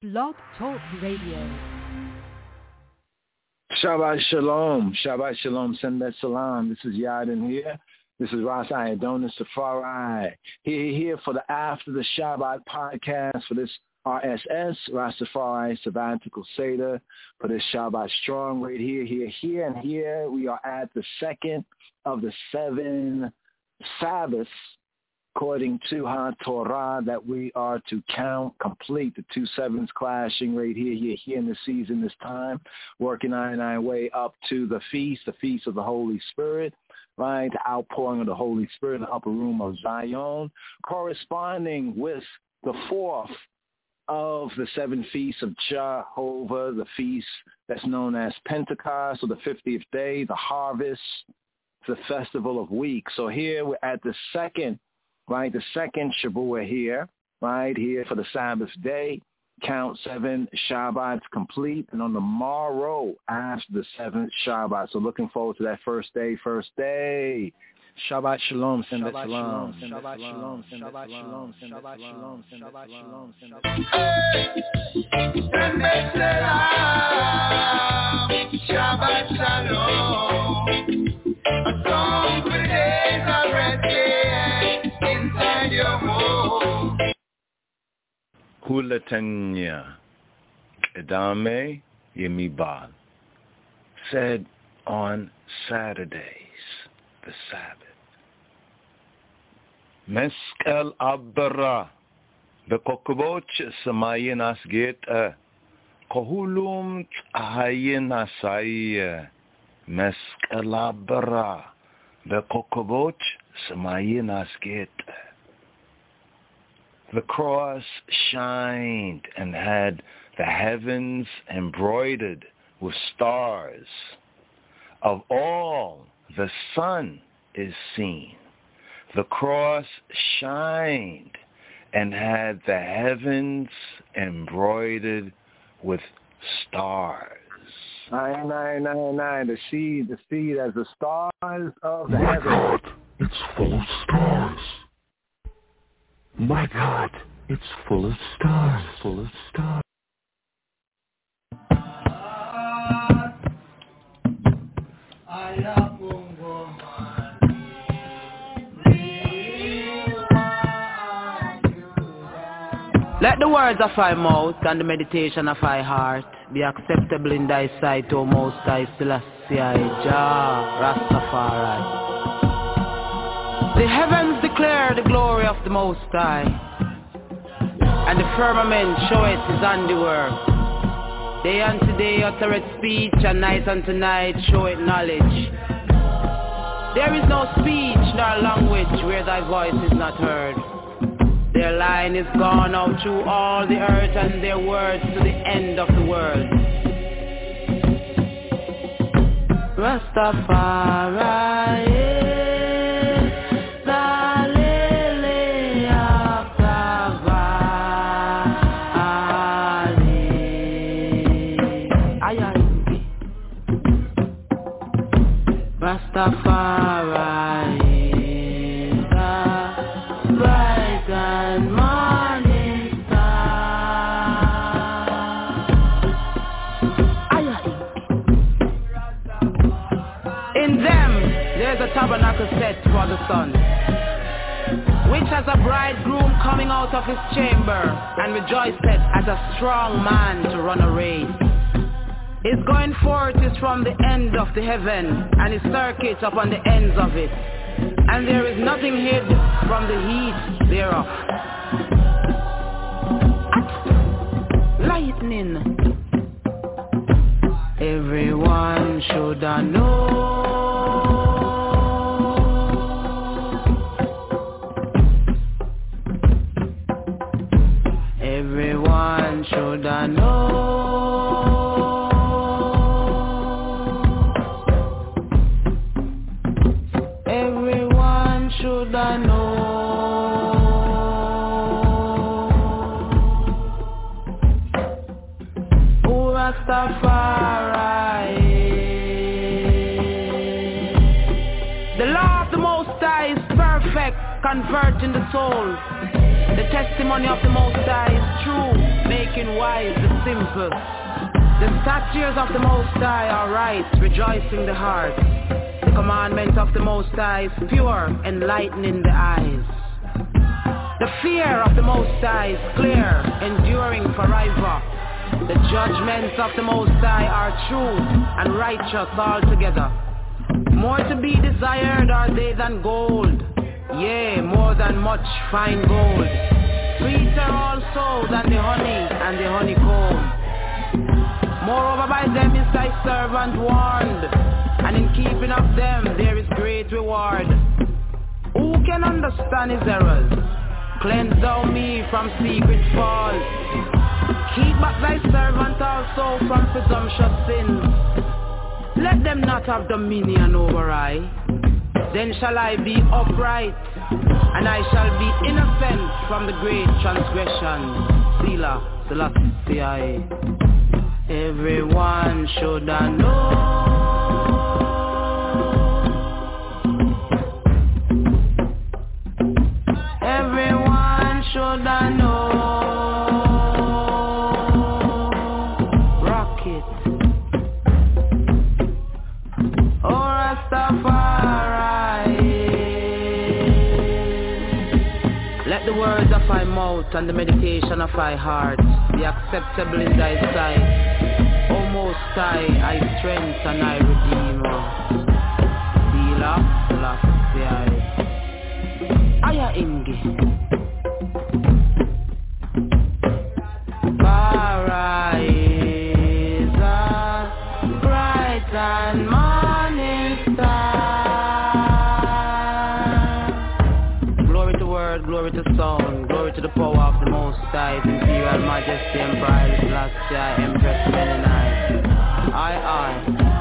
Blog Talk Radio. Shabbat Shalom. Shabbat Shalom. Send that salam. This is Yadin here. This is Ras Adonis Safari. Here for the After the Shabbat podcast for this RSS, Rastafari Sabbatical Seder, for this Shabbat Strong right here. And here we are at the second of the 7 Sabbaths, according to HaTorah, that we are to count complete, the 2 sevens clashing right here in the season, this time, working our way up to the feast of the Holy Spirit, right, the outpouring of the Holy Spirit in the upper room of Zion, corresponding with the 4th of the 7 feasts of Jehovah, the feast that's known as Pentecost, or the 50th day, the harvest, the festival of weeks. So here we're at the second, right, the second Shavuot here, right, here for the Sabbath day. Count 7 Shabbats complete, and on the morrow after the 7th Shabbat. So looking forward to that first day. Shabbat Shalom, send that salam. Shabbat Shalom, send that salam. Shabbat Shalom, send that salam. Send that salam. Shabbat Shalom. A song for the days of resting inside your home. Hulatanya Edame Yemibal said on Saturdays, the Sabbath, Meskel Abra Bekokboch Samayin Asget Kohulum Ahayin Asai Meskel Abra Bekokboch Samayin Asget. The cross shined and had the heavens embroidered with stars. Of all the sun is seen. The cross shined and had the heavens embroidered with stars. Nine. The seed as the stars of the My heavens. God, it's full of stars. My God, it's full of stars. Let the words of thy mouth and the meditation of thy heart be acceptable in thy sight, O Most High Selassie, Jah Rastafari. The heavens declare the glory of the Most High, and the firmament showeth his handiwork. Day unto day uttereth speech, and night unto night showeth knowledge. There is no speech nor language where thy voice is not heard. Their line is gone out through all the earth, and their words to the end of the world. Rastafari. Rastafari is the bright and morning star. In them there is a tabernacle set for the sun, which has a bridegroom coming out of his chamber, and rejoiceth as a strong man to run a race. His going forth is from the end of the heaven, and his circuit upon the ends of it, and there is nothing hid from the heat thereof. Lightning. Everyone should know. Everyone should know. Rastafari. The law of the Most High is perfect, converting the soul. The testimony of the Most High is true, making making wise the simple. The statutes of the Most High are right, rejoicing the heart. The commandment of the Most High is pure, enlightening the eyes. The fear of the Most High is clear, enduring forever. The judgments of the Most High are true and righteous altogether. More to be desired are they than gold, yea, more than much fine gold. Sweeter also than the honey and the honeycomb. Moreover by them is thy servant warned, and in keeping of them there is great reward. Who can understand his errors? Cleanse thou me from secret faults. Keep back thy servant also from presumptuous sins. Let them not have dominion over I. Then shall I be upright, and I shall be innocent from the great transgression. Selah, Selassie. Everyone should I know. Everyone should I know. Rock it. Oh, Rastafari. Let the words of my mouth and the meditation of my heart be acceptable in thy sight. O Most High, I strength and I redeemer. Selah, Selassie. Aya Inge. Paradise, bright and morning star. Glory to word, glory to sound, glory to the power of the Most High, Imperial Majesty, Emperor Selassie, Empress Menenai. I.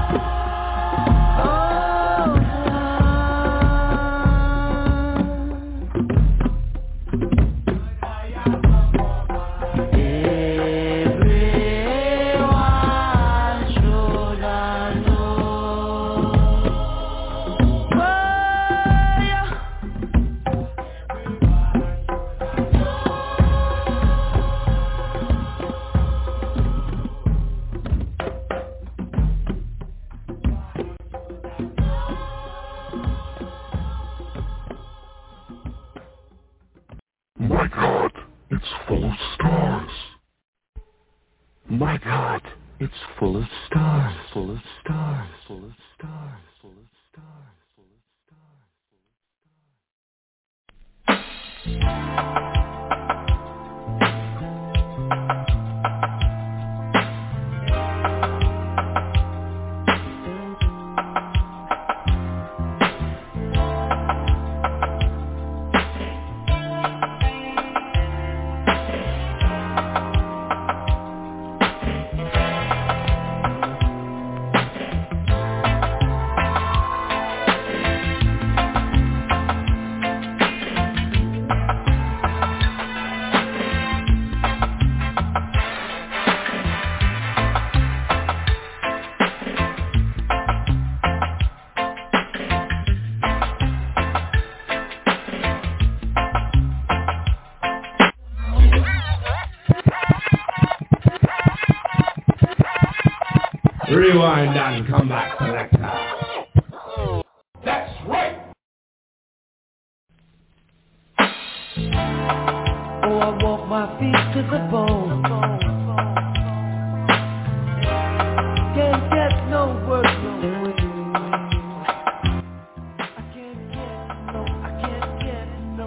My God, it's full of stars, full of stars, full of stars, full of stars, full of Rewind and come back, selector. That's right. Oh, I walk my feet to the bone. Can't get no work no way. I can't get no. I can't get no.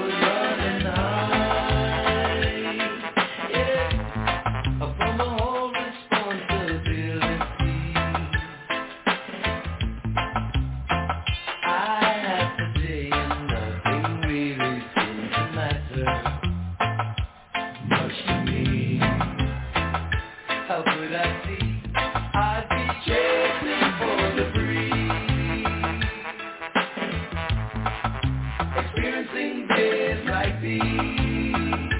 From the whole how could I see? I'd be chasing for the breeze, experiencing days like these,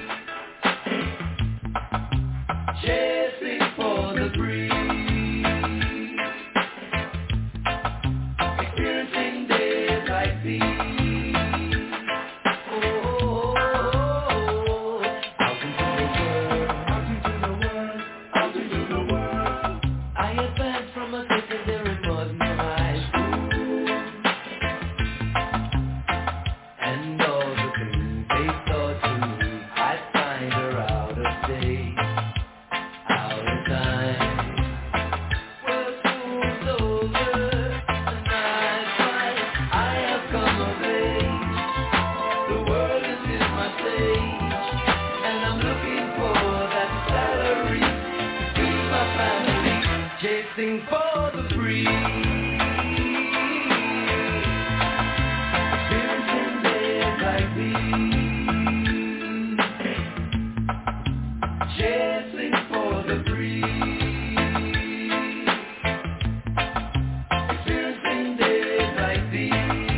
chasing for the breeze, experiencing days like these. Chasing for the breeze, experiencing days like these, chasing for the breeze, experiencing days like these.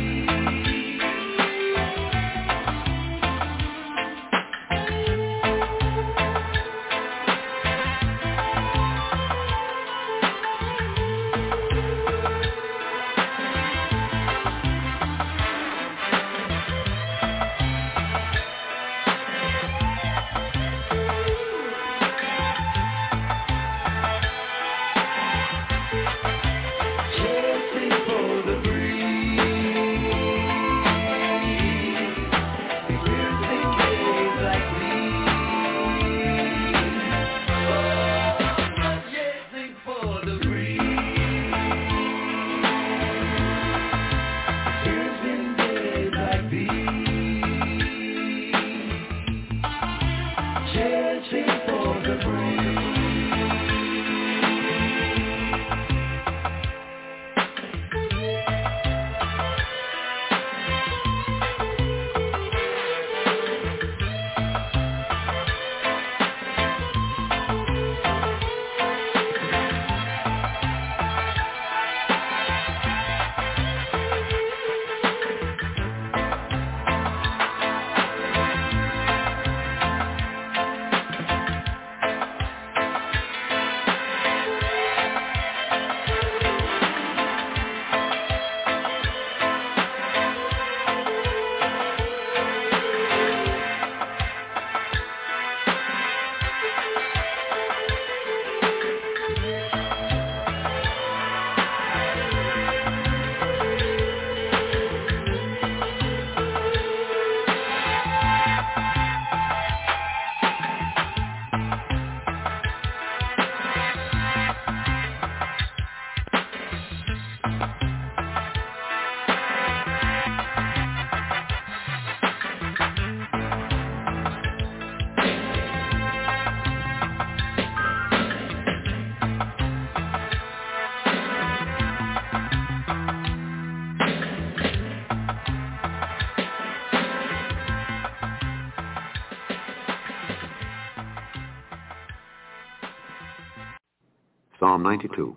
Psalm 92.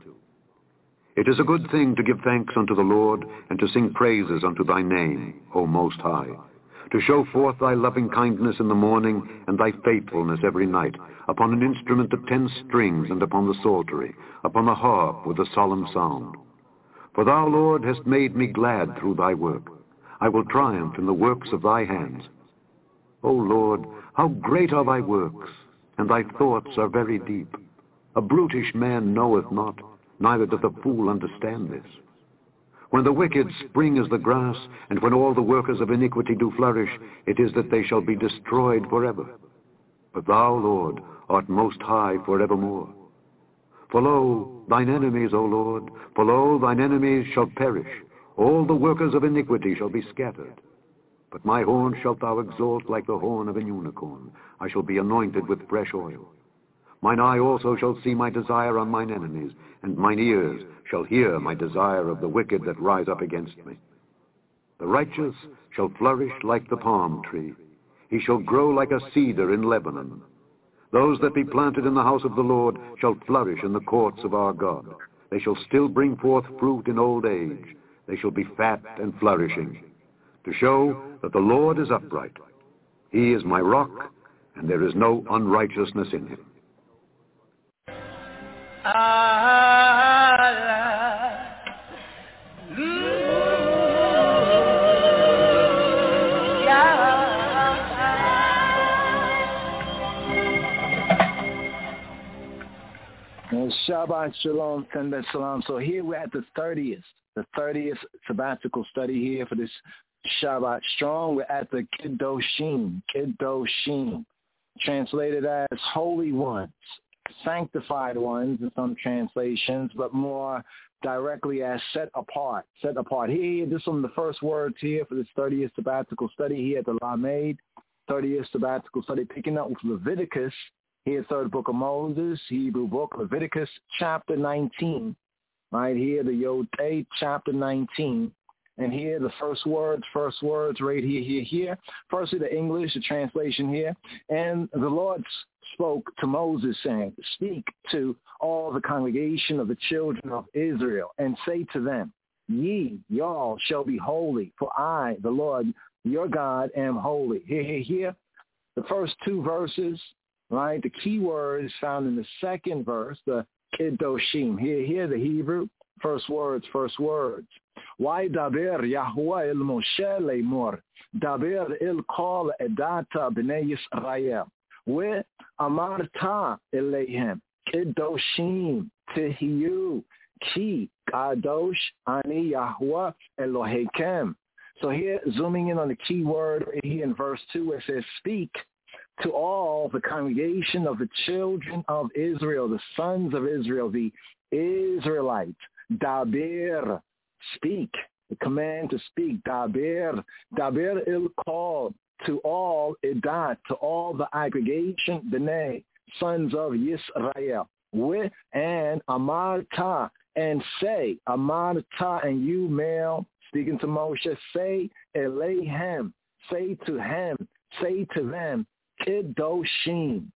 It is a good thing to give thanks unto the Lord, and to sing praises unto thy name, O Most High, to show forth thy loving kindness in the morning, and thy faithfulness every night, upon an instrument of 10 strings, and upon the psaltery, upon the harp with a solemn sound. For thou, Lord, hast made me glad through thy work. I will triumph in the works of thy hands. O Lord, how great are thy works, and thy thoughts are very deep. A brutish man knoweth not, neither doth a fool understand this. When the wicked spring as the grass, and when all the workers of iniquity do flourish, it is that they shall be destroyed forever. But thou, Lord, art most high forevermore. For lo, thine enemies, O Lord, for lo, thine enemies shall perish. All the workers of iniquity shall be scattered. But my horn shalt thou exalt like the horn of an unicorn. I shall be anointed with fresh oil. Mine eye also shall see my desire on mine enemies, and mine ears shall hear my desire of the wicked that rise up against me. The righteous shall flourish like the palm tree. He shall grow like a cedar in Lebanon. Those that be planted in the house of the Lord shall flourish in the courts of our God. They shall still bring forth fruit in old age. They shall be fat and flourishing, to show that the Lord is upright. He is my rock, and there is no unrighteousness in him. Shabbat Shalom, Sendai Salam. So here we're at the 30th sabbatical study here for this Shabbat Strong. We're at the Kedoshim, translated as holy ones, sanctified ones in some translations, but more directly as set apart. Here, this is one of the first words here for this 30th sabbatical study here at the Lamed, 30th sabbatical study, picking up with Leviticus. Here, third book of Moses, Hebrew book, Leviticus chapter 19. Right here, the Yod-Tei chapter 19. And here, the first words right here. Firstly, the English, the translation here. And the Lord spoke to Moses, saying, speak to all the congregation of the children of Israel, and say to them, y'all shall be holy, for I, the Lord, your God, am holy. Here, the first two verses. Right, the key word is found in the second verse, the Kedoshim. Here, the Hebrew, first words. Why daber Yahuwah el Moshe lemor, daber el kol edata b'nei Yisrael, we amarta eleihem, Kedoshim tehiyu, ki kadosh ani Yahuwah Eloheikem. So here, zooming in on the key word here in verse 2, it says, speak to all the congregation of the children of Israel, the sons of Israel, the Israelites. Daber, speak. The command to speak. Daber il kol, to all edat, to all the aggregation, b'nei, sons of Yisrael. With and amarta, and say, amarta, and you male, speaking to Moshe, say eleihem, say to him, say to them, Kedoshim,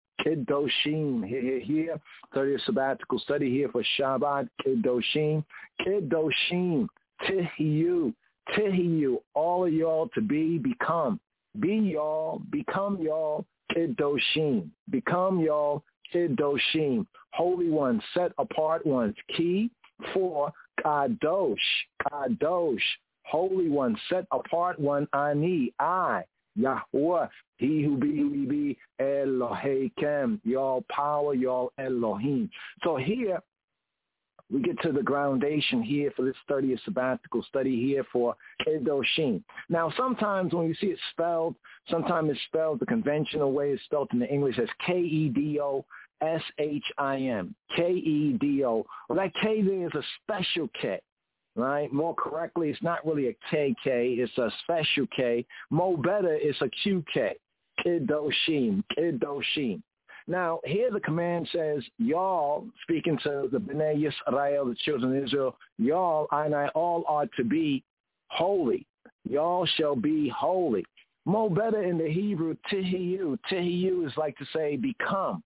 here, 30th sabbatical study here for Shabbat, Kedoshim, Tihiyu, all of y'all to become y'all, become y'all, Kedoshim, holy ones, set apart ones, key for Kadosh, holy one, set apart one, Ani, I, Yahuwah, he who be Eloheikem, y'all power, y'all Elohim. So here we get to the groundation here for this 30th sabbatical study here for Kedoshim. Now, sometimes when you see it spelled, sometimes it's spelled the conventional way it's spelled in the English as Kedoshim, Kedo. Well, that K there is a special K. Right? More correctly, it's not really a KK, it's a special K. More better, it's a QK. Kedoshim. Now, here the command says, y'all, speaking to the Bnei Yisrael, the children of Israel, y'all and I all are to be holy. Y'all shall be holy. More better in the Hebrew, Tihiyu. Tihiyu is like to say become.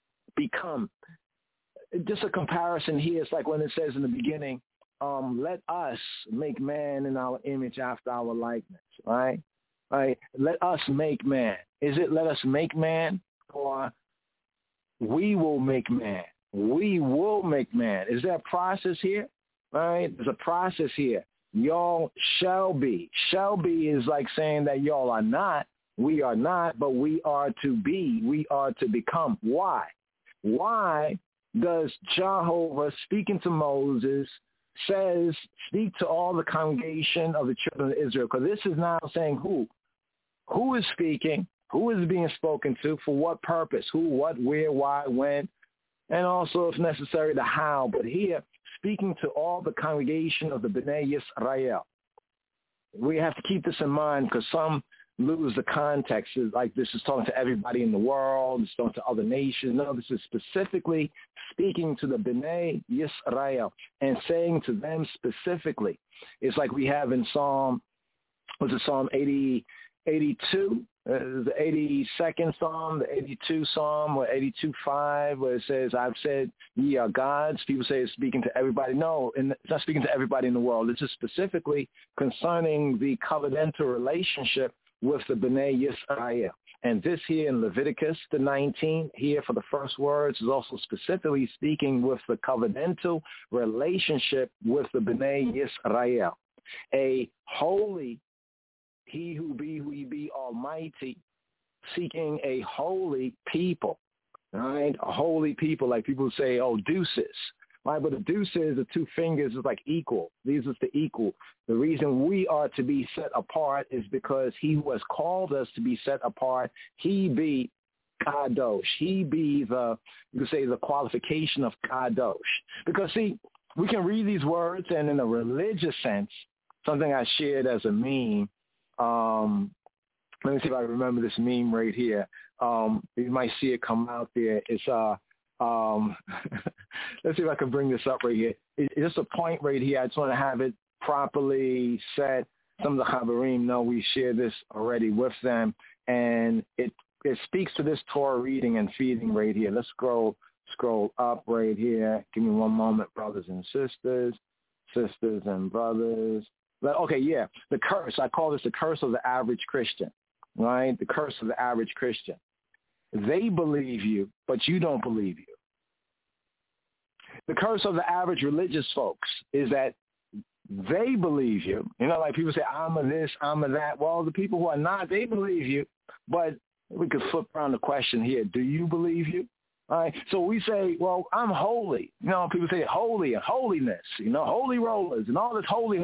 Just a comparison here, it's like when it says in the beginning, let us make man in our image after our likeness, right? Let us make man. Is it let us make man, or we will make man? We will make man. Is there a process here? Right? There's a process here. Y'all shall be. Shall be is like saying that y'all are not. We are not, but we are to be. We are to become. Why? Why does Jehovah, speaking to Moses, says, speak to all the congregation of the children of Israel? Because this is now saying who? Who is speaking? Who is being spoken to? For what purpose? Who, what, where, why, when? And also, if necessary, the how. But here, speaking to all the congregation of the Bnei Yisrael. We have to keep this in mind because some lose the context. It's like this is talking to everybody in the world. It's talking to other nations. No, this is specifically speaking to the Bnei Yisrael and saying to them specifically. It's like we have in Psalm 82, the 82nd Psalm, the 82 Psalm, or 82:5, where it says, I've said ye are gods. People say it's speaking to everybody. No, it's not speaking to everybody in the world. It's just specifically concerning the covenantal relationship with the B'nai Yisrael. And this here in Leviticus, the 19th, here for the first words, is also specifically speaking with the covenantal relationship with the B'nai Yisrael. A holy, he who be almighty, seeking a holy people, right? A holy people, like people say, oh, deuces, right? But the deuces, the two fingers is like equal. These is the equal. The reason we are to be set apart is because he who has called us to be set apart, he be kadosh. He be the, you could say, the qualification of kadosh. Because see, we can read these words, and in a religious sense, something I shared as a meme. Let me see if I remember this meme right here. You might see it come out there. It's let's see if I can bring this up right here. It's just a point right here. I just want to have it properly set. Some of the Chaverim know we share this already with them, and it speaks to this Torah reading and feeding right here. Let's scroll up right here. Give me one moment, brothers and sisters and brothers. Okay, yeah, the curse. I call this the curse of the average Christian, right? The curse of the average Christian. They believe you, but you don't believe you. The curse of the average religious folks is that they believe you. You know, like people say, I'm a this, I'm a that. Well, the people who are not, they believe you, but we could flip around the question here. Do you believe you? All right. So we say, well, I'm holy. You know, people say holy and holiness, you know, holy rollers and all this holy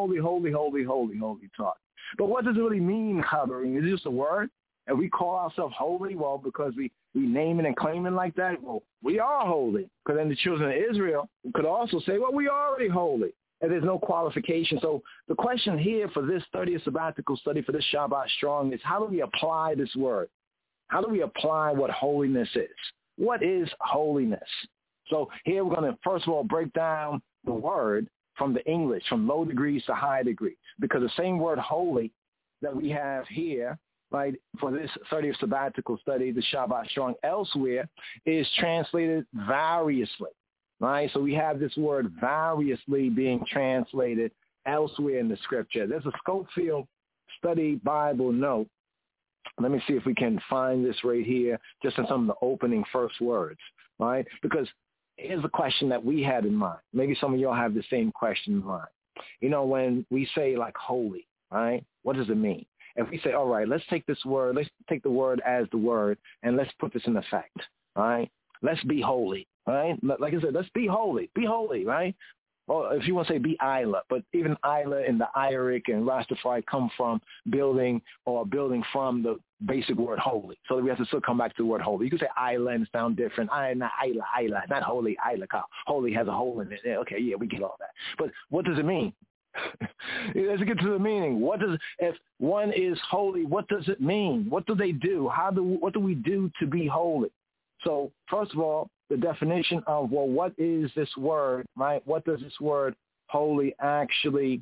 talk. But what does it really mean, Chaverim? Is it just a word? And we call ourselves holy, well, because we name it and claim it like that. Well, we are holy. Because then the children of Israel could also say, well, we are already holy. And there's no qualification. So the question here for this 30th sabbatical study, for this Shabbat Strong, is how do we apply this word? How do we apply what holiness is? What is holiness? So here we're going to, first of all, break down the word from the English, from low degrees to high degrees, because the same word holy that we have here, right, for this 30th sabbatical study, the Shabbat Strong, elsewhere, is translated variously, right? So we have this word variously being translated elsewhere in the scripture. There's a Scofield Study Bible note. Let me see if we can find this right here, just in some of the opening first words, right? Because here's the question that we had in mind. Maybe some of y'all have the same question in mind. You know, when we say like holy, right, what does it mean? If we say, all right, let's take this word, let's take the word as the word, and let's put this in effect, all right? Let's be holy, right? Like I said, let's be holy, right? Well, if you want to say be Isla, but even Isla and the Iric and Rastafari come from building from the basic word holy. So we have to still come back to the word holy. You can say Isla and sound different. Not Isla, not holy, Isla. Holy has a hole in it. Okay, yeah, we get all that. But what does it mean? Let's get to the meaning. If one is holy, what does it mean? What do they do? What do we do to be holy? So first of all, the definition of, well, what is this word, right? What does this word holy actually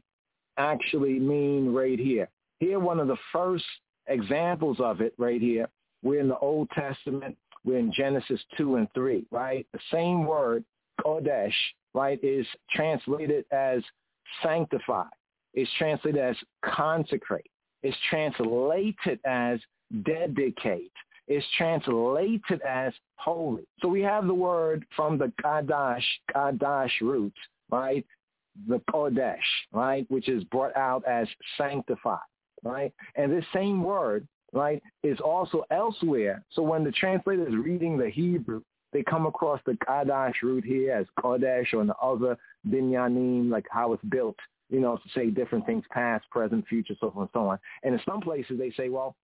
mean right here? Here, one of the first examples of it right here, we're in the Old Testament, we're in Genesis 2 and 3, right? The same word, Kodesh, right, is translated as sanctify. It's translated as consecrate. It's translated as dedicate. Is translated as holy. So we have the word from the Kadash root, right? The Kodesh, right? Which is brought out as sanctify, right? And this same word, right, is also elsewhere. So when the translator is reading the Hebrew, they come across the Kadash root here as Kodesh, or in the other binyanim, like how it's built, you know, to say different things, past, present, future, so forth and so on. And in some places they say, well,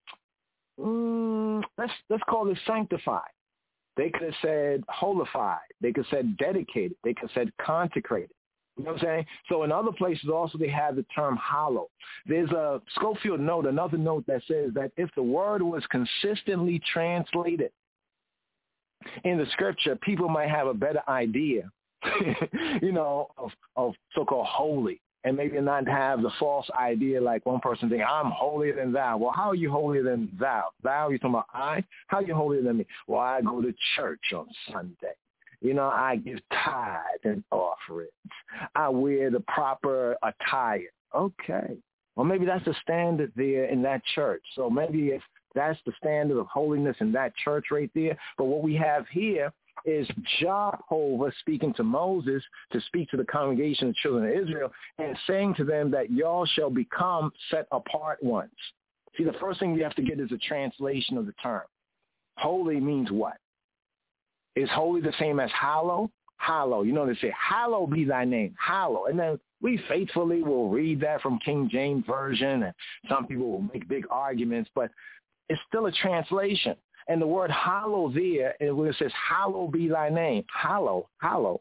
let's call this sanctified. They could have said holified. They could have said dedicated. They could have said consecrated. You know what I'm saying? So in other places also they have the term hallow. There's a Scofield note, another note that says that if the word was consistently translated in the scripture, people might have a better idea, you know, of so-called holy. and maybe not have the false idea like one person think, I'm holier than thou. Well, how are you holier than thou? Thou, you talking about I? How are you holier than me? Well, I go to church on Sunday. I give tithe and offerings. I wear the proper attire. Okay. Well, maybe that's the standard there in that church. So maybe if that's the standard of holiness in that church right there. But what we have here is Jehovah speaking to Moses to speak to the congregation of the children of Israel and saying to them that y'all shall become set apart ones. See, the first thing we have to get is a translation of the term. Holy means what? Is holy the same as hallow? Hallow. They say, hallow be thy name. Hallow. And then we faithfully will read that from King James Version, and some people will make big arguments, but it's still a translation. And the word hallow there, when it says, hallow be thy name, hallow.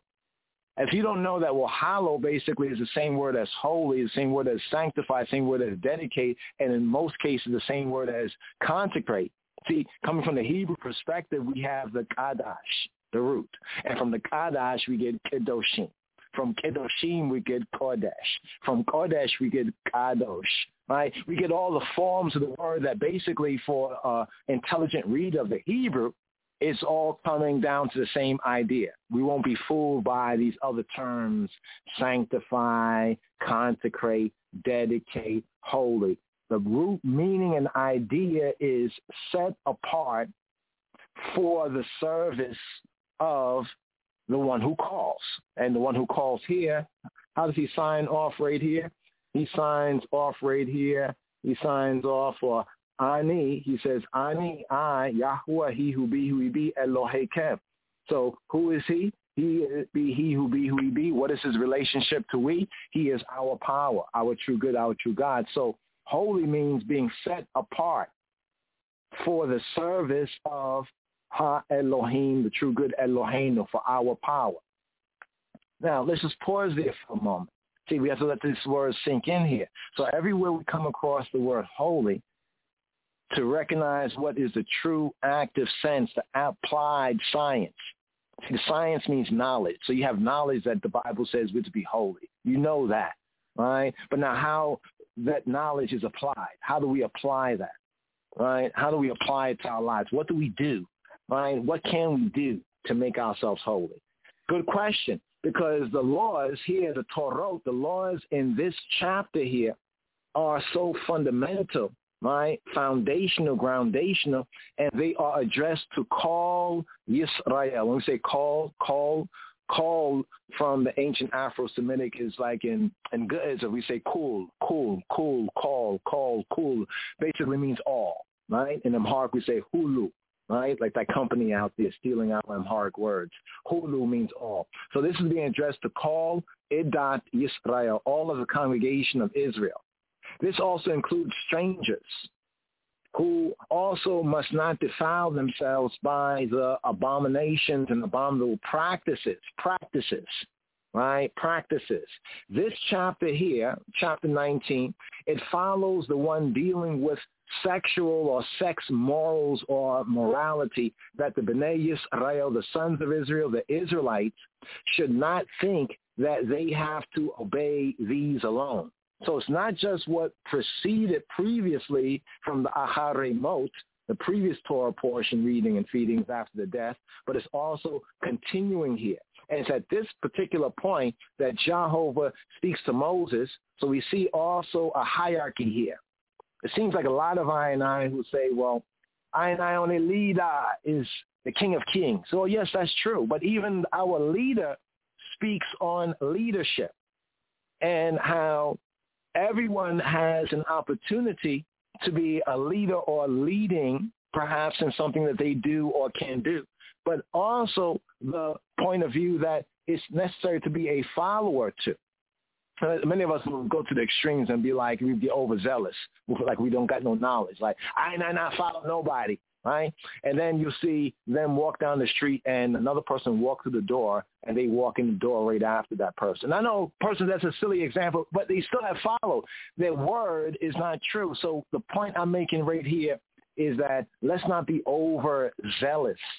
If you don't know that, well, hallow basically is the same word as holy, the same word as sanctify, the same word as dedicate, and in most cases the same word as consecrate. See, coming from the Hebrew perspective, we have the Kadash, the root. And from the Kadash, we get Kedoshim. From Kedoshim, we get Kodesh. From Kodesh, we get Kadosh. Right? We get all the forms of the word that basically for intelligent reader of the Hebrew, it's all coming down to the same idea. We won't be fooled by these other terms, sanctify, consecrate, dedicate, holy. The root meaning and idea is set apart for the service of the one who calls. And the one who calls here, how does he sign off right here? He signs off right here. He signs off for Ani. He says, Ani, I, Yahuwah, he who be, Elohim. So who is he? He be he who be. What is his relationship to we? He is our power, our true good, our true God. So holy means being set apart for the service of Ha-Elohim, the true good Elohim, for our power. Now, let's just pause there for a moment. See, we have to let this word sink in here. So everywhere we come across the word holy, to recognize what is the true active sense, the applied science. See, the science means knowledge. So you have knowledge that the Bible says we're to be holy. You know that, right? But now how that knowledge is applied. How do we apply that, right? How do we apply it to our lives? What do we do, right? What can we do to make ourselves holy? Good question. Because the laws here, the Torah, the laws in this chapter here are so fundamental, right? Foundational, groundational, and they are addressed to call Yisrael. When we say call from the ancient Afro-Semitic is like in Ge'ezah, we say kul, kul, basically means all, right? In Amharic, we say hulu. Right? Like that company out there stealing out Amharic words. Hulu means all. So this is being addressed to call Edat Yisrael, all of the congregation of Israel. This also includes strangers who also must not defile themselves by the abominations and abominable practices, right? Practices. This chapter here, chapter 19, it follows the one dealing with sexual or sex morals or morality that the Bnei Yisrael, the sons of Israel, the Israelites, should not think that they have to obey these alone. So it's not just what preceded previously from the Aharei Mot, the previous Torah portion, reading and feedings after the death, but it's also continuing here. And it's at this particular point that Jehovah speaks to Moses. So we see also a hierarchy here. It seems like a lot of I who say, well, I only leader is the King of Kings. So yes, that's true. But even our leader speaks on leadership and how everyone has an opportunity to be a leader or leading, perhaps in something that they do or can do. But also the point of view that it's necessary to be a follower too. Many of us will go to the extremes and be like, we get overzealous, like we don't got no knowledge. Like, I not follow nobody, right? And then you see them walk down the street and another person walk through the door and they walk in the door right after that person. I know, that's a silly example, but they still have followed. Their word is not true. So the point I'm making right here is that let's not be overzealous,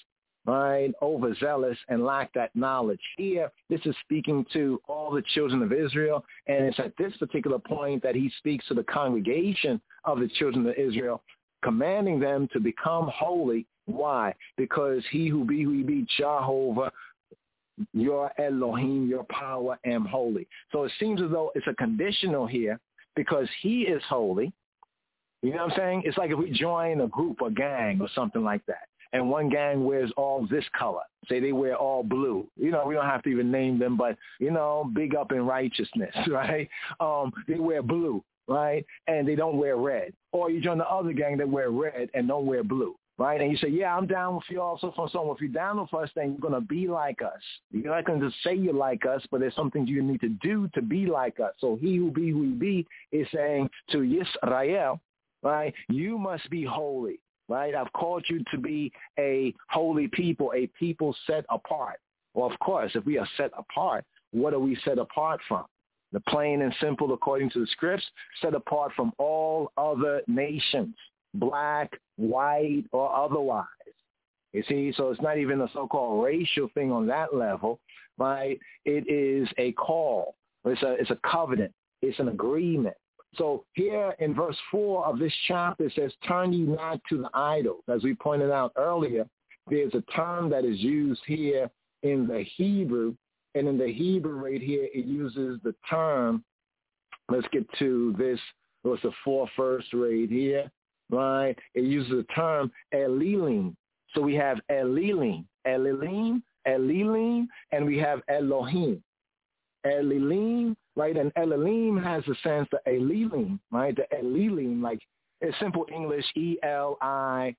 right, overzealous and lack that knowledge. Here, this is speaking to all the children of Israel, and it's at this particular point that he speaks to the congregation of the children of Israel, commanding them to become holy. Why? Because he who be Jehovah, your Elohim, your power, am holy. So it seems as though it's a conditional here because he is holy. You know what I'm saying? It's like if we join a group, a gang or something like that, and one gang wears all this color. Say they wear all blue. You know, we don't have to even name them, but, you know, big up in righteousness, right? They wear blue, right? And they don't wear red. Or you join the other gang that wear red and don't wear blue. Right? And you say, yeah, I'm down with you also from someone. If you're down with us, then you're going to be like us. You're not going to just say you're like us, but there's something you need to do to be like us. So he who be is saying to Yisrael, right, you must be holy, right? I've called you to be a holy people, a people set apart. Well, of course, if we are set apart, what are we set apart from? The plain and simple, according to the scripts, set apart from all other nations, black, white, or otherwise. You see, so it's not even a so-called racial thing on that level, right? It is a call. It's a covenant. It's an agreement. So here in verse 4 of this chapter, it says, turn ye not to the idols. As we pointed out earlier, there's a term that is used here in the Hebrew, and in the Hebrew right here, it uses the term, let's get to this, it was the 4th verse right here, right? It uses the term Elilim. So we have Elilim, and we have Elohim. Elilim, right? And Elilim has the sense of Elilim, right? The Elilim, like it's simple English, Elilim.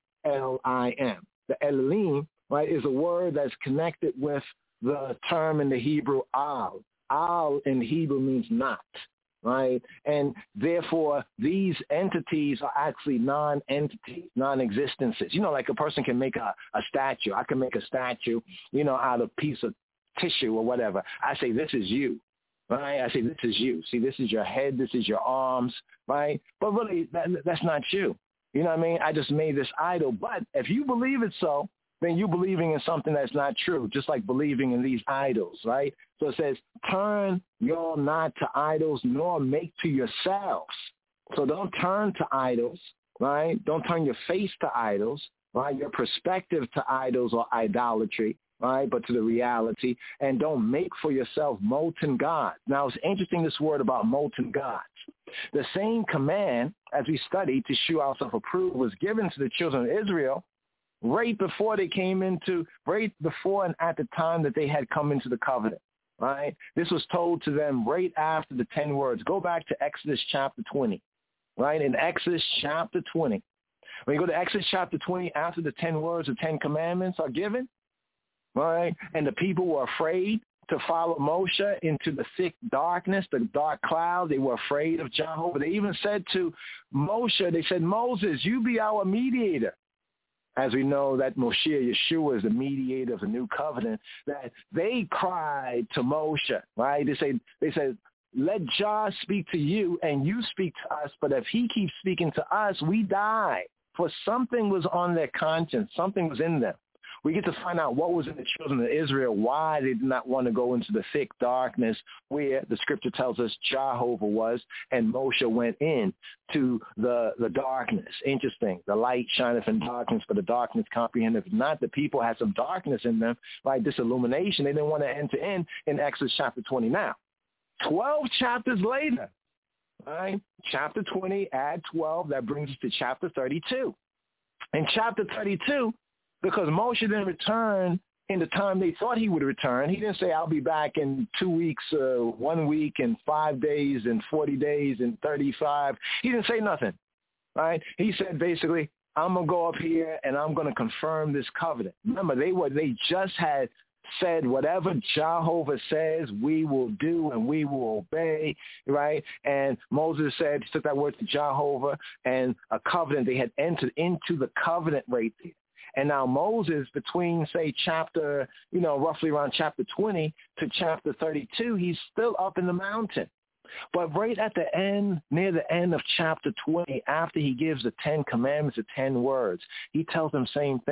The Elilim, right, is a word that's connected with the term in the Hebrew al. Al in Hebrew means not. Right? And therefore, these entities are actually non-entities, non-existences. You know, like a person can make a statue. I can make a statue, you know, out of a piece of tissue or whatever. I say, this is you. Right? I say, this is you. See, this is your head. This is your arms. Right? But really, that's not you. You know what I mean? I just made this idol. But if you believe it so, then you're believing in something that's not true, just like believing in these idols, right? So it says, turn y'all not to idols, nor make to yourselves. So don't turn to idols, right? Don't turn your face to idols, right? Your perspective to idols or idolatry, right? But to the reality. And don't make for yourself molten gods. Now, it's interesting, this word about molten gods. The same command, as we studied, to shew ourselves approved, was given to the children of Israel right before and at the time that they had come into the covenant, right? This was told to them right after the 10 words. Go back to Exodus chapter 20, right? In Exodus chapter 20. When you go to Exodus chapter 20, after the 10 words, the 10 commandments are given, right? And the people were afraid to follow Moshe into the thick darkness, the dark cloud. They were afraid of Jehovah. They even said to Moshe, they said, Moses, you be our mediator. As we know that Moshe Yeshua is the mediator of the new covenant, that they cried to Moshe, right? They said, let Jah speak to you and you speak to us, but if he keeps speaking to us, we die. For something was on their conscience. Something was in them. We get to find out what was in the children of Israel, why they did not want to go into the thick darkness where the scripture tells us Jehovah was, and Moshe went in to the darkness. Interesting. The light shineth in darkness, but the darkness comprehendeth not. The people had some darkness in them, right? This illumination. They didn't want to enter in Exodus chapter 20. Now, 12 chapters later, right? Chapter 20, add 12, that brings us to chapter 32. In chapter 32, because Moshe didn't return in the time they thought he would return. He didn't say, I'll be back in 2 weeks, 1 week, and 5 days, and 40 days, and 35. He didn't say nothing, right? He said, basically, I'm going to go up here, and I'm going to confirm this covenant. Remember, they just had said, whatever Jehovah says, we will do, and we will obey, right? And Moses said, he took that word to Jehovah, and a covenant, they had entered into the covenant right there. And now Moses, between, say, chapter, roughly around chapter 20 to chapter 32, he's still up in the mountain. But right at the end, near the end of chapter 20, after he gives the 10 commandments, the 10 words, he tells them same thing.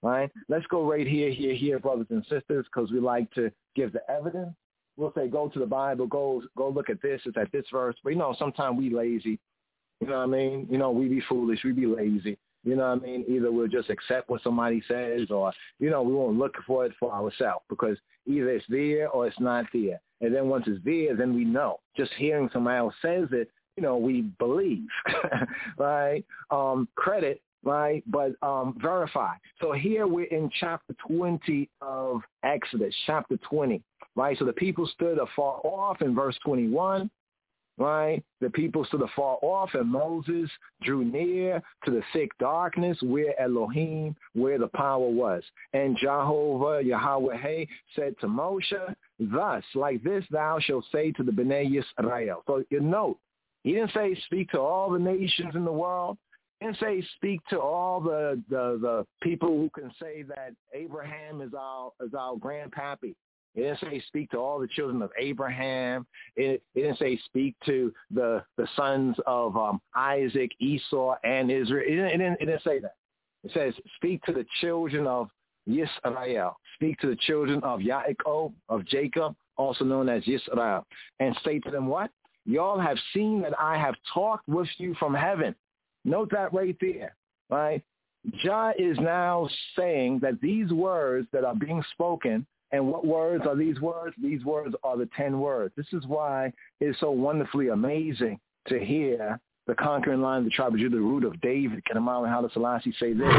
right? Let's go right here, brothers and sisters, because we like to give the evidence. We'll say, go to the Bible, go look at this, it's at this verse. But, sometimes we lazy. You know what I mean? We be foolish, we be lazy. You know what I mean? Either we'll just accept what somebody says or, we won't look for it for ourselves because either it's there or it's not there. And then once it's there, then we know. Just hearing somebody else says it, we believe, right? Credit, right? But verify. So here we're in chapter 20 of Exodus, chapter 20, right? So the people stood afar off in verse 21. Right? The people stood afar off, and Moses drew near to the thick darkness where Elohim, where the power was. And Jehovah, Yahweh, said to Moshe, thus, like this thou shalt say to the Bnei Yisrael. So you note, he didn't say speak to all the nations in the world. He didn't say speak to all the people who can say that Abraham is our grandpappy. It didn't say speak to all the children of Abraham. It didn't say speak to the sons of Isaac, Esau, and Israel. It didn't say that. It says speak to the children of Yisrael. Speak to the children of Yaakov, of Jacob, also known as Yisrael. And say to them what? Y'all have seen that I have talked with you from heaven. Note that right there, right? Jah is now saying that these words that are being spoken. And what words are these words? These words are the 10 words. This is why it's so wonderfully amazing to hear the conquering line of the tribe of Judah, the root of David. Can Imam Haile Selassie say this?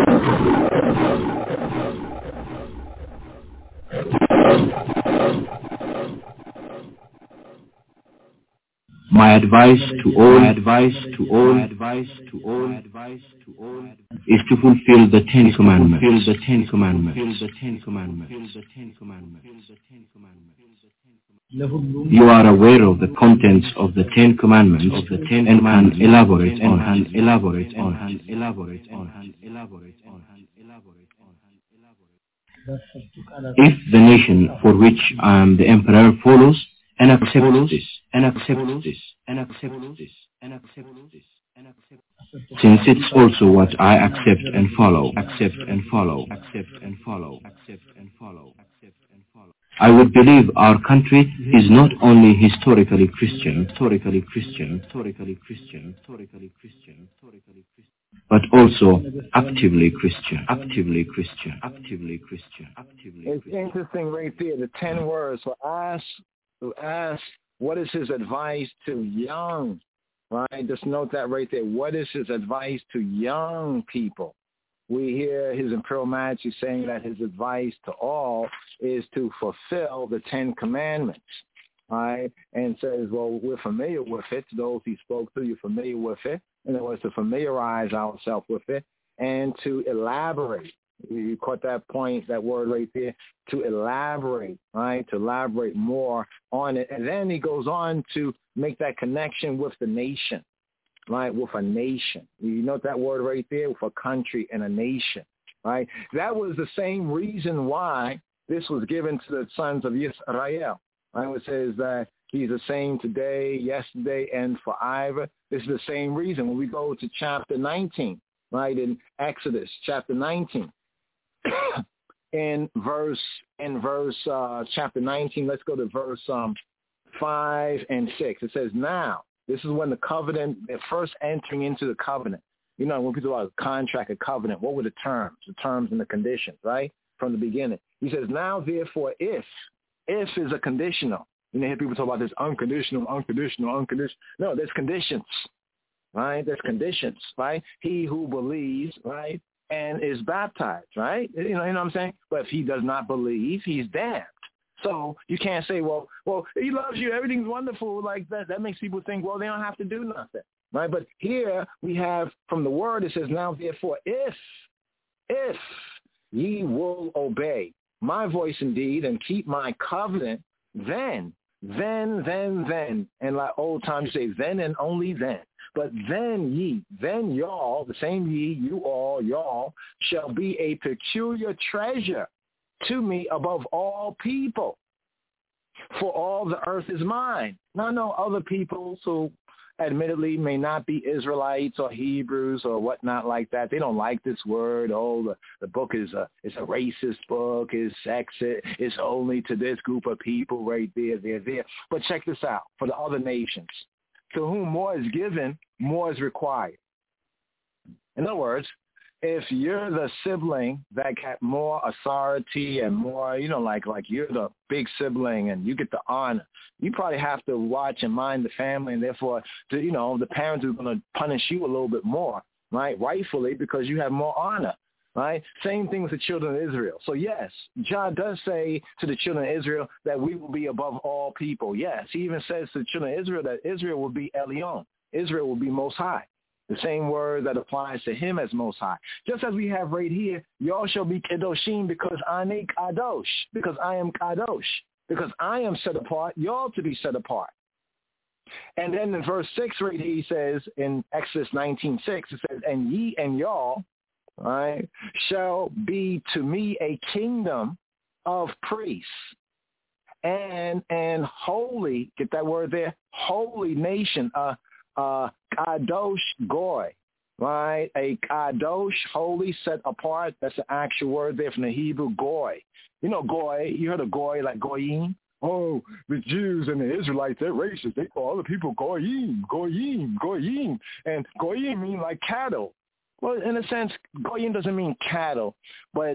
My advice to all is to fulfill the 10 commandments. You are aware of the contents of the 10 commandments and can elaborate on. If the nation for which I am the emperor follows and accepts this, since it's also what I accept and follow. I would believe our country is not only historically Christian, but also actively Christian. It's interesting right there, the 10 words. So ask what is his advice to young, right? Just note that right there. What is his advice to young people? We hear His Imperial Majesty saying that his advice to all is to fulfill the 10 commandments, right? And says, well, we're familiar with it. Those he spoke to, you're familiar with it. In other words, to familiarize ourselves with it and to elaborate. You caught that point, that word right there, to elaborate, right? To elaborate more on it. And then he goes on to make that connection with the nation, right? With a nation. You note that word right there, with a country and a nation, right? That was the same reason why this was given to the sons of Yisrael. Right? It says that he's the same today, yesterday, and forever. This is the same reason. When we go to chapter 19, right, in Exodus chapter 19, in verse chapter 19, let's go to verse 5 and 6. It says, now, this is when the covenant, they're first entering into the covenant. You know, when people talk about a contract, a covenant, what were the terms and the conditions, right, from the beginning? He says, now, therefore, if is a conditional. You know, hear people talk about this unconditional. No, there's conditions, right? There's conditions, right? He who believes, right, and is baptized, right? You know what I'm saying? But if he does not believe, he's damned. So you can't say, well, he loves you, everything's wonderful like that. That makes people think, well, they don't have to do nothing, right? But here we have from the word, it says, now therefore, if ye will obey my voice indeed and keep my covenant, then, and like old times you say, then and only then. But then y'all, the same ye, you all, y'all, shall be a peculiar treasure to me above all people. For all the earth is mine. No other people. So admittedly may not be Israelites or Hebrews or whatnot like that. They don't like this word. Oh, the book is a racist book. It's sexist. It's only to this group of people right there. But check this out. For the other nations, to whom more is given, more is required. In other words, if you're the sibling that got more authority and more, like you're the big sibling and you get the honor, you probably have to watch and mind the family, and therefore, the parents are going to punish you a little bit more, right? Rightfully, because you have more honor, right? Same thing with the children of Israel. So yes, John does say to the children of Israel that we will be above all people. Yes, he even says to the children of Israel that Israel will be Elyon. Israel will be Most High. The same word that applies to him as Most High. Just as we have right here, y'all shall be Kedoshim because Ani Kadosh, because I am Kadosh, because I am set apart, y'all to be set apart. And then in verse 6 right here, he says in Exodus 19:6, it says, and ye and y'all, right, shall be to me a kingdom of priests and holy, get that word there, holy nation, Kadosh Goy, right? A Kadosh, holy, set apart. That's the actual word there from the Hebrew, Goy. Goy, you heard of Goy, like Goyim? Oh, the Jews and the Israelites, they're racist. They call other people Goyim. And Goyim mean like cattle. Well, in a sense, Goyim doesn't mean cattle, but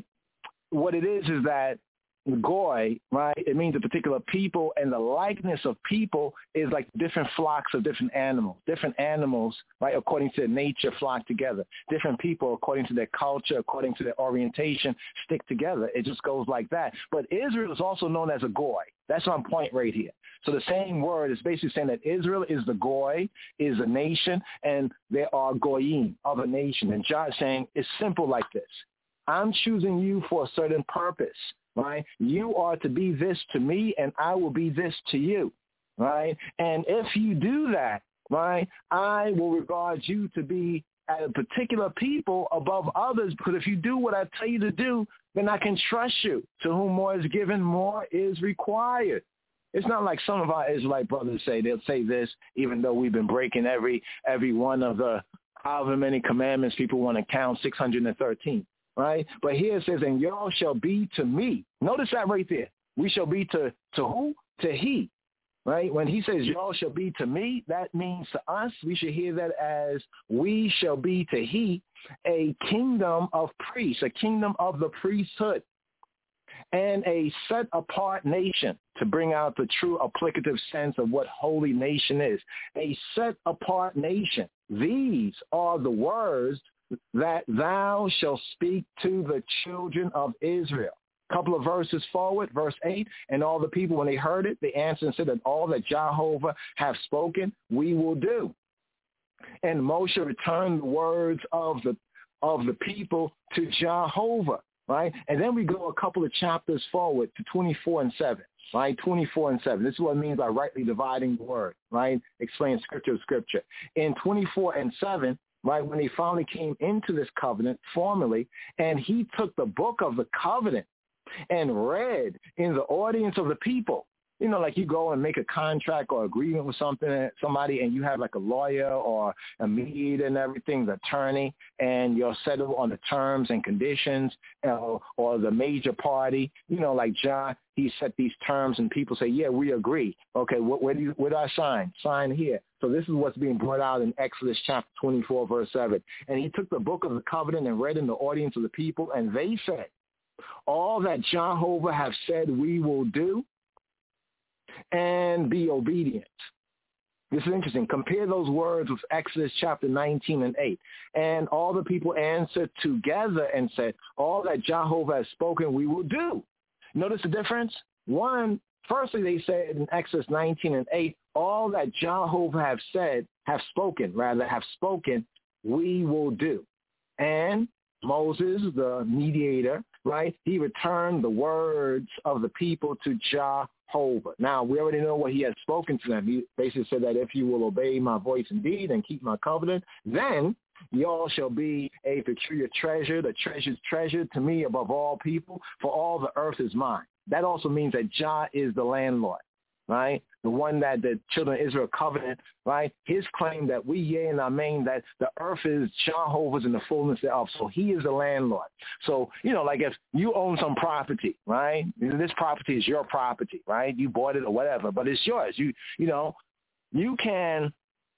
what it is that Goy, right, it means a particular people, and the likeness of people is like different flocks of different animals. Different animals, right, according to their nature, flock together. Different people, according to their culture, according to their orientation, stick together. It just goes like that. But Israel is also known as a Goy. That's on point right here. So the same word is basically saying that Israel is the Goy, is a nation, and there are Goyim, other nation. And John is saying it's simple like this. I'm choosing you for a certain purpose. Right? You are to be this to me, and I will be this to you, right? And if you do that, right, I will regard you to be a particular people above others, because if you do what I tell you to do, then I can trust you. To whom more is given, more is required. It's not like some of our Israelite brothers say. They'll say this, even though we've been breaking every one of the however many commandments people want to count, 613. Right? But here it says, and y'all shall be to me. Notice that right there. We shall be to who? To he. Right? When he says y'all shall be to me, that means to us, we should hear that as we shall be to he, a kingdom of priests, a kingdom of the priesthood, and a set apart nation, to bring out the true applicative sense of what holy nation is. A set apart nation. These are the words that thou shalt speak to the children of Israel. A couple of verses forward, verse 8, and all the people, when they heard it, they answered and said that all that Jehovah have spoken, we will do. And Moshe returned the words of the people to Jehovah, right? And then we go a couple of chapters forward to 24 and 7. Right, 24 and 7. This is what it means by rightly dividing the word, right? Explain scripture to scripture. In 24 and 7, right, when they finally came into this covenant formally, and he took the book of the covenant and read in the audience of the people. Like you go and make a contract or agreement with somebody, and you have like a lawyer or a mediator and everything, the attorney, and you'll settle on the terms and conditions, or the major party, like John, he set these terms and people say, yeah, we agree. Okay, where do I sign? Sign here. So this is what's being brought out in Exodus chapter 24, verse 7. And he took the book of the covenant and read in the audience of the people, and they said, all that Jehovah have said we will do, and be obedient. This is interesting. Compare those words with Exodus chapter 19 and 8. And all the people answered together and said, all that Jehovah has spoken, we will do. Notice the difference? Firstly, they said in Exodus 19 and 8, all that Jehovah have spoken, we will do. And Moses, the mediator, right, he returned the words of the people to Jehovah. Now, we already know what he had spoken to them. He basically said that if you will obey my voice indeed and keep my covenant, then y'all shall be a peculiar treasure, the treasure's treasured to me above all people, for all the earth is mine. That also means that Jah is the landlord. right? The one that the children of Israel covenant, right? His claim that we, yea and amen, that the earth is Jehovah's and the fullness thereof. So he is the landlord. So, like if you own some property, right? This property is your property, right? You bought it or whatever, but it's yours. You can,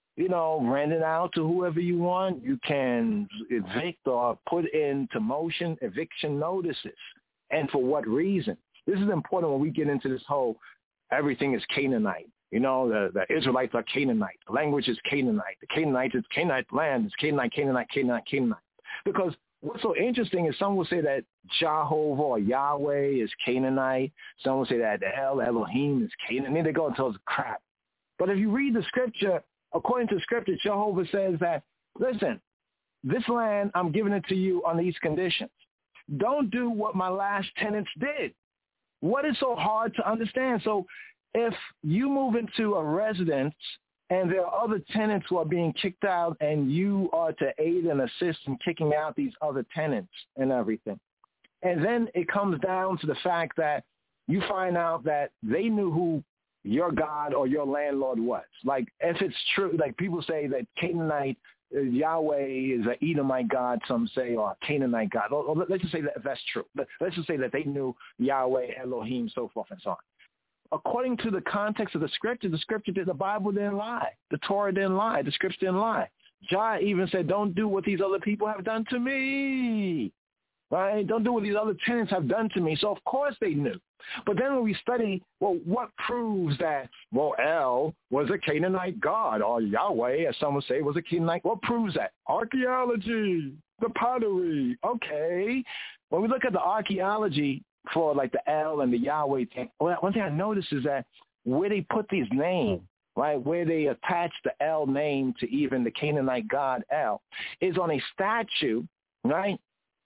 rent it out to whoever you want. You can evict or put into motion eviction notices. And for what reason? This is important when we get into this whole everything is Canaanite. The Israelites are Canaanite. The language is Canaanite. The Canaanites is Canaanite land. It's Canaanite. Because what's so interesting is some will say that Jehovah or Yahweh is Canaanite. Some will say that Elohim is Canaanite. They go into those crap. But if you read the scripture, according to scripture, Jehovah says that, listen, this land, I'm giving it to you on these conditions. Don't do what my last tenants did. What is so hard to understand? So if you move into a residence and there are other tenants who are being kicked out and you are to aid and assist in kicking out these other tenants and everything, and then it comes down to the fact that you find out that they knew who your God or your landlord was. Like if it's true, like people say that Canaanite, Yahweh is an Edomite God, some say, or a Canaanite God. Or let's just say that if that's true. Let's just say that they knew Yahweh, Elohim, so forth and so on. According to the context of the scripture, the Bible didn't lie. The Torah didn't lie. The scripture didn't lie. Jah even said, don't do what these other people have done to me. Right? Don't do what these other tenants have done to me. So, of course, they knew. But then when we study, well, what proves that, well, El was a Canaanite god, or Yahweh, as some would say, was a Canaanite? What proves that? Archaeology, the pottery. Okay. When we look at the archaeology for like the El and the Yahweh thing, one thing I noticed is that where they put these names, right, where they attach the El name to even the Canaanite god El, is on a statue, right,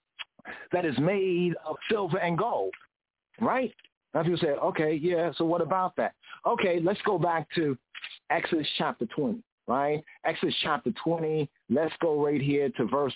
that is made of silver and gold, right? Now people say, okay, yeah, so what about that? Okay, let's go back to Exodus chapter 20, right? Exodus chapter 20, let's go right here to verse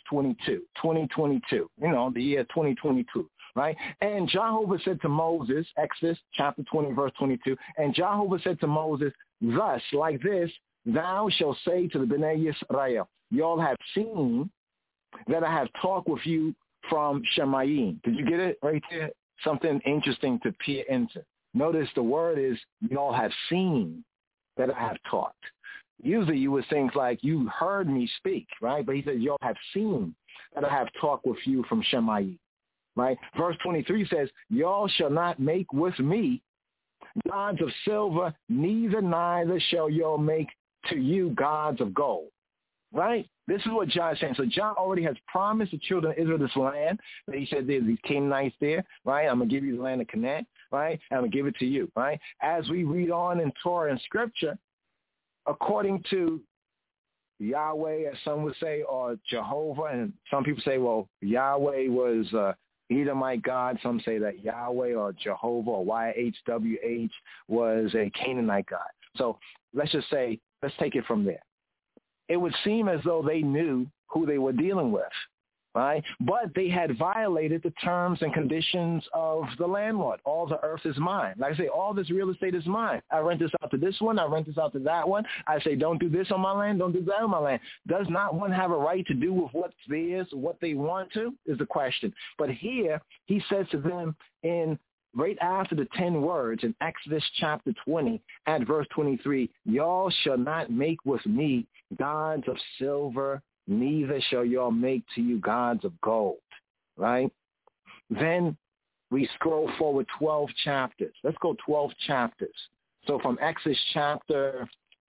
2022, the year 2022, right? And Jehovah said to Moses, Exodus chapter 20, verse 22, and Jehovah said to Moses, thus, like this, thou shalt say to the Bnei Yisrael, y'all have seen that I have talked with you from Shemayim. Did you get it right there? Something interesting to peer into. Notice the word is, y'all have seen that I have taught. Usually you would think like, you heard me speak, right? But he says, y'all have seen that I have talked with you from Shemayim, right? Verse 23 says, y'all shall not make with me gods of silver, neither shall y'all make to you gods of gold, right? This is what John is saying. So John already has promised the children of Israel this land. He said there's these Canaanites there, right? I'm going to give you the land of Canaan, right? And I'm going to give it to you, right? As we read on in Torah and Scripture, according to Yahweh, as some would say, or Jehovah, and some people say, well, Yahweh was Edomite God. Some say that Yahweh or Jehovah or YHWH was a Canaanite God. So let's just say, let's take it from there. It would seem as though they knew who they were dealing with, right? But they had violated the terms and conditions of the landlord. All the earth is mine. Like I say, all this real estate is mine. I rent this out to this one. I rent this out to that one. I say, don't do this on my land. Don't do that on my land. Does not one have a right to do with what's theirs, what they want to, is the question. But here he says to them right after the 10 words in Exodus chapter 20 at verse 23, y'all shall not make with me gods of silver, neither shall y'all make to you gods of gold, right? Then we scroll forward 12 chapters. Let's go 12 chapters. So from Exodus chapter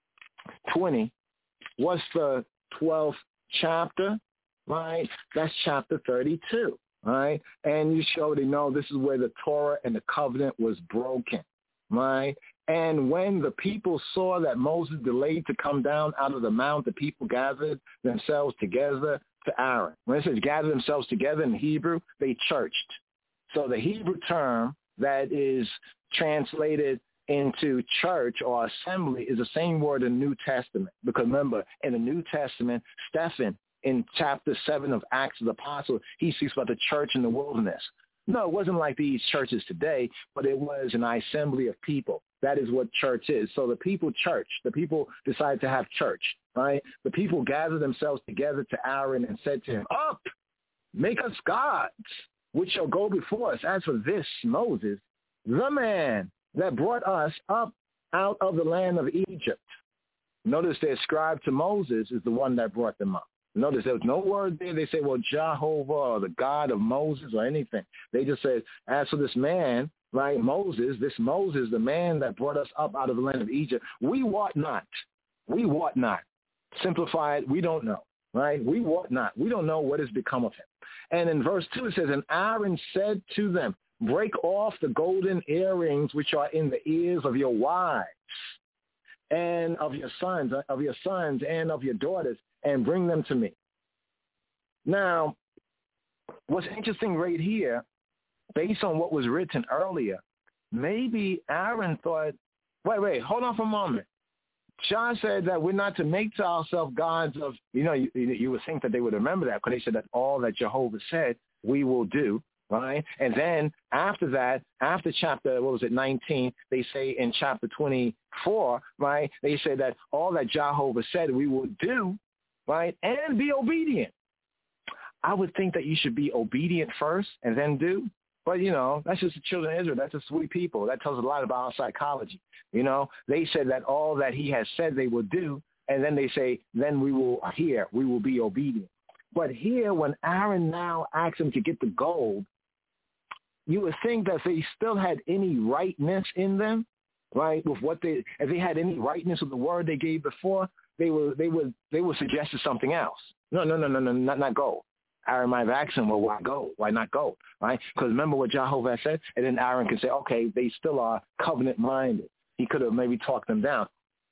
20, what's the 12th chapter, right? That's chapter 32. Right? And you already know this is where the Torah and the covenant was broken, right? And when the people saw that Moses delayed to come down out of the mount, the people gathered themselves together to Aaron. When it says gather themselves together in Hebrew, they churched. So the Hebrew term that is translated into church or assembly is the same word in the New Testament. Because remember, in the New Testament, Stephen, in chapter 7 of Acts of the Apostles, he speaks about the church in the wilderness. No, it wasn't like these churches today, but it was an assembly of people that is what church is. So the people church. The people decide to have church, right? The people gathered themselves together to Aaron and said to him, up, make us gods, which shall go before us. As for this Moses, the man that brought us up out of the land of Egypt. Notice they ascribe to Moses is the one that brought them up. Notice there was no word there. They say, well, Jehovah or the God of Moses or anything. They just said, as for this man, right, Moses, the man that brought us up out of the land of Egypt, we wot not. We wot not. Simplified, we don't know, right? We wot not. We don't know what has become of him. And in verse 2 it says, and Aaron said to them, break off the golden earrings which are in the ears of your wives and of your sons and of your daughters, and bring them to me. Now, what's interesting right here, based on what was written earlier, maybe Aaron thought, wait, hold on for a moment. John said that we're not to make to ourselves gods of, you would think that they would remember that, because they said that all that Jehovah said we will do, right? And then after that, after chapter, 19, they say in chapter 24, right, they say that all that Jehovah said we will do, right, and be obedient. I would think that you should be obedient first and then do. But, that's just the children of Israel. That's just sweet people. That tells a lot about our psychology. They said that all that he has said they will do, and then they say, then we will hear, we will be obedient. But here, when Aaron now asks him to get the gold, you would think that if they still had any rightness in them, right, with if they had any rightness with the word they gave before, they would suggest something else. No, not gold. Aaron might have asked him, well, why gold? Why not gold? Right? Because remember what Jehovah said? And then Aaron can say, okay, they still are covenant-minded. He could have maybe talked them down.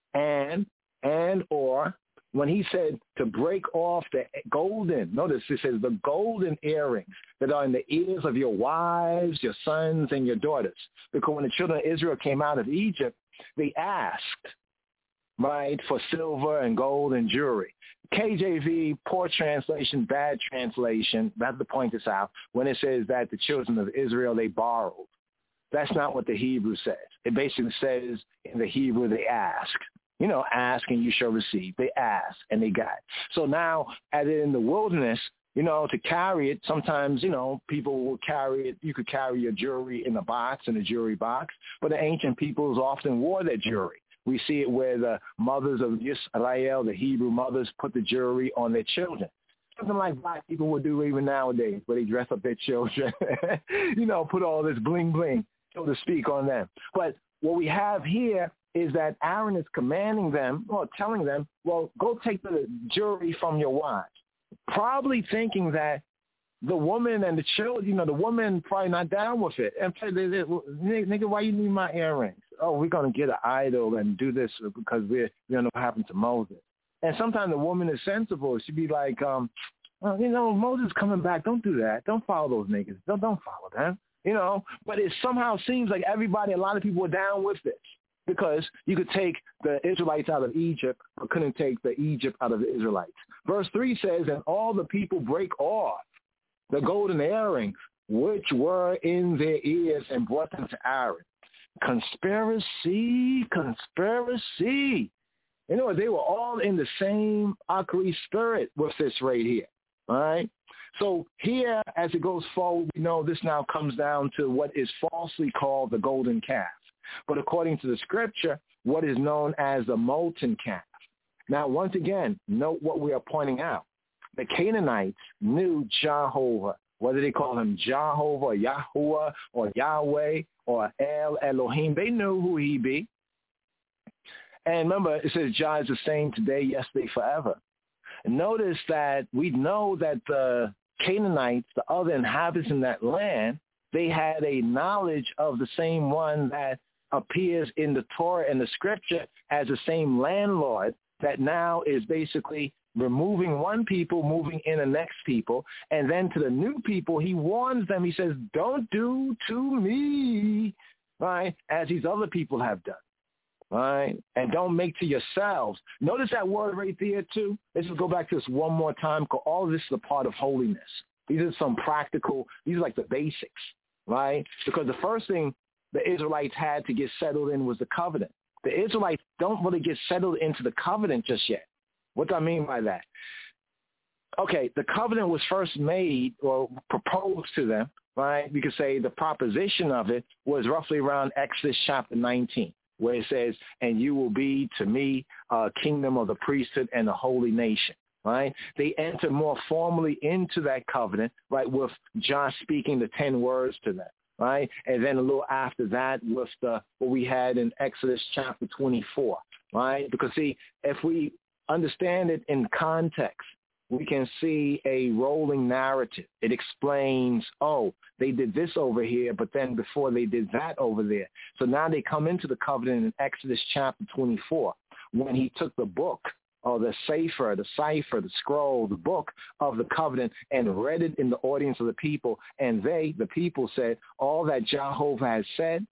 Or when he said to break off the golden, notice it says the golden earrings that are in the ears of your wives, your sons, and your daughters. Because when the children of Israel came out of Egypt, they asked, right, for silver and gold and jewelry. KJV, poor translation, bad translation, I have to point this out, when it says that the children of Israel, they borrowed. That's not what the Hebrew says. It basically says in the Hebrew they ask. Ask and you shall receive. They ask and they got. So now, as in the wilderness, to carry it, sometimes, people will carry it. You could carry your jewelry in a jewelry box, but the ancient peoples often wore their jewelry. We see it where the mothers of Israel, the Hebrew mothers, put the jewelry on their children. Something like black people would do even nowadays, where they dress up their children, put all this bling bling, so to speak, on them. But what we have here is that Aaron is commanding them, or telling them, well, go take the jewelry from your wives. Probably thinking that the woman and the children, the woman probably not down with it. And nigga, why you need my earrings? Oh, we're going to get an idol and do this because we don't know what happened to Moses. And sometimes the woman is sensible. She'd be like, Moses coming back. Don't do that. Don't follow those niggas. Don't follow them. But it somehow seems like a lot of people are down with this. Because you could take the Israelites out of Egypt, but couldn't take the Egypt out of the Israelites. Verse 3 says, and all the people break off the golden earrings which were in their ears and brought them to Aaron. Conspiracy. They were all in the same Akari spirit with this right here. All right? So here, as it goes forward, we know this now comes down to what is falsely called the golden calf. But according to the scripture, what is known as the molten calf. Now, once again, note what we are pointing out. The Canaanites knew Jehovah, whether they call him Jehovah or Yahuwah or Yahweh or El Elohim. They knew who he be. And remember, it says Jah is the same today, yesterday, forever. And notice that we know that the Canaanites, the other inhabitants in that land, they had a knowledge of the same one that appears in the Torah and the scripture as the same landlord that now is basically removing one people, moving in the next people. And then to the new people, he warns them. He says, don't do to me, right, as these other people have done, right? And don't make to yourselves. Notice that word right there, too. Let's just go back to this one more time, because all of this is a part of holiness. These are some practical, these are like the basics, right? Because the first thing the Israelites had to get settled in was the covenant. The Israelites don't really get settled into the covenant just yet. What do I mean by that? Okay, the covenant was first made or proposed to them, right? We could say the proposition of it was roughly around Exodus chapter 19, where it says, and you will be to me a kingdom of the priesthood and a holy nation, right? They enter more formally into that covenant, right, with Josh speaking the 10 words to them, right? And then a little after that with what we had in Exodus chapter 24, right? Because, see, if we understand it in context, we can see a rolling narrative. It explains, oh, they did this over here, but then before they did that over there. So now they come into the covenant in Exodus chapter 24 when he took the book or the cipher, the scroll, the book of the covenant and read it in the audience of the people. And they, the people, said, all that Jehovah has said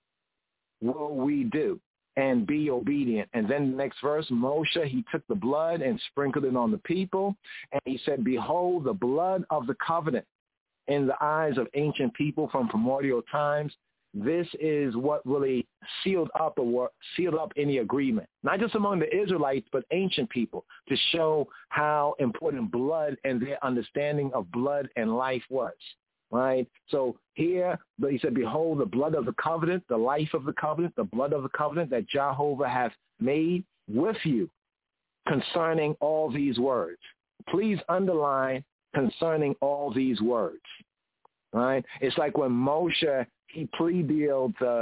will we do and be obedient. And then the next verse, Moshe, he took the blood and sprinkled it on the people. And he said, behold, the blood of the covenant in the eyes of ancient people from primordial times. This is what really sealed up any agreement, not just among the Israelites, but ancient people, to show how important blood and their understanding of blood and life was. Right? So here, he said, behold, the blood of the covenant, the life of the covenant, the blood of the covenant that Jehovah hath made with you concerning all these words. Please underline concerning all these words. Right? It's like when Moshe, he plea deal for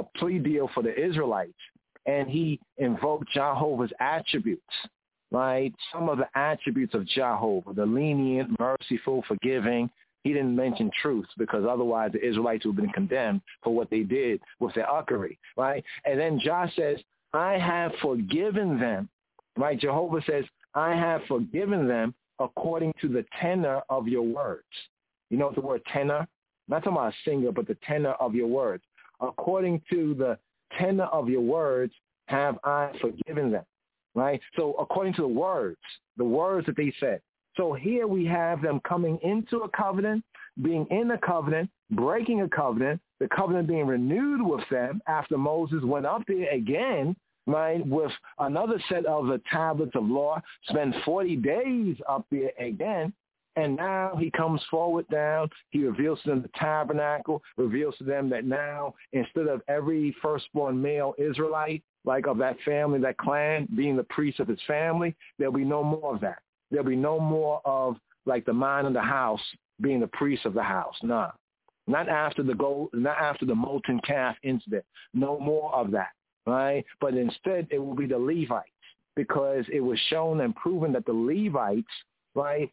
the Israelites, and he invoked Jehovah's attributes. Right? Some of the attributes of Jehovah, the lenient, merciful, forgiving. He didn't mention truth because otherwise the Israelites would have been condemned for what they did with their uckery, right? And then Josh says, I have forgiven them, right? Jehovah says, I have forgiven them according to the tenor of your words. You know what the word tenor? I'm not talking about a singer, but the tenor of your words. According to the tenor of your words have I forgiven them, right? So according to the words that they said. So here we have them coming into a covenant, being in a covenant, breaking a covenant, the covenant being renewed with them after Moses went up there again, right, with another set of the tablets of law, spent 40 days up there again, and now he comes forward down. He reveals to them the tabernacle, reveals to them that now instead of every firstborn male Israelite, like of that family, that clan, being the priest of his family, there'll be no more of that. There'll be no more of like the man of the house being the priest of the house. No, not after the molten calf incident. No more of that, right? But instead, it will be the Levites, because it was shown and proven that the Levites, right,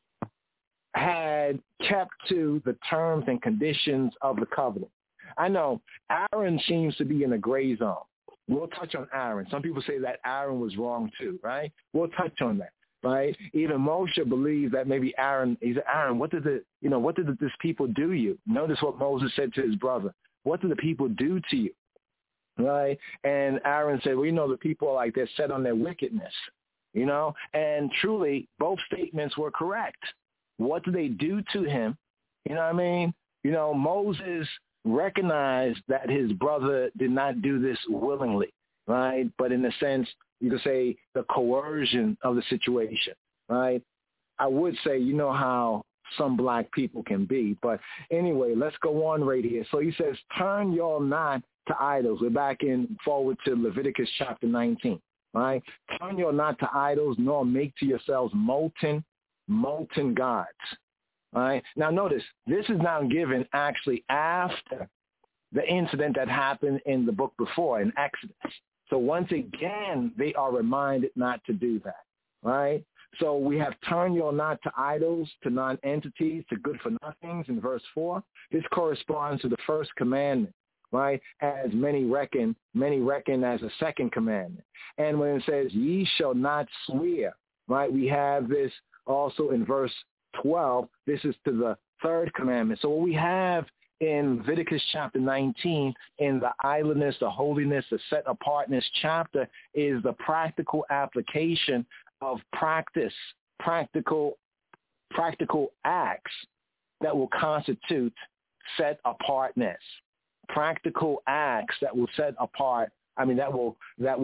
had kept to the terms and conditions of the covenant. I know Aaron seems to be in a gray zone. We'll touch on Aaron. Some people say that Aaron was wrong too, right? We'll touch on that. Right? Even Moshe believed that maybe he said, Aaron, what did this people do you? Notice what Moses said to his brother. What did the people do to you? Right? And Aaron said, well, the people are like, they're set on their wickedness, and truly both statements were correct. What did they do to him? You know what I mean? Moses recognized that his brother did not do this willingly, right? But in a sense, you could say the coercion of the situation, right? I would say, how some black people can be. But anyway, let's go on right here. So he says, turn your not to idols. We're back forward to Leviticus chapter 19, right? Turn your not to idols, nor make to yourselves molten gods, right? Now notice, this is now given actually after the incident that happened in the book before, in Exodus. So once again, they are reminded not to do that, right? So we have turn your not to idols, to non-entities, to good-for-nothings in verse 4. This corresponds to the first commandment, right? As many reckon as a second commandment. And when it says, ye shall not swear, right? We have this also in verse 12. This is to the third commandment. So what we have in Leviticus chapter 19, in the idleness, the holiness, the set-apartness chapter, is the practical application of practical acts that will constitute set-apartness. practical acts that will set apart. That will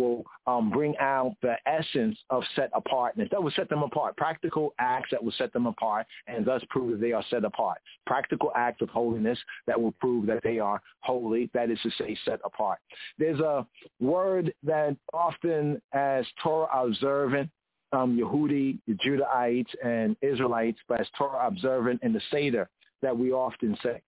bring out the essence of set apartness. That will set them apart. Practical acts that will set them apart and thus prove that they are set apart. Practical acts of holiness that will prove that they are holy. That is to say, set apart. There's a word that often as Torah observant, Yehudi, Judahites, and Israelites, but as Torah observant in the Seder that we often say.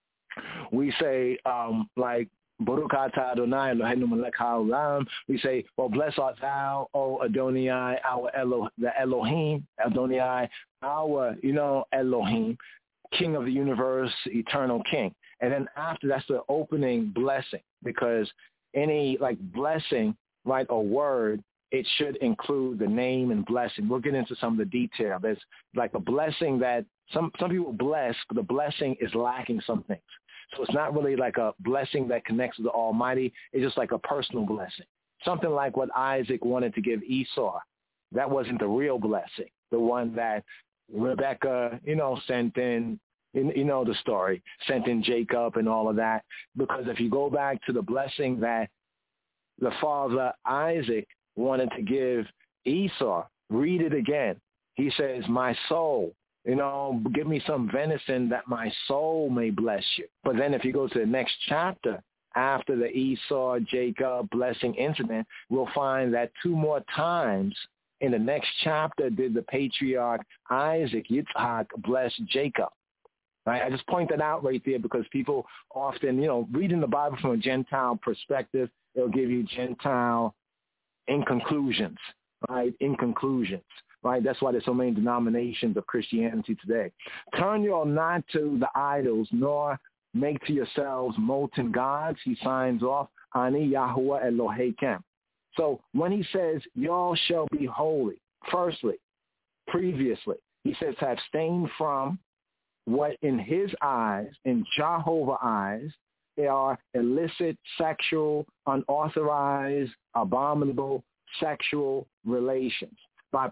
We say like, Baruch atah Adonai Eloheinu melech haolam. We say, well, blessed art thou, O Adonai, the Elohim, Adonai, our, Elohim, King of the universe, eternal King. And then after, that's the opening blessing, because any blessing, right, or word, it should include the name and blessing. We'll get into some of the detail. There's like a blessing that some people bless, but the blessing is lacking some things. So it's not really like a blessing that connects with the Almighty. It's just like a personal blessing. Something like what Isaac wanted to give Esau. That wasn't the real blessing. The one that Rebecca, sent in, the story, sent in Jacob and all of that. Because if you go back to the blessing that the father Isaac wanted to give Esau, read it again. He says, my soul, give me some venison that my soul may bless you. But then if you go to the next chapter, after the Esau-Jacob blessing incident, we'll find that 2 more times in the next chapter did the patriarch Isaac, Yitzhak, bless Jacob. Right? I just point that out right there because people often, reading the Bible from a Gentile perspective, it'll give you Gentile inconclusions, right? Inconclusions. Right? That's why there's so many denominations of Christianity today. Turn you all not to the idols, nor make to yourselves molten gods. He signs off, Ani Yahuwah Eloheikem. So when he says, y'all shall be holy, firstly, previously, he says to abstain from what in his eyes, in Jehovah's eyes, they are illicit, sexual, unauthorized, abominable sexual relations. By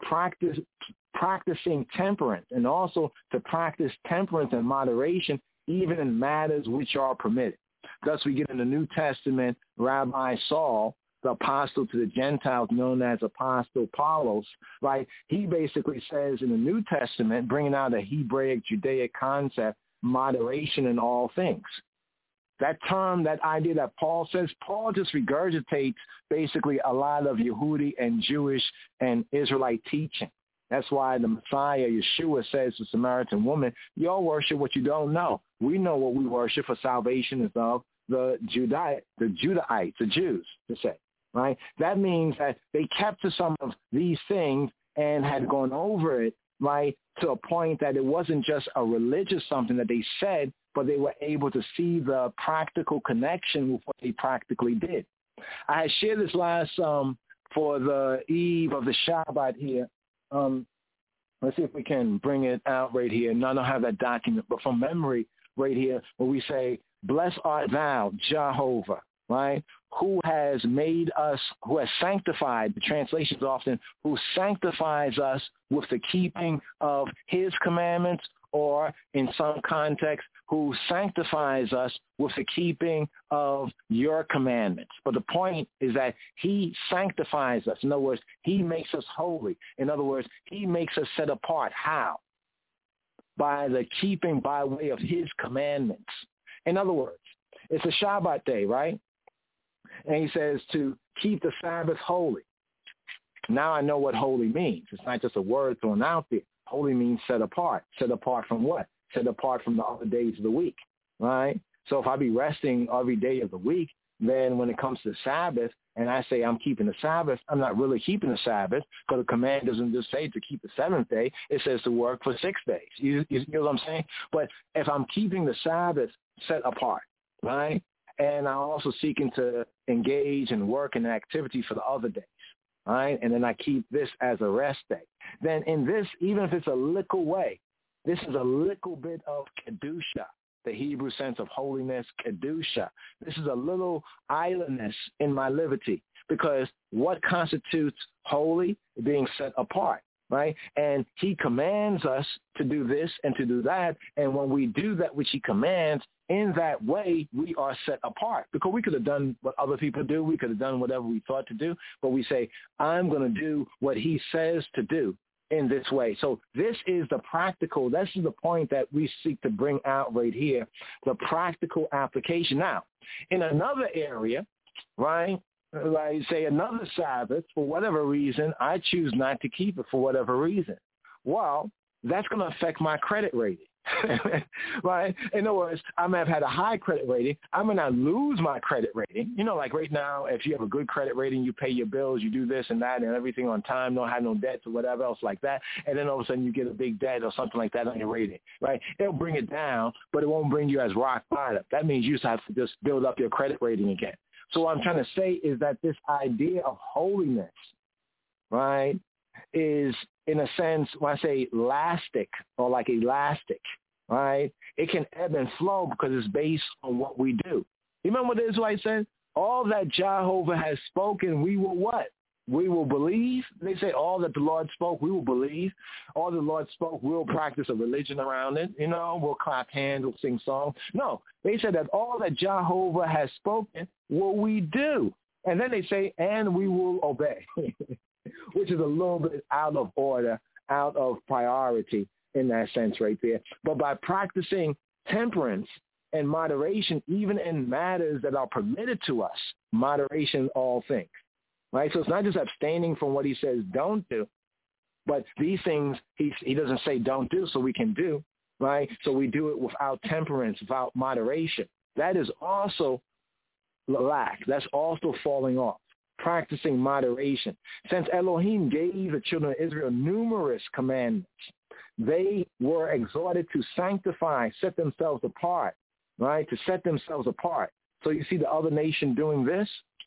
practicing temperance, and also to practice temperance and moderation even in matters which are permitted. Thus we get in the New Testament, Rabbi Saul, the apostle to the Gentiles known as Apostle Paulos, right? He basically says in the New Testament, bringing out a Hebraic, Judaic concept, moderation in all things. That term, that idea that Paul says, Paul just regurgitates basically a lot of Yehudi and Jewish and Israelite teaching. That's why the Messiah, Yeshua, says to the Samaritan woman, y'all worship what you don't know. We know what we worship, for salvation is of the Judahites, the Jews, to say, right? That means that they kept to some of these things and had gone over it, right, to a point that it wasn't just a religious something that they said, but they were able to see the practical connection with what they practically did. I had shared this last for the eve of the Shabbat here. Let's see if we can bring it out right here. No, I don't have that document, but from memory right here, where we say, blessed art thou, Jehovah, right, who has made us, who has sanctified, the translations often, who sanctifies us with the keeping of his commandments, or in some context, who sanctifies us with the keeping of your commandments. But the point is that he sanctifies us. In other words, he makes us holy. In other words, he makes us set apart. How? By the keeping by way of his commandments. In other words, it's a Shabbat day, right? And he says to keep the Sabbath holy. Now I know what holy means. It's not just a word thrown out there. Holy means set apart. Set apart from what? Set apart from the other days of the week, right? So if I be resting every day of the week, then when it comes to the Sabbath, and I say I'm keeping the Sabbath, I'm not really keeping the Sabbath, because the command doesn't just say to keep the seventh day. It says to work for 6 days. You know what I'm saying? But if I'm keeping the Sabbath set apart, right, and I'm also seeking to engage and work in activity for the other days, right, and then I keep this as a rest day, then in this, even if it's a little way, this is a little bit of Kedusha, the Hebrew sense of holiness, Kedusha. This is a little idleness in my liberty, because what constitutes holy? Being set apart. right? And he commands us to do this and to do that. And when we do that which he commands, in that way, we are set apart. Because we could have done what other people do. We could have done whatever we thought to do. But we say, I'm going to do what he says to do in this way. So this is the practical, this is the point that we seek to bring out right here, the practical application. Now, in another area, right, like say another Sabbath, for whatever reason, I choose not to keep it for whatever reason. Well, that's going to affect my credit rating. Right? In other words, I may have had a high credit rating. I may not lose my credit rating. You know, like right now, if you have a good credit rating, you pay your bills, you do this and that and everything on time, don't have no debts or whatever else like that, and then all of a sudden you get a big debt or something like that on your rating, right? It'll bring it down, but it won't bring you as rock bottom. That means you just have to just build up your credit rating again. So what I'm trying to say is that this idea of holiness, right, is in a sense, when I say elastic or like elastic, right, it can ebb and flow because it's based on what we do. You remember what the Israelites said? All that Jehovah has spoken, we will what? We will believe. They say all that the Lord spoke, we will believe. All the Lord spoke, we'll practice a religion around it. You know, we'll clap hands, we'll sing songs. No, they said that all that Jehovah has spoken, will we do. And then they say, and we will obey, which is a little bit out of order, out of priority in that sense right there. But by practicing temperance and moderation, even in matters that are permitted to us, moderation in all things. Right? So it's not just abstaining from what he says don't do, but these things he doesn't say don't do, so we can do, right? So we do it without temperance, without moderation. That is also lack. That's also falling off. Practicing moderation. Since Elohim gave the children of Israel numerous commandments, they were exhorted to sanctify, set themselves apart, right? To set themselves apart. So you see the other nation doing this,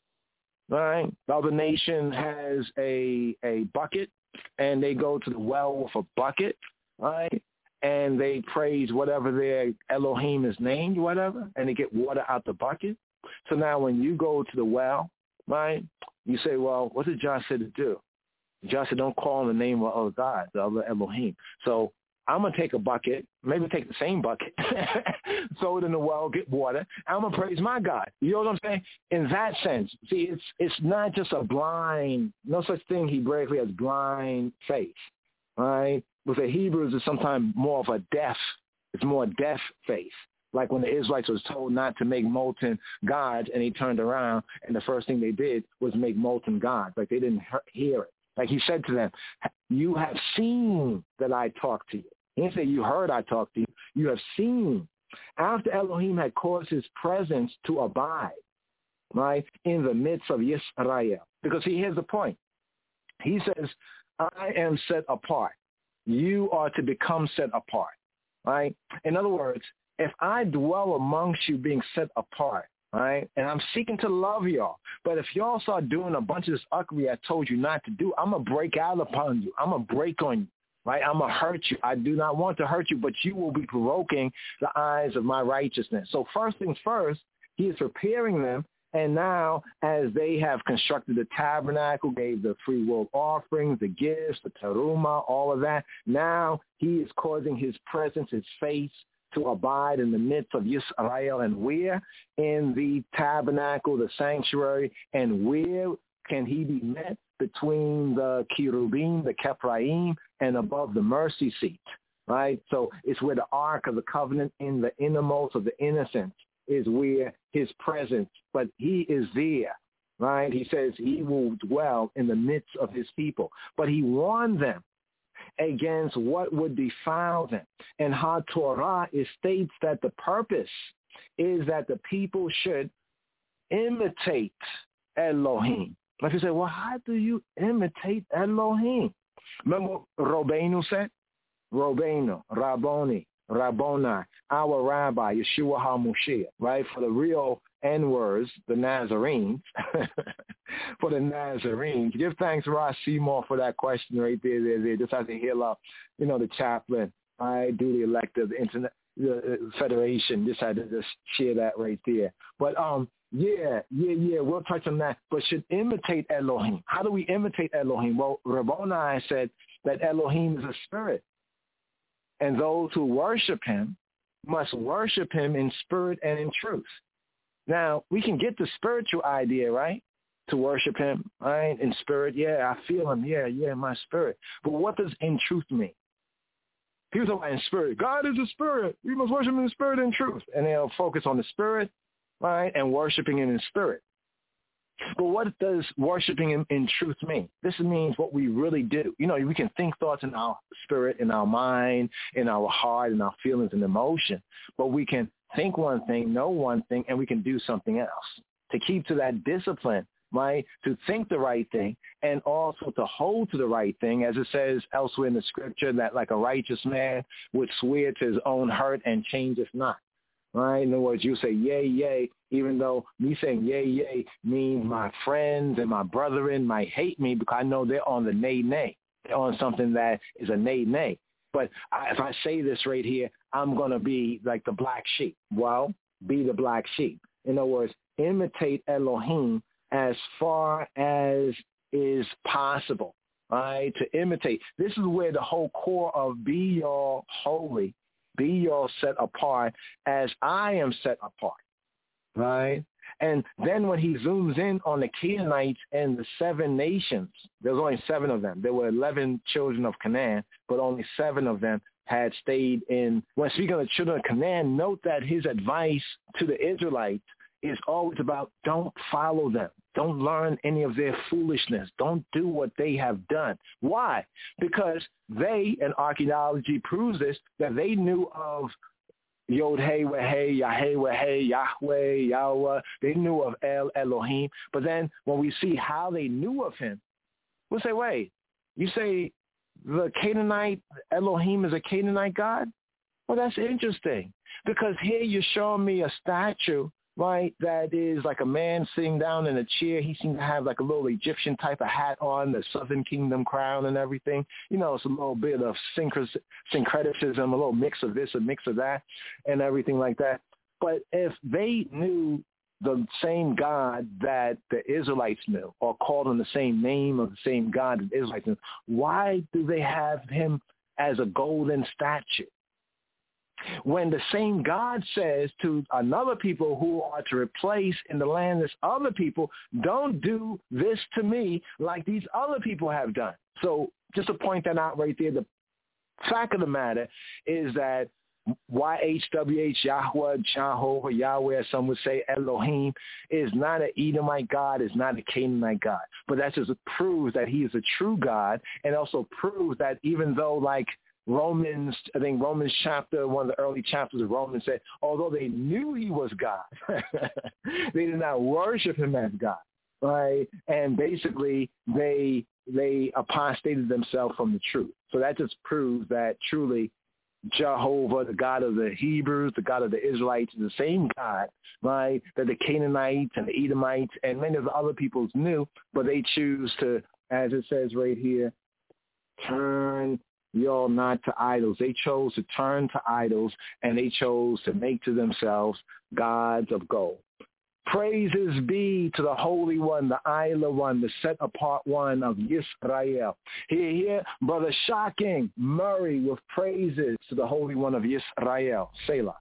right? The other nation has a bucket, and they go to the well with a bucket, right? And they praise whatever their Elohim is named, whatever, and they get water out the bucket. So now when you go to the well, right, you say, well, what did John say to do? John said, don't call on the name of other gods, the other Elohim. So I'm going to take a bucket, maybe take the same bucket, throw it in the well, get water. I'm going to praise my God. You know what I'm saying? In that sense, see, it's not just a blind, no such thing Hebraically as blind faith, right? With the Hebrews, it's sometimes more of a deaf, it's more deaf faith. Like when the Israelites was told not to make molten gods, and he turned around, and the first thing they did was make molten gods. Like they didn't hear it. Like he said to them, you have seen that I talked to you. He didn't say you heard I talked to you. You have seen. After Elohim had caused his presence to abide, right, in the midst of Yisrael. Because here's the point. He says, I am set apart. You are to become set apart, right? In other words, if I dwell amongst you being set apart, right, and I'm seeking to love y'all, but if y'all start doing a bunch of this ugly I told you not to do, I'm going to break out upon you. I'm going to break on you, right? I'm going to hurt you. I do not want to hurt you, but you will be provoking the eyes of my righteousness. So first things first, he is preparing them, and now as they have constructed the tabernacle, gave the free will offerings, the gifts, the teruma, all of that, now he is causing his presence, his face, to abide in the midst of Yisrael. And where? In the tabernacle, the sanctuary. And where can he be met? Between the Cherubim, the Kephraim, and above the mercy seat, right? So it's where the Ark of the Covenant in the innermost of the innocent is where his presence, but he is there, right? He says he will dwell in the midst of his people. But he warned them against what would defile them. And HaTorah, it states that the purpose is that the people should imitate Elohim. Like you say, well, how do you imitate Elohim? Remember what Rabbeinu said? Rabbeinu, Rabboni, Rabboni, our rabbi, Yeshua HaMoshiach, right? For the real N-words, the Nazarenes, for the Nazarenes. Give thanks, Ross Seymour, for that question right there. Just as to heal up, the chaplain, duly elected, the Federation. Just had to just share that right there. But we'll touch on that. But should imitate Elohim. How do we imitate Elohim? Well, Rabboni said that Elohim is a spirit. And those who worship him must worship him in spirit and in truth. Now, we can get the spiritual idea, right? To worship him, right? In spirit, yeah, I feel him, yeah, my spirit. But what does in truth mean? People talk about in spirit. God is a spirit. We must worship him in spirit and truth. And they'll focus on the spirit, right? And worshiping him in spirit. But what does worshiping him in truth mean? This means what we really do. You know, we can think thoughts in our spirit, in our mind, in our heart, in our feelings and emotion. But we can think one thing, know one thing, and we can do something else. To keep to that discipline, right? To think the right thing and also to hold to the right thing, as it says elsewhere in the scripture that like a righteous man would swear to his own hurt and changeth not. Right? In other words, you say yay, yay, even though me saying yay, yay means my friends and my brethren might hate me because I know they're on the nay, nay. They're on something that is a nay, nay. But if I say this right here, I'm going to be like the black sheep. Well, be the black sheep. In other words, imitate Elohim as far as is possible, right? To imitate. This is where the whole core of be y'all holy, be y'all set apart as I am set apart, right? And then when he zooms in on the Canaanites and the 7 nations, there's only 7 of them. There were 11 children of Canaan, but only 7 of them had stayed in. When speaking of the children of Canaan, note that his advice to the Israelites is always about don't follow them. Don't learn any of their foolishness. Don't do what they have done. Why? Because they, and archaeology proves this, that they knew of Yod-Heh-Weh-Heh, Yaheh-Weh-Heh, Yahweh, Yahweh. They knew of Elohim. But then when we see how they knew of him, we'll say, wait, you say the Canaanite Elohim is a Canaanite God? Well, that's interesting because here you're showing me a statue, right, that is like a man sitting down in a chair. He seems to have like a little Egyptian type of hat on, the Southern Kingdom crown and everything. You know, it's a little bit of syncretism, a little mix of this, a mix of that, and everything like that. But if they knew the same God that the Israelites knew, or called him the same name of the same God that the Israelites knew, why do they have him as a golden statue? When the same God says to another people who are to replace in the land this other people, don't do this to me like these other people have done. So just to point that out right there, the fact of the matter is that YHWH, Yahweh, Jehovah, Yahweh, as some would say, Elohim, is not an Edomite God, is not a Canaanite God. But that just proves that he is a true God, and also proves that even though like Romans, I think Romans chapter, one of the early chapters of Romans said, although they knew he was God, they did not worship him as God, right? And basically they apostated themselves from the truth. So that just proves that truly Jehovah, the God of the Hebrews, the God of the Israelites, is the same God, right, that the Canaanites and the Edomites and many of the other peoples knew, but they choose to, as it says right here, turn y'all not to idols. They chose to turn to idols, and they chose to make to themselves gods of gold. Praises be to the Holy One, the Isla One, the set-apart one of Yisrael. Here, Brother Shocking Murray with praises to the Holy One of Yisrael. Selah.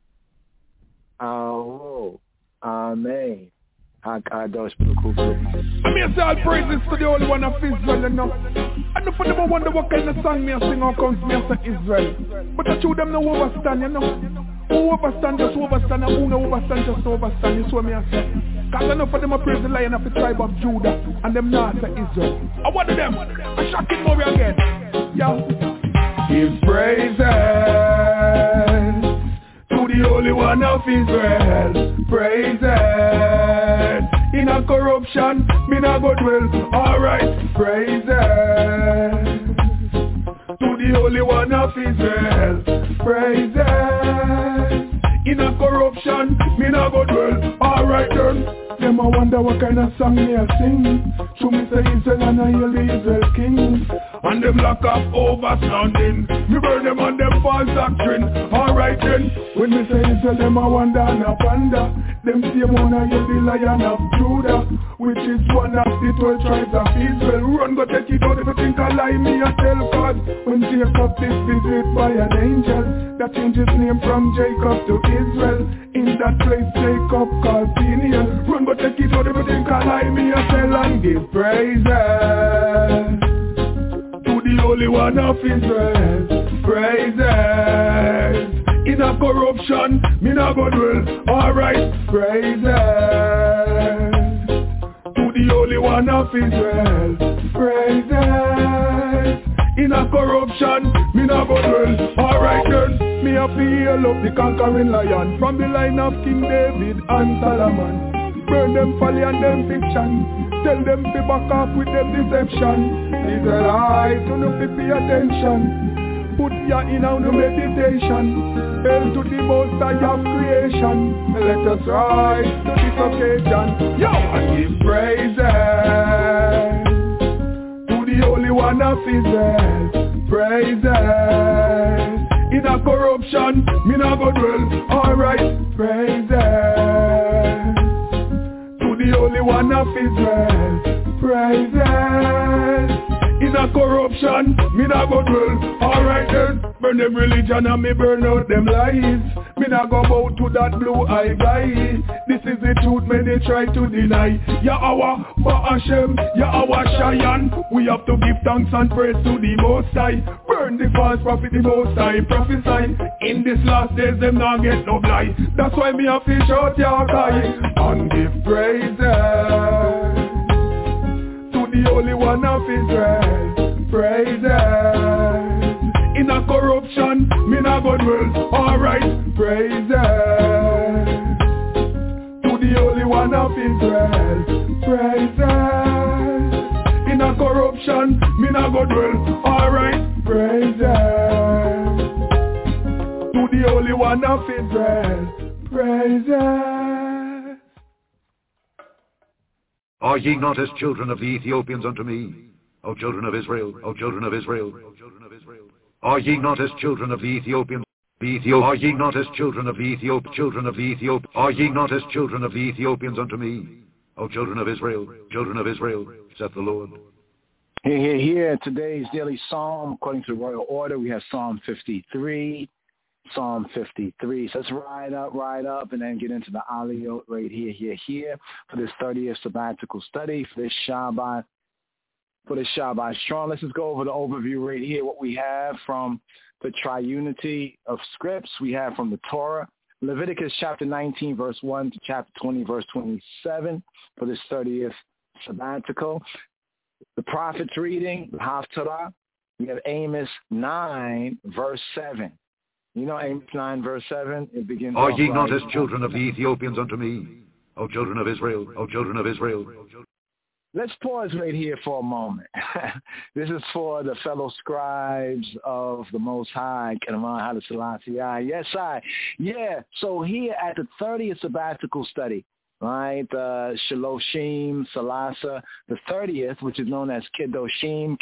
Oh, amen. I mean, I say all praises to the Holy One of Israel, you know. I know for them I wonder what kind of song me I sing or comes me I say Israel. But I show them no overstand, you know. Who overstand just overstand, and who no overstand just overstand. This what me I say. Cause I know for them I praise the Lion of the tribe of Judah, and them not say Israel. I want them. I Shocking Murray again. Yo. Give praises to the Holy One of Israel. Praises. In a corruption, me not go dwell. Alright, praises to the Holy One of Israel. Praises. In a corruption, me not go dwell. Alright then. Them I wonder what kind of song me a sing. To me say Israel and I hear the Israel king. And them lack of overstanding, me burn them on them false doctrine. Alright then, when me say Israel, them a wonder and a panda. Them same one I hear the Lion of Judah, which is one of the 12 tribes of Israel. Run go take it out if you think I lie, me a tell God. When Jacob is visited by an angel, that changes name from Jacob to Israel. In that place Jacob called Peniel. Run go take it out if you think I lie, me a tell and give praises to the Holy One of Israel. Praises. In a corruption, me not go dwell. Alright, praises to the Holy One of Israel. Praises. In a corruption, me not go dwell. Alright then, me have to hail up the conquering lion from the line of King David and Solomon. Burn them folly and them fiction. Tell them to back up with them deception. Israelites, do not pay attention. Put ya in on the meditation. Hail to the most high of creation. Let us rise to this occasion. Yo, and give praises to the Holy One of Israel. Praises. In a corruption, me not go dwell. Alright, praises to the Holy One of Israel. Praises. In a corruption, me not go dwell. Alright then, burn them religion and me burn out them lies. Me not go bow to that blue eye guy. This is the truth, may they try to deny. Ya our Ba'ashem, ya our Shayan. We have to give thanks and praise to the Most High. Burn the false prophet, the Most High prophesy. In this last days, them not get no blight. That's why me have to shout ya guy and give praises the Holy One of Israel. Praises. In a corruption, me not go dwell. Alright, praises to the Holy One of Israel. Praises. In a corruption, me not go dwell. Alright, praises to the Holy One of Israel. Praises. Are ye not as children of the Ethiopians unto me, O children of Israel, O children of Israel? Are ye not as children of the Ethiopians? Are ye not as children of the children of the Ethiopians? Are ye not as children of the Ethiopians unto me, O children of Israel, saith the Lord? Here, today's daily psalm, according to the royal order, we have Psalm 53. Psalm 53. So let's ride up, and then get into the Aliyot right here for this 30th sabbatical study, for this Shabbat strong. Let's just go over the overview right here, what we have from the triunity of scripts. We have from the Torah, Leviticus chapter 19, verse 1 to chapter 20, verse 27 for this 30th sabbatical. The prophets reading, the Haftarah. We have Amos 9, verse 7. You know Amos 9, verse 7, it begins... Are ye not as children of the Ethiopians unto me, O children of Israel, O children of Israel? Let's pause right here for a moment. This is for the fellow scribes of the Most High, Kenaman Haile Selassie. Yes, Yeah, so here at the 30th sabbatical study, right, Shaloshim, Salasa, the 30th, which is known as Kedoshim,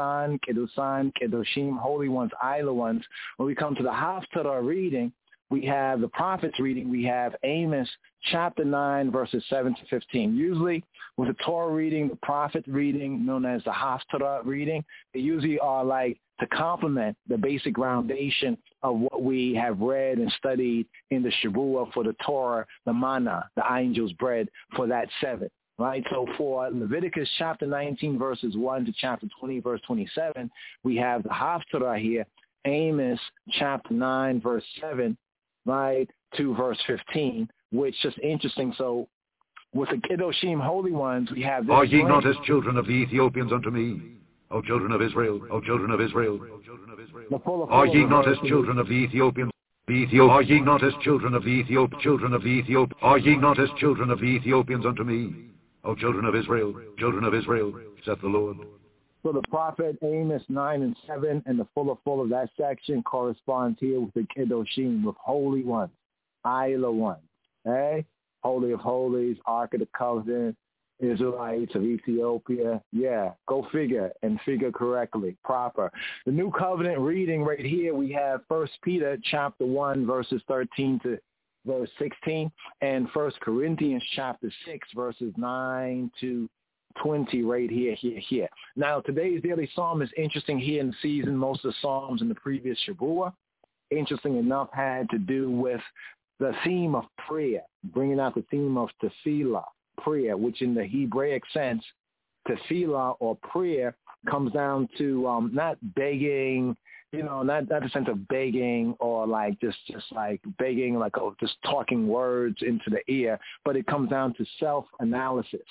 Kedoshim, Holy Ones, Isla Ones. When we come to the Haftarah reading, we have the prophets reading, we have Amos chapter 9, verses 7 to 15. Usually with the Torah reading, the prophet reading, known as the Haftarah reading, they usually are like to complement the basic foundation of what we have read and studied in the Shavua for the Torah, the manna, the angel's bread for that 7. Right? So for Leviticus chapter 19, verses 1 to chapter 20, verse 27, we have the Haftarah here, Amos chapter 9, verse 7, right, to verse 15, which is interesting. So with the Kedoshim Holy Ones, we have this. Are ye not as children of the Ethiopians unto me, O children of Israel, O children of Israel? Are ye not as children of the Ethiopians? Are ye not as children of the children of the Ethiopians? Are ye not as children of the Ethiopians unto me, O children of Israel, saith the Lord? So the prophet Amos 9 and 7 and the full of that section corresponds here with the Kedoshim, with Holy Ones, Isla Ones, okay? Holy of Holies, Ark of the Covenant, Israelites of Ethiopia. Yeah, go figure and figure correctly, proper. The New Covenant reading right here, we have 1 Peter chapter 1, verses 13 to verse 16, and 1 Corinthians chapter 6, verses 9 to 20 right here. Now, today's daily psalm is interesting here in the season. Most of the psalms in the previous Shavua, interesting enough, had to do with the theme of prayer, bringing out the theme of tefillah, prayer, which in the Hebraic sense, tefillah or prayer comes down to not begging, not the sense of begging or like just like begging, like just talking words into the ear, but it comes down to self-analysis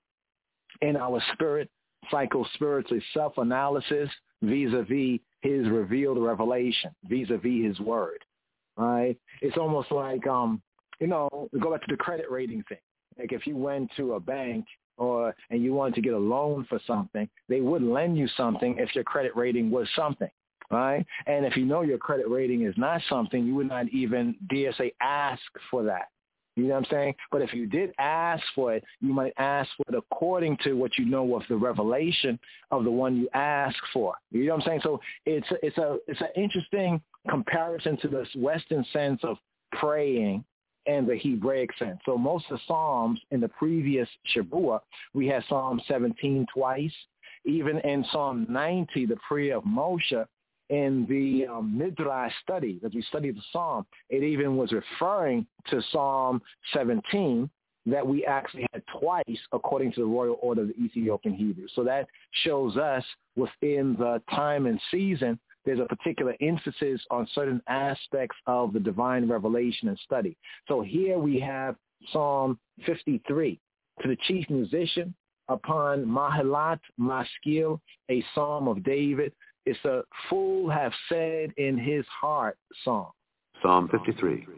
in our spirit, psycho-spiritually self-analysis vis-a-vis his revealed revelation, vis-a-vis his word, right? It's almost like, go back to the credit rating thing. Like if you went to a bank and you wanted to get a loan for something, they would lend you something if your credit rating was something, right? And if you know your credit rating is not something, you would not even dare say ask for that. You know what I'm saying? But if you did ask for it, you might ask for it according to what you know of the revelation of the one you ask for. You know what I'm saying? So it's an interesting comparison to this Western sense of praying and the Hebraic sense. So most of the Psalms in the previous Shavua, we had Psalm 17 twice. Even in Psalm 90, the prayer of Moshe, in the Midrash study, as we studied the Psalm, it even was referring to Psalm 17 that we actually had twice according to the royal order of the Ethiopian Hebrews. So that shows us within the time and season, there's a particular emphasis on certain aspects of the divine revelation and study. So here we have Psalm 53, to the chief musician, upon Mahalat Maskil, a psalm of David. It's a fool have said in his heart song. Psalm 53.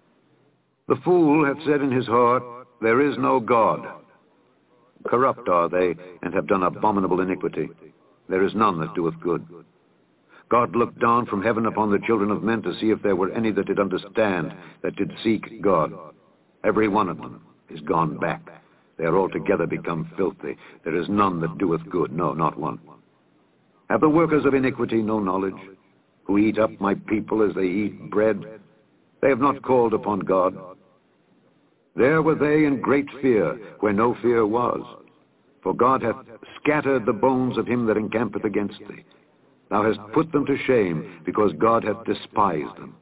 The fool hath said in his heart, there is no God. Corrupt are they, and have done abominable iniquity. There is none that doeth good. God looked down from heaven upon the children of men to see if there were any that did understand, that did seek God. Every one of them is gone back. They are altogether become filthy. There is none that doeth good, no, not one. Have the workers of iniquity no knowledge, who eat up my people as they eat bread? They have not called upon God. There were they in great fear, where no fear was. For God hath scattered the bones of him that encampeth against thee. Thou hast put them to shame, because God hath despised them.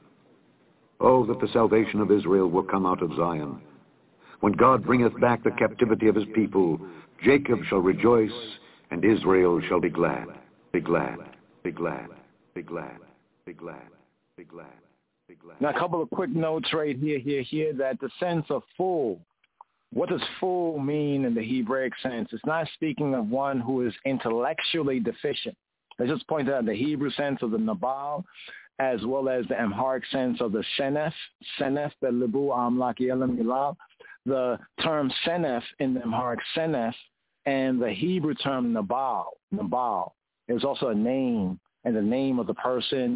Oh, that the salvation of Israel will come out of Zion. When God bringeth back the captivity of his people, Jacob shall rejoice, and Israel shall be glad. Be glad, be glad, be glad, be glad, be glad, be glad. Now, a couple of quick notes right here, that the sense of fool. What does fool mean in the Hebraic sense? It's not speaking of one who is intellectually deficient. I just pointed out the Hebrew sense of the Nabal, as well as the Amharic sense of the Senef, Belibu, Amlak, Yelam, Yilal. The term Senef in the Amharic Senef, and the Hebrew term Nabal. Is also a name, and the name of the person,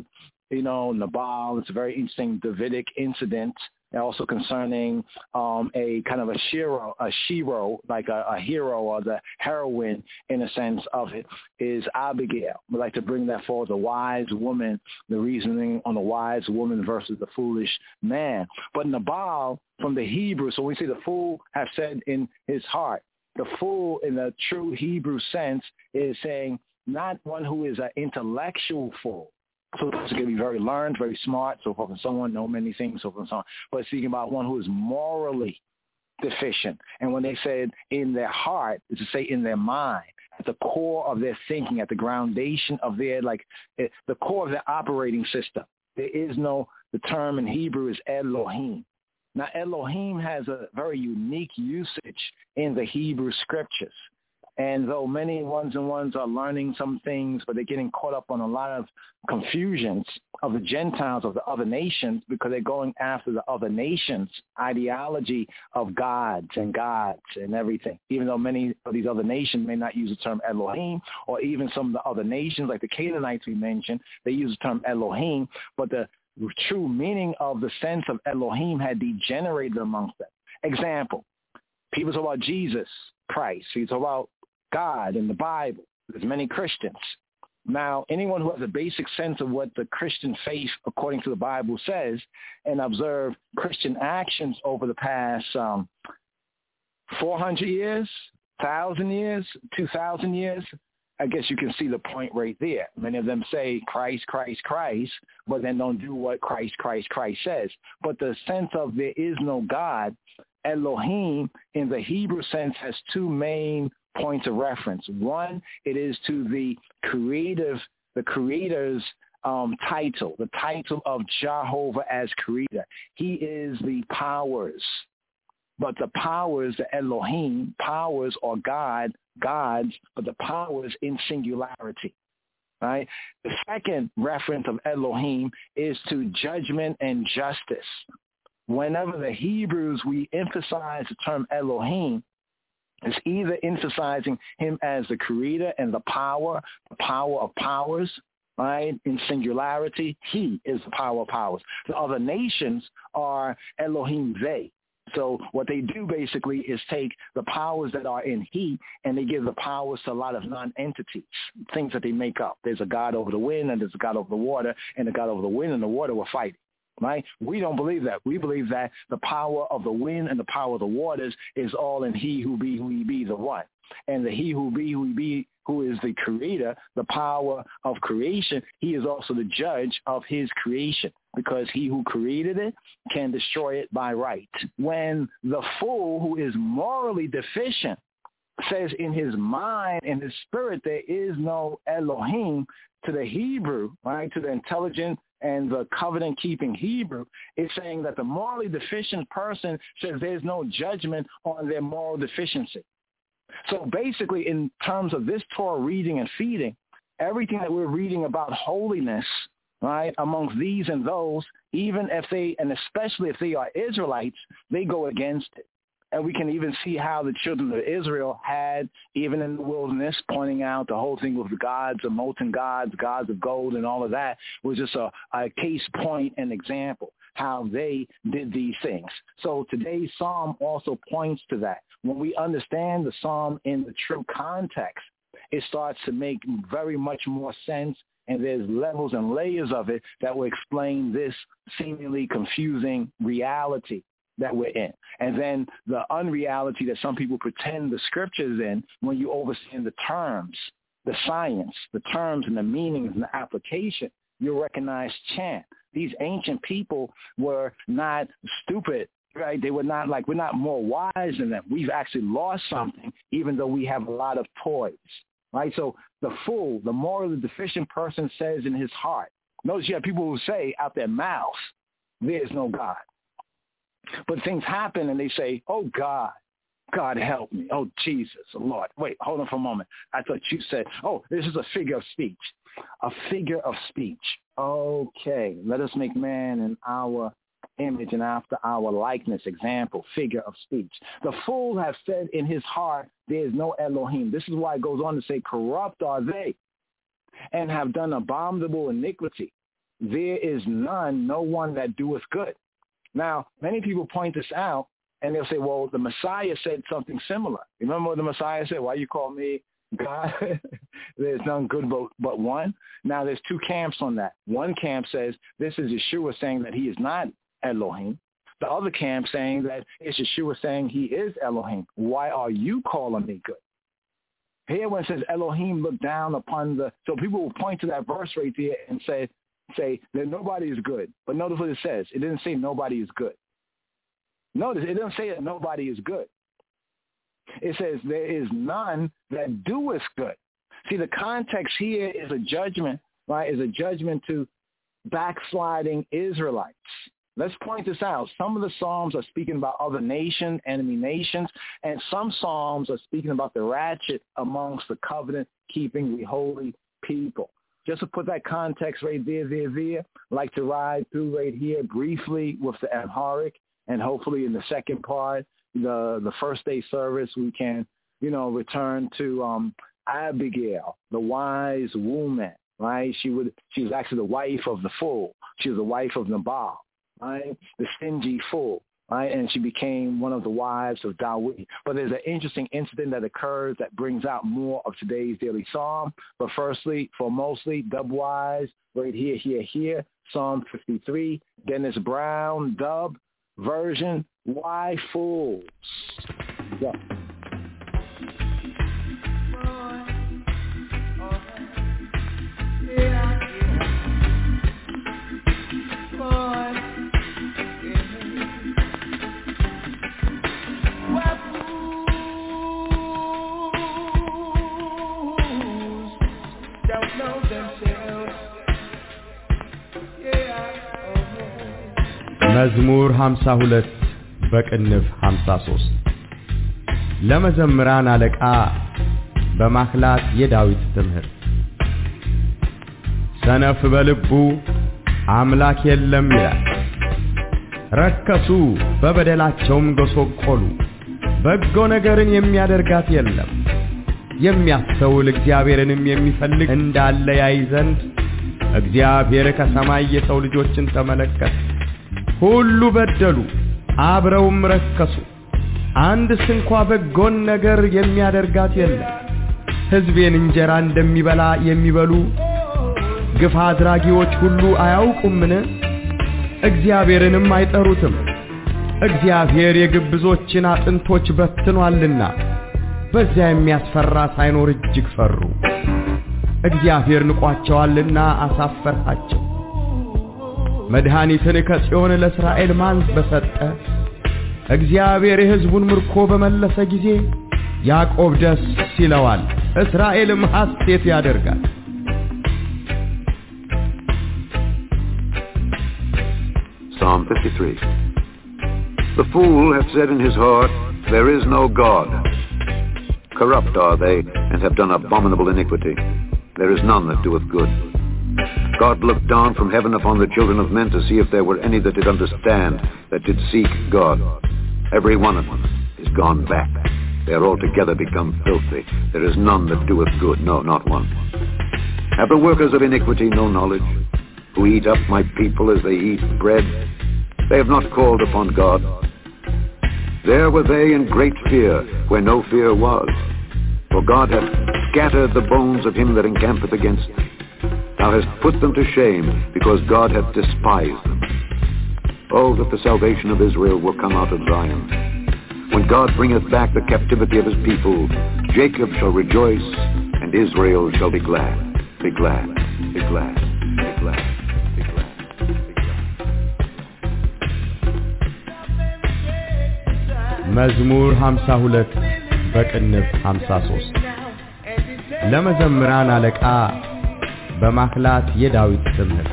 Nabal. It's a very interesting Davidic incident, and also concerning a kind of a shiro, like a hero or the heroine in a sense of it, is Abigail. We like to bring that forward, the wise woman, the reasoning on the wise woman versus the foolish man. But Nabal from the Hebrew, so when we say the fool have said in his heart, the fool in the true Hebrew sense is saying, not one who is an intellectual fool. So it's going to be very learned, very smart, so forth and so on, know many things, so forth and so on. But speaking about one who is morally deficient. And when they said in their heart, is to say in their mind, at the core of their thinking, at the groundation of their, the core of their operating system. There is the term in Hebrew is Elohim. Now, Elohim has a very unique usage in the Hebrew scriptures. And though many ones are learning some things, but they're getting caught up on a lot of confusions of the Gentiles, of the other nations, because they're going after the other nations' ideology of gods and everything. Even though many of these other nations may not use the term Elohim, or even some of the other nations, like the Canaanites we mentioned, they use the term Elohim, but the true meaning of the sense of Elohim had degenerated amongst them. Example, people talk about Jesus. Christ. So you talk about God in the Bible. There's many Christians. Now, anyone who has a basic sense of what the Christian faith, according to the Bible, says, and observe Christian actions over the past 400 years, 1,000 years, 2,000 years, I guess you can see the point right there. Many of them say Christ, Christ, Christ, but then don't do what Christ, Christ, Christ says. But the sense of there is no God, Elohim, in the Hebrew sense, has two main points of reference. One, it is to the creator's title, the title of Jehovah as creator. He is the powers. But the powers, the Elohim, powers or gods, but the powers in singularity. Right? The second reference of Elohim is to judgment and justice. Whenever the Hebrews, we emphasize the term Elohim, it's either emphasizing him as the creator and the power of powers, right? In singularity, he is the power of powers. The other nations are Elohim they. So what they do basically is take the powers that are in he, and they give the powers to a lot of non-entities, things that they make up. There's a God over the wind, and there's a God over the water, and the God over the wind and the water were fighting. Right? We don't believe that. We believe that the power of the wind and the power of the waters is all in he who be the one. And the he who be, who is the creator, the power of creation, he is also the judge of his creation, because he who created it can destroy it by right. When the fool who is morally deficient says in his mind, in his spirit, there is no Elohim, to the Hebrew, right, to the intelligent and the covenant-keeping Hebrew, is saying that the morally deficient person says there's no judgment on their moral deficiency. So basically, in terms of this Torah reading and feeding, everything that we're reading about holiness, right, amongst these and those, even if they, and especially if they are Israelites, they go against it. And we can even see how the children of Israel had, even in the wilderness, pointing out the whole thing with the gods, the molten gods, gods of gold and all of that, was just a case point and example, how they did these things. So today's psalm also points to that. When we understand the psalm in the true context, it starts to make very much more sense, and there's levels and layers of it that will explain this seemingly confusing reality that we're in. And then the unreality that some people pretend the scriptures in, when you overstand the terms, the science, the terms and the meanings and the application, you'll recognize chant. These ancient people were not stupid, right? They were not like, we're not more wise than them. We've actually lost something, even though we have a lot of toys, right? So the fool, the morally deficient person says in his heart. Notice you have people who say out their mouths, there is no God. But things happen and they say, oh, God help me. Oh, Jesus, Lord. Wait, hold on for a moment. I thought you said, oh, this is a figure of speech. A figure of speech. Okay, let us make man in our image and after our likeness. Example, figure of speech. The fool has said in his heart, there is no Elohim. This is why it goes on to say, corrupt are they and have done abominable iniquity. There is none, no one that doeth good. Now, many people point this out, and they'll say, well, the Messiah said something similar. Remember what the Messiah said? Why you call me God? There's none good but one. Now, there's two camps on that. One camp says this is Yeshua saying that he is not Elohim. The other camp saying that it's Yeshua saying he is Elohim. Why are you calling me good? Here when it says Elohim look down upon the... So people will point to that verse right there and say that nobody is good. But notice what it says. It didn't say nobody is good. Notice, it doesn't say that nobody is good. It says there is none that doeth good. See, the context here is a judgment, right? Is a judgment to backsliding Israelites. Let's point this out. Some of the Psalms are speaking about other nations, enemy nations, and some Psalms are speaking about the ratchet amongst the covenant-keeping, the holy people. Just to put that context right there, I'd like to ride through right here briefly with the Amharic, and hopefully in the second part, the first day service, we can, return to Abigail, the wise woman, right? She was actually the wife of the fool. She was the wife of Nabal, right? The stingy fool. right? And she became one of the wives of Dawid. But there's an interesting incident that occurs that brings out more of today's daily psalm. But firstly, foremostly, dub-wise, right here, Psalm 53, Dennis Brown, dub, version, Why Fools? Yeah. መዝሙር 52 በቅንፍ 53 ለመዘምራን አለቃ በማክላት የዳዊት ትምህርት። ሰነፍ በልቡ አምላክ የለም ይላል፣ ረከሱ በበደላቸውም ጎሰቆሉ፣ በጎ ነገርን የሚያደርጋት የለም። የሚያስተውል እግዚአብሔርንም የሚፈልግ እንዳለ ያይ ዘንድ እግዚአብሔር ከሰማይ የሰው ልጆችን ተመለከተ። ሁሉ በደሉ አብረውም ረከሱ፣ አንድ ስንኳ በጎን ነገር የሚያደርጋት የለም። ሕዝቤን እንጀራ እንደሚበላ የሚበሉ ግፍ አድራጊዎች ሁሉ አያውቁምን? እግዚአብሔርንም አይጠሩትም። እግዚአብሔር የግብዞችን አጥንቶች በትኗልና በዚያ የሚያስፈራ ሳይኖር እጅግ ፈሩ። እግዚአብሔር ንቋቸዋልና አሳፈርሃቸው። መድኃኒትን ከጽዮን ለእስራኤል ማን በሰጠ? እግዚአብሔር የሕዝቡን ምርኮ በመለሰ ጊዜ ያዕቆብ ደስ ይለዋል፣ እስራኤልም ሐሴት ያደርጋል። Psalm 53. The fool hath said in his heart, there is no God. Corrupt are they, and have done abominable iniquity. There is none that doeth good. God looked down from heaven upon the children of men to see if there were any that did understand, that did seek God. Every one of them is gone back. They are altogether become filthy. There is none that doeth good, no, not one. Have the workers of iniquity no knowledge, who eat up my people as they eat bread? They have not called upon God. There were they in great fear, where no fear was. For God hath scattered the bones of him that encampeth against thee. Thou hast put them to shame, because God hath despised them. Oh, that the salvation of Israel will come out of Zion. When God bringeth back the captivity of his people, Jacob shall rejoice, and Israel shall be glad. Be glad, be glad, be glad, be glad, be glad. መዝሙር 52 በቅንፍ 53 ለመዘምራን አለቃ በማክላት የዳዊት ትምህርት።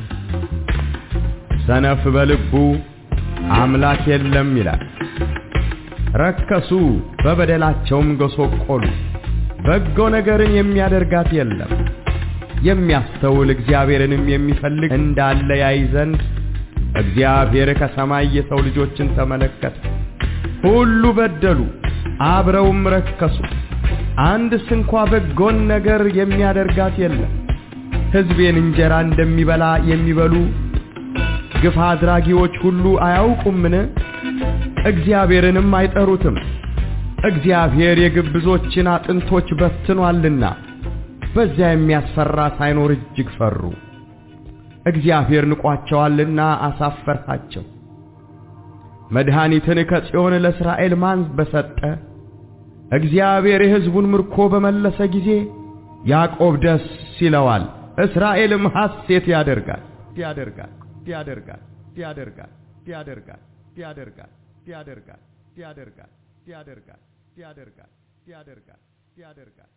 ሰነፍ በልቡ አምላክ የለም ይላል፣ ረከሱ በበደላቸውም ጎሰቆሉ፣ በጎ ነገርን የሚያደርጋት የለም። የሚያስተውል እግዚአብሔርንም የሚፈልግ እንዳለ ያይ ዘንድ እግዚአብሔር ከሰማይ የሰው ልጆችን ተመለከተ። ሁሉ በደሉ አብረውም ረከሱ፣ አንድ ስንኳ በጎን ነገር የሚያደርጋት የለም። ሕዝቤን እንጀራ እንደሚበላ የሚበሉ ግፍ አድራጊዎች ሁሉ አያውቁምን? እግዚአብሔርንም አይጠሩትም። እግዚአብሔር የግብዞችን አጥንቶች በትኗልና በዚያ የሚያስፈራ ሳይኖር እጅግ ፈሩ። እግዚአብሔር ንቋቸዋልና አሳፈርሃቸው። መድኃኒትን ከጽዮን ለእስራኤል ማን በሰጠ? እግዚአብሔር የሕዝቡን ምርኮ በመለሰ ጊዜ ያዕቆብ ደስ ይለዋል፣ እስራኤልም ሐሴት ያደርጋል ያደርጋል ያደርጋል ያደርጋል ያደርጋል ያደርጋል ያደርጋል ያደርጋል ያደርጋል ያደርጋል ያደርጋል ያደርጋል።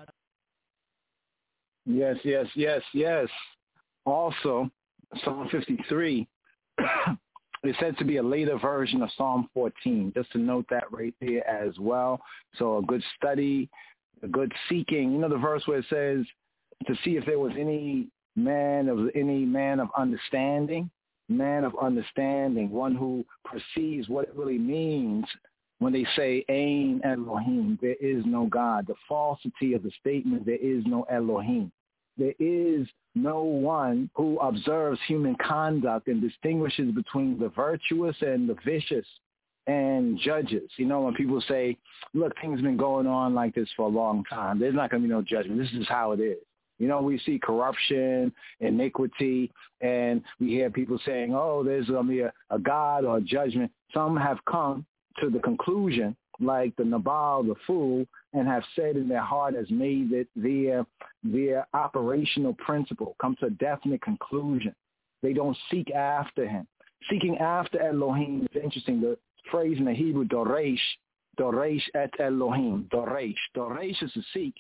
Yes. Also, Psalm 53 is said to be a later version of Psalm 14. Just to note that right there as well. So a good study, a good seeking. You know the verse where it says to see if there was any man of understanding, one who perceives what it really means when they say Ein Elohim, there is no God. The falsity of the statement, there is no Elohim. there is no one who observes human conduct and distinguishes between the virtuous and the vicious and judges. You know, when people say, look, things have been going on like this for a long time, there's not going to be no judgment. This is how it is. You know, we see corruption, iniquity, and we hear people saying, oh, there's going to be a God or a judgment. Some have come to the conclusion, like the Nabal, the fool, and have said in their heart, has made it their operational principle, come to a definite conclusion. They don't seek after him. Seeking after Elohim is interesting. The phrase in the Hebrew, doresh et Elohim, doresh is to seek.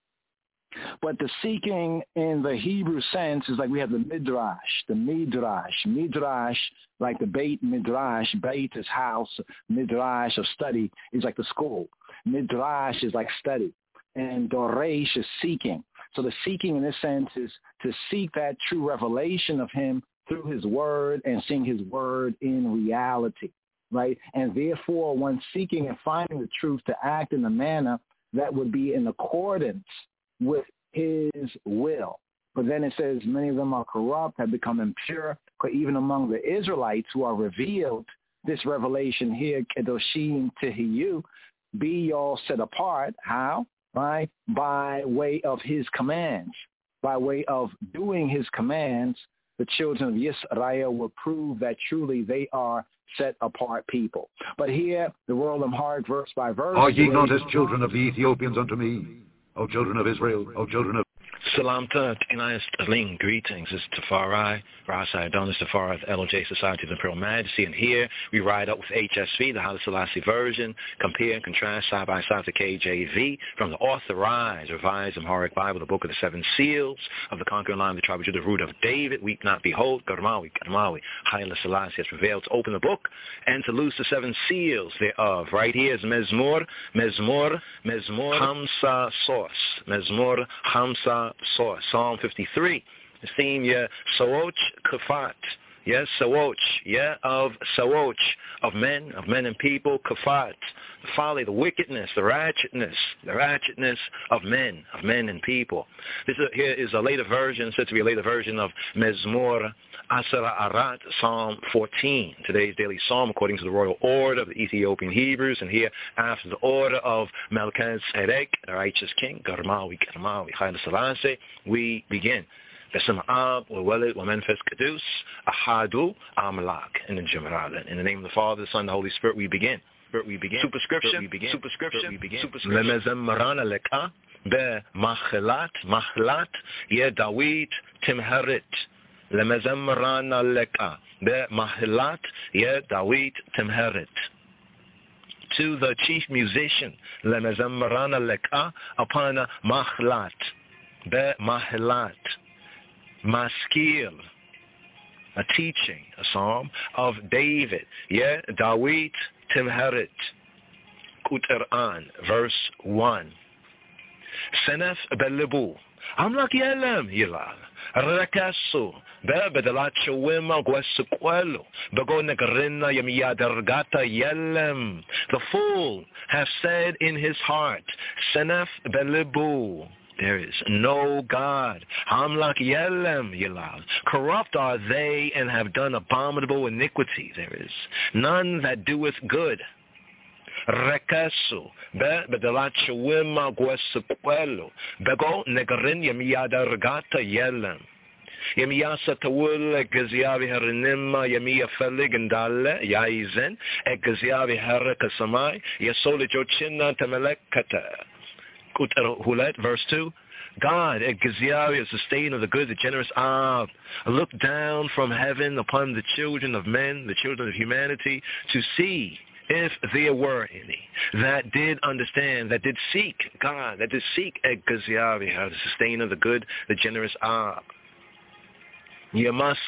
But the seeking in the Hebrew sense is like we have the midrash, like the Beit Midrash. Beit is house, midrash of study is like the school. Midrash is like study, and doresh is seeking. So the seeking in this sense is to seek that true revelation of him through his word and seeing his word in reality, right? And therefore, one seeking and finding the truth to act in a manner that would be in accordance with his will. But then it says many of them are corrupt, have become impure. But even among the Israelites who are revealed, this revelation here, Kedoshim Tehiyu, be y'all set apart. How? Right? By way of his commands. By way of doing his commands, the children of Yisrael will prove that truly they are set apart people. But here, the roll them hard verse by verse. Are ye not as children of the Ethiopians unto me, O children of Israel, O children of... Salam to Tinayas Aling, greetings. This is Tafari, Rasa Adonis Tafari of the LOJ Society of Imperial Majesty, and here we ride up with HSV, the Haile Selassie version, compare and contrast side by side the KJV from the authorized, revised Amharic Bible, the Book of the Seven Seals of the conquering line of the tribe of Judah, the root of David. Weep not, behold, Garmawi, Haile Selassie has prevailed to open the book and to loose the seven seals thereof. Right here is Mezmor Hamsa Source. Mezmor Hamsa Source. Psalm 53. The theme, Sawoch Kafat. Yes, Sawoch. Of Sawoch. Of men and people. Kafat. The folly, the wickedness, the ratchetness of men and people. Here is a later version, said to be a later version of Mezmor Asara Arat, Psalm 14. Today's daily psalm according to the royal order of the Ethiopian Hebrews, and here after the order of Melchizedek, the righteous king, Garmawi, Haile Selassie, we begin. Besem Ab, Weled, Wamenfes Kedus, Ahadu, Amalak, in the Jumaralan. In the name of the Father, the Son, and the Holy Spirit, we begin. Superscription. Lemezem Marana Leka, Be Mahlat, Ye Dawit, Timherit. Lemezem Marana Leka, Be Mahlat, Ye Dawit, Timherit. To the chief musician, Lemezem Marana Leka, upon Mahlat, Be Mahlat. Maskil, a teaching, a psalm of David. Dawit Timherit, Kuteran, verse 1. Senef Belibu, Amlak Yelem Yilal, Rekasu, Bebedelat Shawima Gwesukwelu, Bego Negarina Yamiyadargata Yelem. The fool has said in his heart, Senef Belibu, there is no God. Hamlak Yelem Yilal. Corrupt are they and have done abominable iniquity. There is none that doeth good. Rekasu. Bedelat Shawima Gwesukwelu. Bego Negarin Yamiyada Regata Yelem. Yamiyasa Tawul Gaziavi Harinima Yamiya Felig and Dale Yaizen Gaziavi Harakasamai Yasoli Jochina Tamelekata. Verse 2, God, Geziavi, is the stain of the good, the generous Ab. Look down from heaven upon the children of men, the children of humanity, to see if there were any that did understand, that did seek God, that did seek Geziavi, the stain of the good, the generous Ab. Yemiyas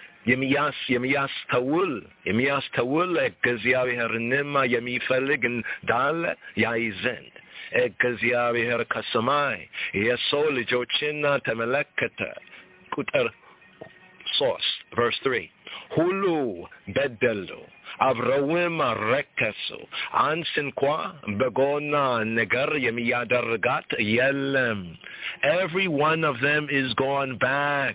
Tawul, Geziavi Harinima Yami Felig and Dal Yaizen. Gaziavi Herkasamai, Yasoli Jochina Tamelekata, source, verse 3. Hulu bedelu. Avrawim rekasu. Ansinkwa begona negar yemiyadargat yelem. Every one of them is gone back.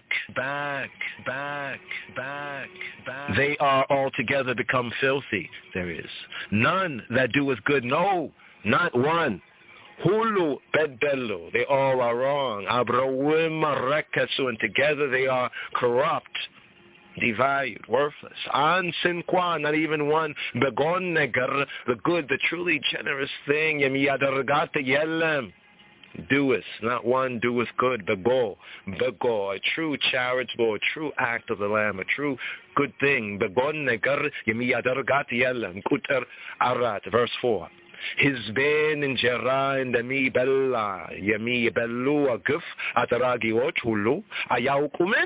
They are altogether become filthy. There is none that doeth good. No, not one. Hulu bedelu. They all are wrong. Avrawim rekasu. And together they are corrupt, devalued, worthless. An sinqua, not even one. Begon negar, the good, the truly generous thing. Yemiyadargat yelem. Doeth, not one doeth good. Bego, a true charitable, a true act of the Lamb, a true good thing. Begon negar yemiyadargat yelem. Kuter arat, verse 4. His ben in Jera and Demi Bella, Yemi Bellu, a guf, Ataragi Ochulu, Ayaukumen.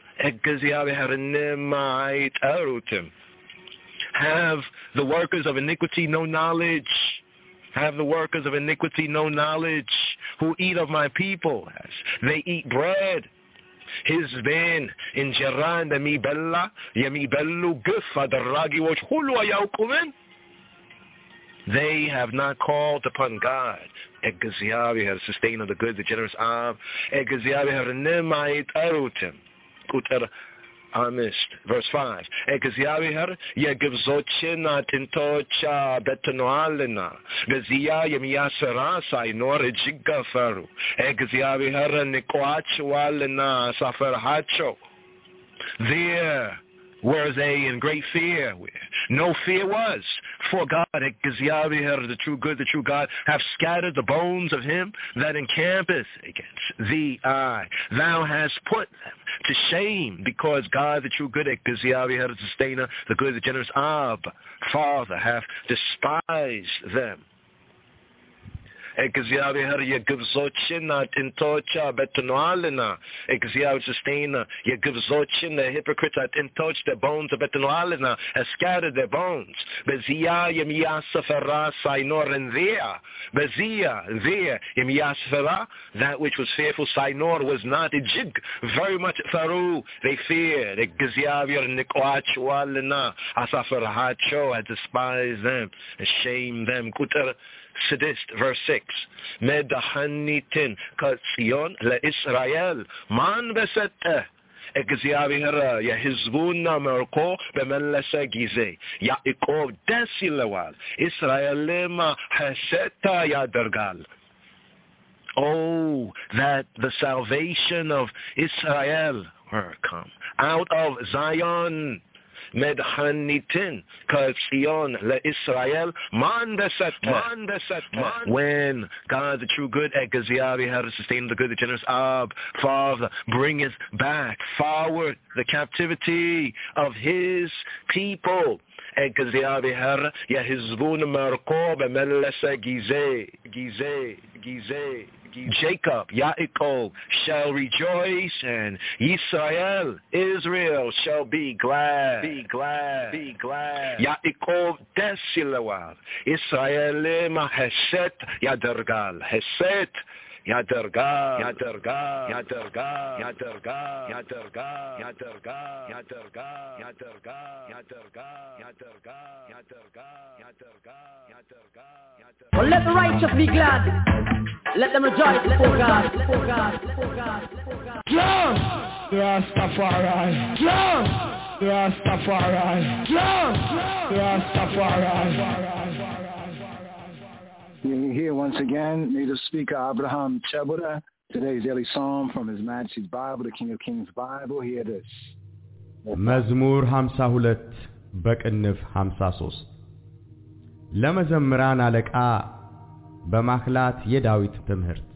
Have the workers of iniquity no knowledge? Have the workers of iniquity no knowledge? Who eat of my people, they eat bread. His ben in Jeran Yami Bella, Yami Bellu Gufa the Ragi Watch Hulu Ayaukumen. They have not called upon God. Egaziavi has sustained of the good, the generous Av. Egaziavi have nemait arutim. Kuter amist. Verse 5. Egaziavi har yegivzochina tintocha betanoalina. Gazia yemiasara sainor jigafaru. Egaziavi har nikoachualina safarhacho. There were they in great fear, where no fear was. For God, the true good, the true God, have scattered the bones of him that encampeth against thee. Thou hast put them to shame, because God, the true good, the sustainer, the good, the generous Ab, Father, hath despised them. Exavier ye givzochina tintocha betanoalina. Exavier sustainer ye givzochin, the hypocrites at intoch their bones of betanoalina, has scattered their bones. Bezia yemiasafara sainor and there. Bezia there yemiasafara, that which was fearful sainor was not a jig, very much faru. They feared. Exavier nikoachualina asafarahacho had despised them and shamed them. Kuter Sadist, verse 6. Medahanitin katzion le Israel man besete. Exaviera ya hizbuna merko bemelese gize. Ya iko desilewal. Israelema haseta ya dergal. Oh, that the salvation of Israel were come out of Zion. Medhanitin Katzion le Israel man beset. When God, the true good, Egaziavi had to sustain the good, the generous Ab, Father, bringeth back forward the captivity of his people. Egaziavi had Yahizbun Marko bemelese gize. Jacob, Yaakov, shall rejoice, and Israel shall be glad. Yaakov desilawal. Israel ma heset yadergal. Heset yadergal. Well, let the righteous be glad. Let them rejoice before God. Jump! Rastafari. Jump! Rastafari. Jump! Rastafari. Here once again, native speaker Abraham Chebuda. Today's daily psalm from His Majesty's Bible, the King of Kings Bible. Hear this. መዝሙር 52 በቅንፍ 53 ለመዘምራን አለቃ በማክላት የዳዊት ትምህርት።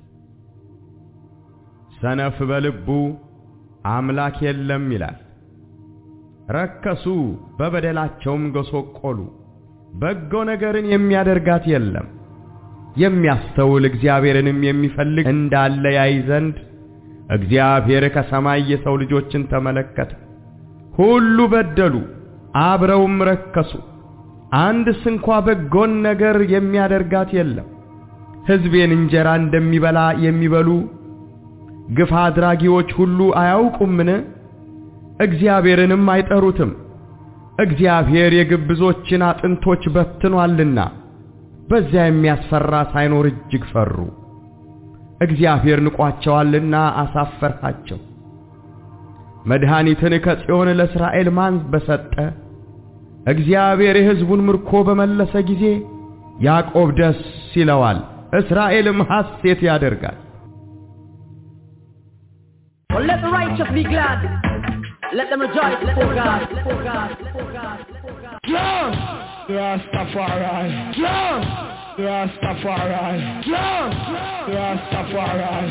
ሰነፍ በልቡ አምላክ የለም ይላል። ረከሱ በበደላቸውም ገሶቆሉ። በጎ ነገርን የሚያደርጋት የለም። የሚያስተውል እግዚአብሔርንም የሚፈልግ እንዳለ ያይ ዘንድ እግዚአብሔር ከሰማይ የሰው ልጆችን ተመለከተ። ሁሉ በደሉ አብረውም ረከሱ። አንድስ እንኳ በጎን ነገር የሚያደርጋት የለም። ሕዝቤን እንጀራ እንደሚበላ የሚበሉ ግፍ አድራጊዎች ሁሉ አያውቁምን? እግዚአብሔርንም አይጠሩትም። እግዚአብሔር የግብዞችን አጥንቶች በትኗልና በዚያ የሚያስፈራ ሳይኖር እጅግ ፈሩ። እግዚአብሔር ንቋቸዋልና አሳፈርሃቸው። መድኃኒትን ከጽዮን ለእስራኤል ማን በሰጠ? እግዚአብሔር የሕዝቡን ምርኮ በመለሰ ጊዜ ያዕቆብ ደስ ይለዋል፣ እስራኤልም ሐሴት ያደርጋል። Well, let the righteous be glad. Let them rejoice before God. John! Rastafari! John! Rastafari! John! Rastafari!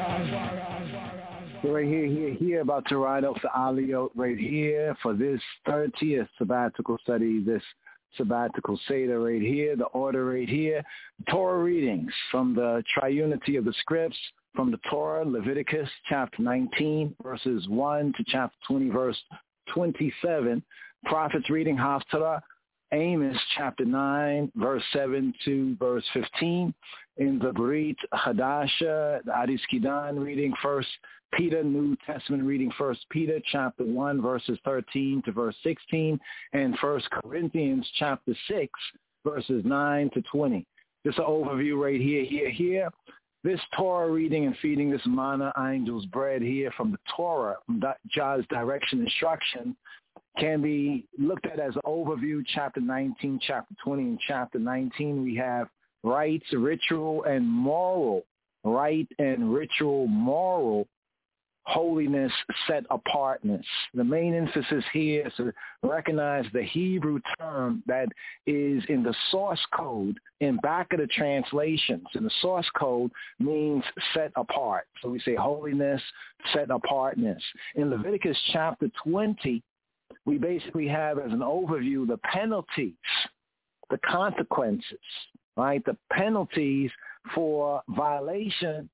Right here, about to ride off the Aliyot right here for this 30th sabbatical study, this sabbatical Seder right here, the order right here, Torah readings from the triunity of the scripts, from the Torah, Leviticus chapter 19, verses 1 to chapter 20, verse 27, prophets reading Haftarah, Amos chapter 9, verse 7 to verse 15, in the Brit Hadasha, the Adis Kidan reading First Peter, New Testament reading First Peter chapter 1, verses 13 to verse 16, and First Corinthians chapter 6, verses 9 to 20. Just an overview right here. This Torah reading and feeding this manna angel's bread here from the Torah, from God's direction instruction, can be looked at as an overview. Chapter 19, chapter 20, and chapter 19 we have rites, ritual, and moral. Rite and ritual, moral, holiness, set apartness. The main emphasis here is to recognize the Hebrew term that is in the source code in back of the translations. And the source code means set apart. So we say holiness, set apartness. In Leviticus chapter 20, we basically have as an overview the penalties, the consequences, right? The penalties for violations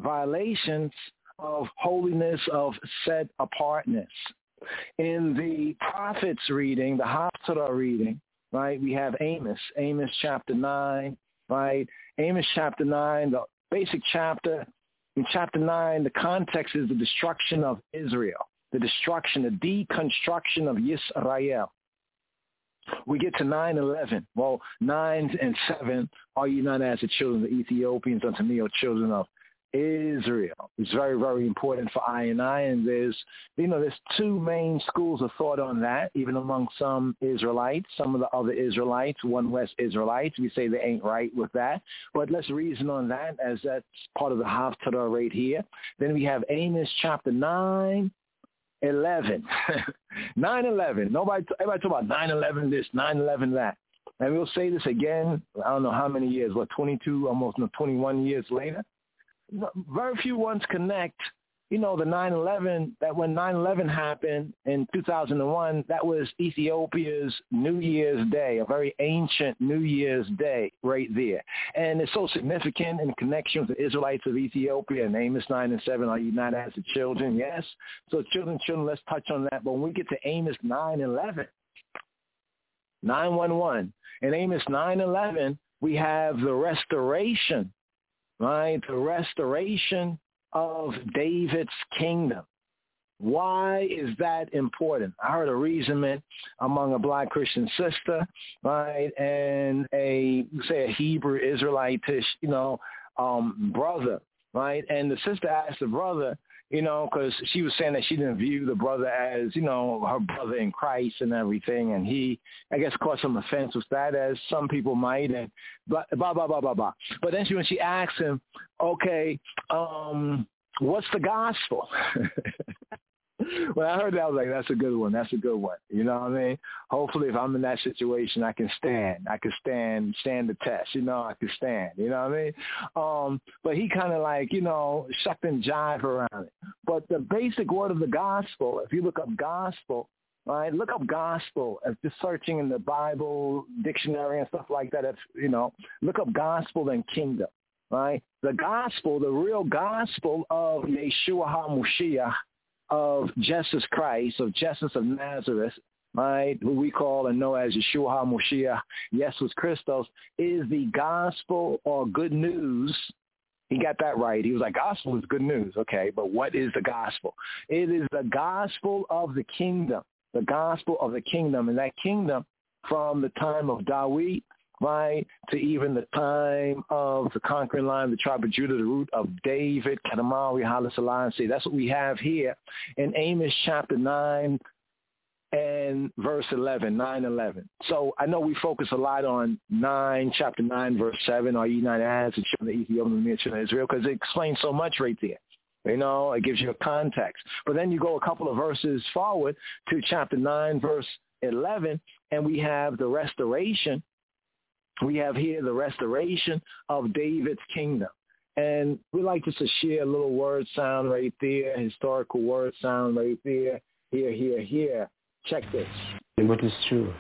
of holiness, of set apartness. In the prophets reading, the Haftarah reading, right, we have Amos chapter 9, right? Amos chapter 9, the basic chapter. In chapter 9, the context is the destruction of Israel, the deconstruction of Yisrael. We get to 9:11. Well, 9 and 7, are you not as the children of the Ethiopians unto me, O children of Israel? It's very, very important for I, and there's two main schools of thought on that, even among some Israelites, some of the other Israelites, One West Israelites. We say they ain't right with that, but let's reason on that as that's part of the Haftarah right here. Then we have Amos chapter 9, 11. 9/11. Everybody talk about 9/11 this, 9/11 that. And we'll say this again, I don't know how many years, 22, almost 21 years later. Very few ones connect, the 9/11, that when 9/11 happened in 2001, that was Ethiopia's New Year's Day, a very ancient New Year's Day right there. And it's so significant in connection with the Israelites of Ethiopia and Amos 9 and 7, are you not as the children? Yes. So children, let's touch on that. But when we get to Amos 9:11, 9:11, in Amos 9:11, we have the restoration, right? The restoration of David's kingdom. Why is that important? I heard a reasonment among a black Christian sister, right, and a Hebrew Israelitish, brother, right? And the sister asked the brother, because she was saying that she didn't view the brother as, her brother in Christ and everything. And he, I guess, caught some offense with that, as some people might, and blah, blah, blah, blah, blah, blah. But then when she asked him, okay, what's the gospel? When I heard that, I was like, that's a good one. That's a good one. You know what I mean? Hopefully, if I'm in that situation, I can stand. I can stand the test. I can stand. You know what I mean? But he kind of shucked and jive around it. But the basic word of the gospel, if you look up gospel, right, look up gospel. If just searching in the Bible dictionary and stuff like that, look up gospel and kingdom, right? The gospel, the real gospel of Yeshua HaMashiach, of Jesus Christ, of Jesus of Nazareth, right, who we call and know as Yeshua HaMashiach, Jesus Christos, is the gospel or good news He got that right. He was like, gospel is good news. Okay, but what is the gospel? It is the gospel of the kingdom, the gospel of the kingdom. And that kingdom from the time of Dawid, right, to even the time of the conquering line of the tribe of Judah, the root of David, Kadamawi, Haile Selassie. That's what we have here in Amos chapter 9 and verse 11, 9:11. So I know we focus a lot on chapter 9, verse 7, are ye not as the children of Ethiopia and the children of Israel, because it explains so much right there. You know, it gives you a context. But then you go a couple of verses forward to chapter 9, verse 11, and we have the restoration. We have here the restoration of David's kingdom. And we like just to share a little word sound right there, historical word sound right there. Here. Check this. What is true?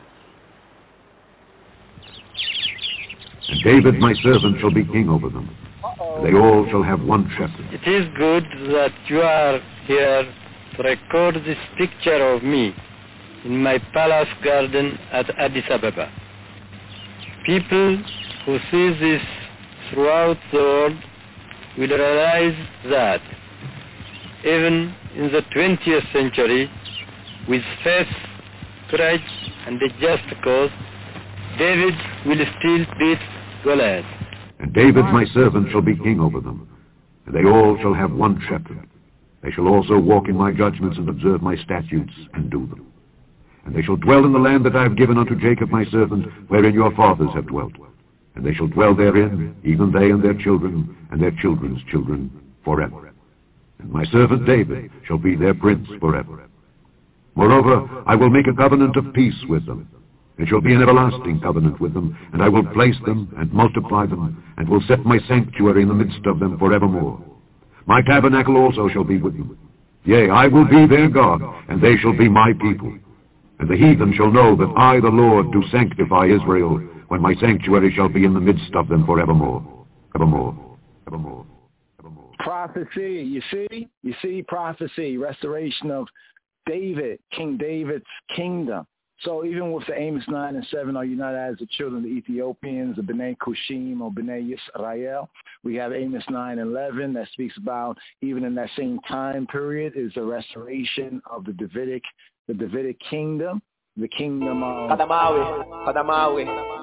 And David, my servant, shall be king over them. And they all shall have one shepherd. It is good that you are here to record this picture of me in my palace garden at Addis Ababa. People who see this throughout the world will realize that even in the 20th century, with faith, courage, and a just cause, David will still beat Goliath. And David, my servant, shall be king over them. And they all shall have one shepherd. They shall also walk in my judgments and observe my statutes and do them. And they shall dwell in the land that I have given unto Jacob my servant, wherein your fathers have dwelt. And they shall dwell therein, even they and their children, and their children's children, forever. And my servant David shall be their prince forever. Moreover, I will make a covenant of peace with them. It shall be an everlasting covenant with them, and I will place them and multiply them, and will set my sanctuary in the midst of them forevermore. My tabernacle also shall be with them. Yea, I will be their God, and they shall be my people. And the heathen shall know that I, the Lord, do sanctify Israel, when my sanctuary shall be in the midst of them forevermore. Evermore. Evermore. Evermore. Prophecy, you see prophecy, restoration of David, King David's kingdom. So even with the Amos 9 and 7, are you not as the children of the Ethiopians, the B'nai Cushim or B'nai Yisrael? We have Amos 9 and 11 that speaks about, even in that same time period, is the restoration of the Davidic kingdom, the kingdom of Kadamawi.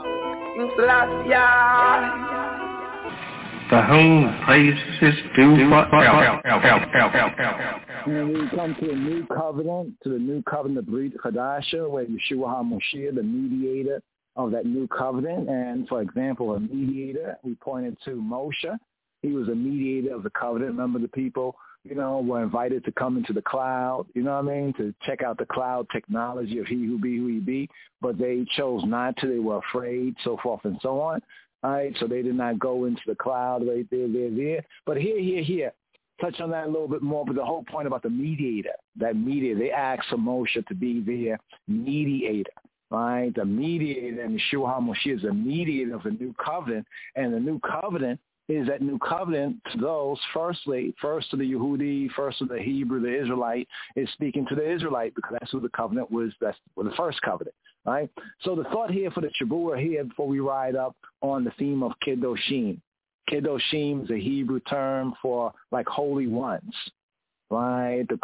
To whom praise is due forever. And we come to the new covenant, Brit Chadasha, where Yeshua HaMoshiach, the mediator of that new covenant. And for example, a mediator, we pointed to Moshe. He was a mediator of the covenant. Remember, the people, were invited to come into the cloud, to check out the cloud technology of he who be who he be, but they chose not to. They were afraid, so forth and so on. All right, so they did not go into the cloud right there. But here. Touch on that a little bit more, but the whole point about the mediator, they asked for Moshe to be their mediator, right? The mediator, and Yeshua HaMoshiach is the mediator of the new covenant, and the new covenant is that new covenant to those, first to the Yehudi, first to the Hebrew, the Israelite, is speaking to the Israelite, because that's who the covenant was, that's the first covenant, right? So the thought here for the Shabbat here, before we ride up on the theme of Kedoshim. Kedoshim is a Hebrew term for like holy ones, right? The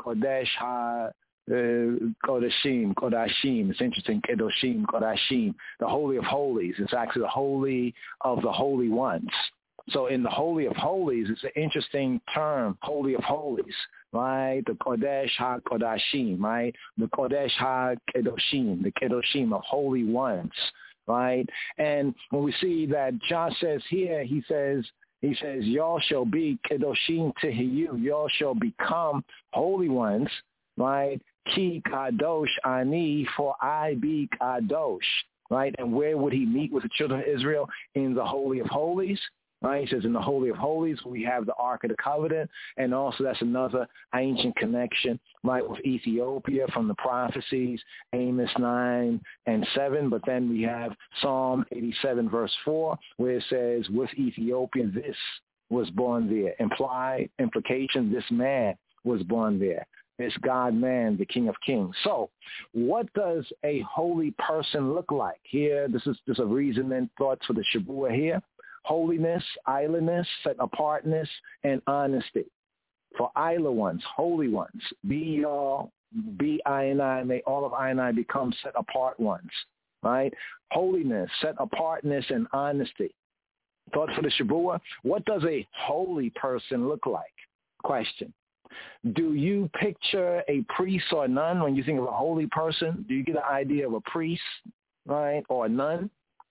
Kodashim. It's interesting, Kedoshim, Kodashim, the Holy of Holies. It's actually the Holy of the Holy Ones. So in the Holy of Holies, it's an interesting term, Holy of Holies, right? The Kodesh HaKodashim, right? The Kodesh HaKedoshim, the Kedoshim of Holy Ones. Right? And when we see that John says here, he says, y'all shall be kedoshim tehiyu, y'all shall become holy ones, right? Ki kadosh ani, for I be kadosh, right? And where would he meet with the children of Israel? In the Holy of Holies. Right? He says in the Holy of Holies, we have the Ark of the Covenant, and also that's another ancient connection, right, with Ethiopia from the prophecies, Amos 9 and 7. But then we have Psalm 87, verse 4, where it says, with Ethiopia, this was born there. Implication, this man was born there. This God-man, the King of Kings. So what does a holy person look like? Here, this is a reason and thoughts for the Shabbat here. holiness, islandness, set apartness, and honesty. For isla ones, holy ones, be y'all, be I and I, may all of I and I become set apart ones, right? Holiness, set apartness, and honesty. Thought for the Shabua, what does a holy person look like? Question. Do you picture a priest or a nun when you think of a holy person? Do you get an idea of a priest, right, or a nun?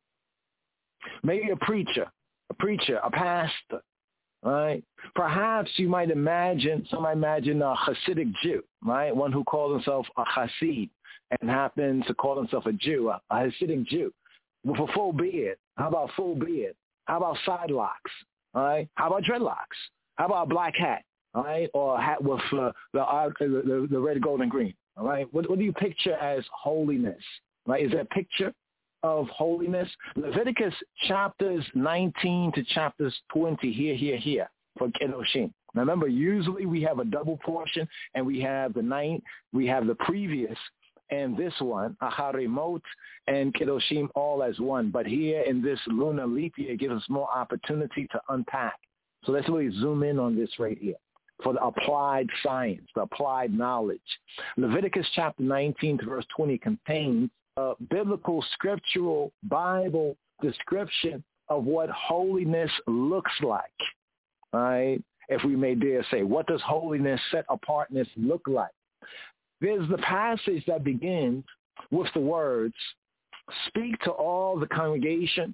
Maybe a preacher, a pastor, right? Perhaps you might imagine, some might imagine a Hasidic Jew, right, one who calls himself a Hasid and happens to call himself a Jew, a Hasidic Jew, with a full beard. How about full beard? How about side locks? All right. How about dreadlocks? How about a black hat? All right, or a hat with the red, gold, and green. All right. What do you picture as holiness? Right? Is that a picture of holiness? Leviticus chapters 19 to chapters 20. Here for Kedoshim. Now remember, usually we have a double portion, and we have the previous. And this one, Aharimot and Kedoshim, all as one. But here in this lunar leap year, it gives us more opportunity to unpack. So let's really zoom in on this right here for the applied science, the applied knowledge. Leviticus chapter 19 to verse 20 contains a biblical, scriptural, Bible description of what holiness looks like. All right? If we may dare say, what does holiness, set apartness look like? There's the passage that begins with the words, speak to all the congregation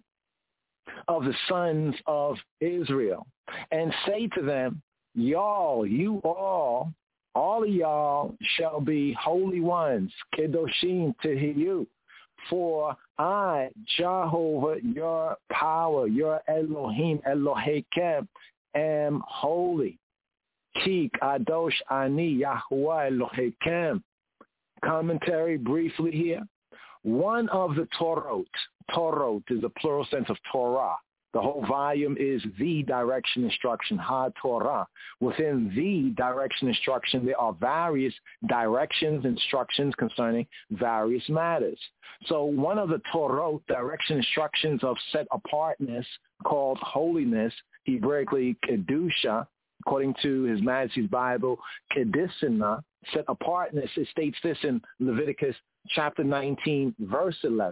of the sons of Israel and say to them, y'all, you all of y'all shall be holy ones, Kedoshim Tehiyu, for I, Jehovah, your power, your Elohim, Elohechem, am holy. Ki Kadosh Ani Yahuwah Elohechem. Commentary briefly here. One of the Torot is a plural sense of Torah. The whole volume is the direction instruction, Ha-Torah. Within the direction instruction, there are various directions, instructions concerning various matters. So one of the Torot, direction instructions of set apartness, called holiness, Hebraically Kedusha, according to His Majesty's Bible, Kedissina, set apartness. It states this in Leviticus chapter 19, verse 11.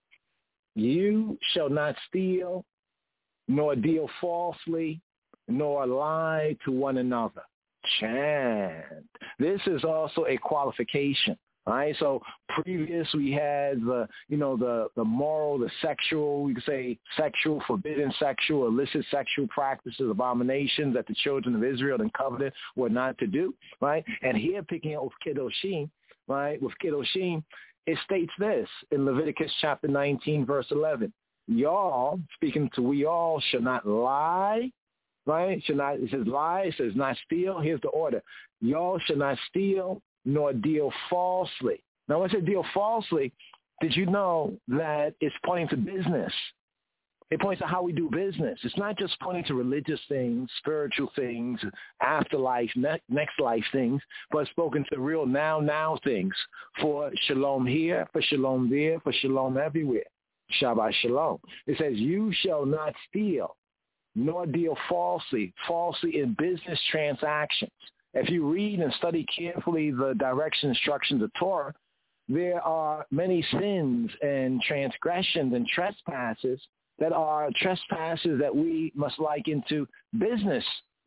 You shall not steal, nor deal falsely, nor lie to one another. Chant. This is also a qualification. All right, so previous we had the moral, the sexual, we could say sexual, forbidden sexual, illicit sexual practices, abominations that the children of Israel and covenant were not to do, right? And here picking up with Kedoshim, right, with Kedoshim, it states this in Leviticus chapter 19, verse 11. Y'all, speaking to we all, shall not lie, right? It says lie, it says not steal. Here's the order. Y'all shall not steal, nor deal falsely. Now, when I say deal falsely, did you know that it's pointing to business? It points to how we do business. It's not just pointing to religious things, spiritual things, afterlife, next life things, but it's spoken to real now things. For shalom here, for shalom there, for shalom everywhere. Shabbat shalom. It says, you shall not steal, nor deal falsely in business transactions. If you read and study carefully the direction instructions of Torah, there are many sins and transgressions and trespasses that are trespasses that we must liken to business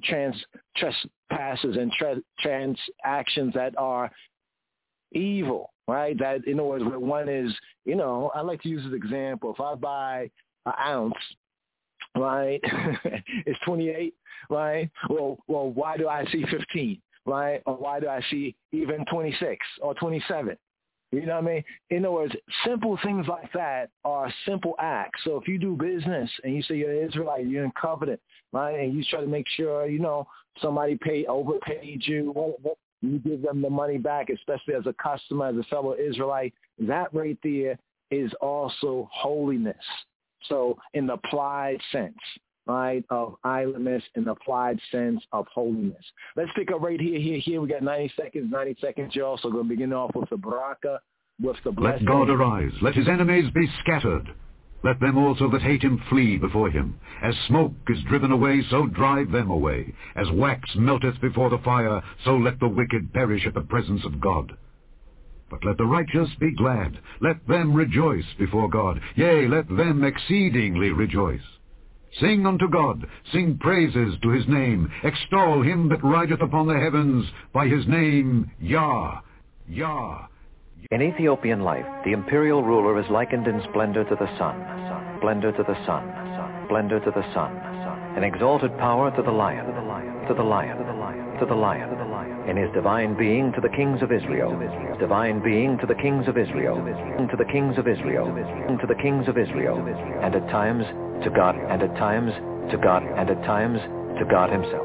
trespasses and transactions that are evil, right? That, in other words, where one is, I like to use this example. If I buy an ounce, right, it's 28, right? Well, why do I see 15, right? Or why do I see even 26 or 27? You know what I mean? In other words, simple things like that are simple acts. So if you do business and you say you're an Israelite, you're in covenant, right? And you try to make sure, somebody overpaid you, you give them the money back, especially as a customer, as a fellow Israelite. That right there is also holiness. So in the applied sense, right, of islandness, in the applied sense of holiness. Let's pick up right here. We got 90 seconds, y'all. So we're going to begin off with the baraka, with the blessing. Let God arise. Let his enemies be scattered. Let them also that hate him flee before him. As smoke is driven away, so drive them away. As wax melteth before the fire, so let the wicked perish at the presence of God. But let the righteous be glad. Let them rejoice before God. Yea, let them exceedingly rejoice. Sing unto God, sing praises to his name. Extol him that rideth upon the heavens by his name, Yah, Yah. In Ethiopian life, the imperial ruler is likened in splendor to the sun, splendor to the sun, splendor to the sun, in exalted power to the lion, to the lion, to the lion, in his divine being to the kings of Israel, divine being to the kings of Israel, to the kings of Israel, to the kings of Israel, and at times to God, and at times to God, and at times to God himself.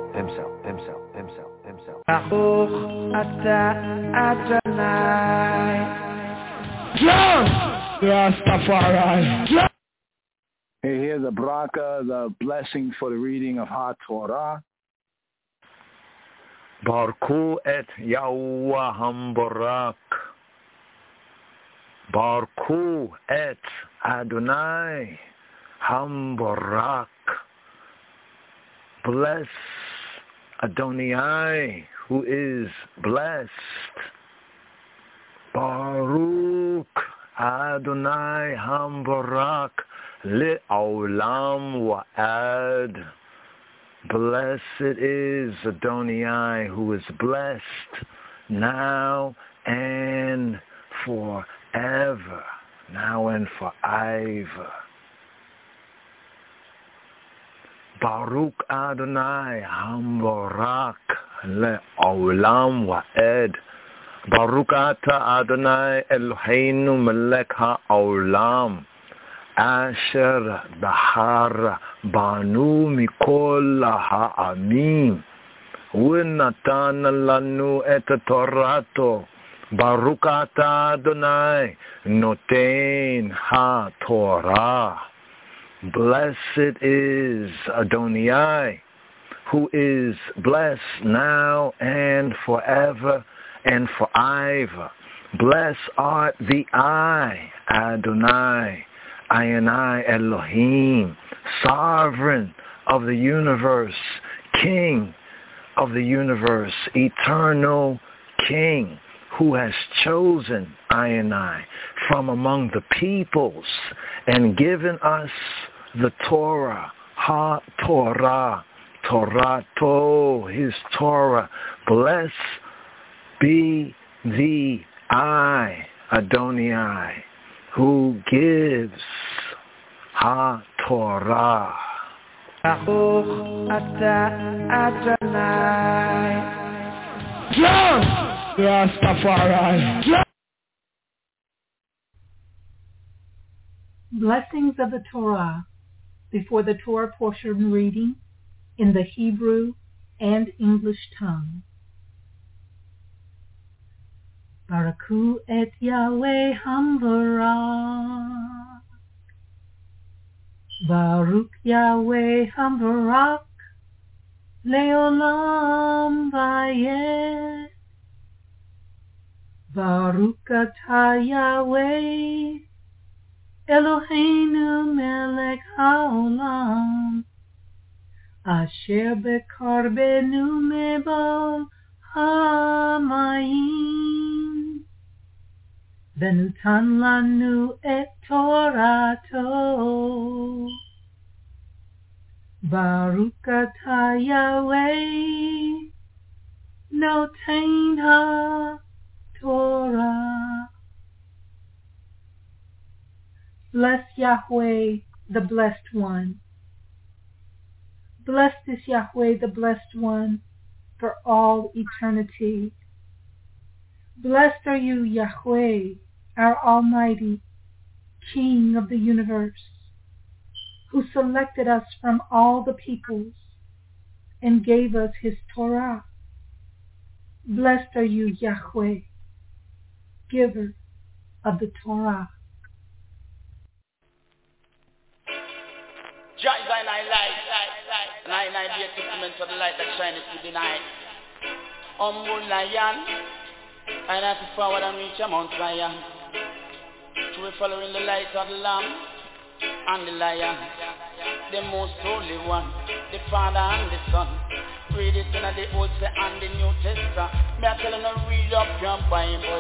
Here's a bracha, the blessing for the reading of HaTorah. Barku et Yahuwah Hambarak. Barku et Adonai Hambarak. Bless Adonai, who is blessed. Baruch Adonai Hambarak Le'olam Wa'ad. Blessed is Adonai, who is blessed now and forever, now and forever. Baruch Adonai Hambarak Le'olam Wa'ed. Baruch Ata Adonai Eloheinu Melech HaOlam Asher Bahar Banu Mikol Ha'amim U'natan Lanu Et Torato. Baruch Ata Adonai Noten HaTorah. Blessed is Adonai, who is blessed now and forever and forever. Blessed art the I, Adonai, Ayonai Elohim, sovereign of the universe, King of the universe, eternal King, who has chosen Ayonai from among the peoples and given us the Torah, HaTorah, Torato, his Torah. Blessed be the I, Adonai, who gives HaTorah. Blessings of the Torah before the Torah portion reading in the Hebrew and English tongue. Baraku et Yahweh Hambarak. Baruch Yahweh Hambarak. Leolam Vayed. Baruch Atah Yahweh Eloheinu Melech HaOlam Asher Bekarbenu Mebal HaMayim Venutan Lanu Et Torato. Baruch Atah Yahweh Noten HaTorah. Bless Yahweh, the Blessed One. Blessed is Yahweh, the Blessed One, for all eternity. Blessed are you, Yahweh, our Almighty, King of the universe, who selected us from all the peoples and gave us his Torah. Blessed are you, Yahweh, giver of the Torah. Jah is I light, and I be a testament of the light that shineth through the night. Humble lion, I have to forward and reach a Mount Zion. To be following the light of the Lamb, and the Lion, the most holy one, the Father and the Son. Read it in the Old and the New Testament. Me I tell you to read up your Bible.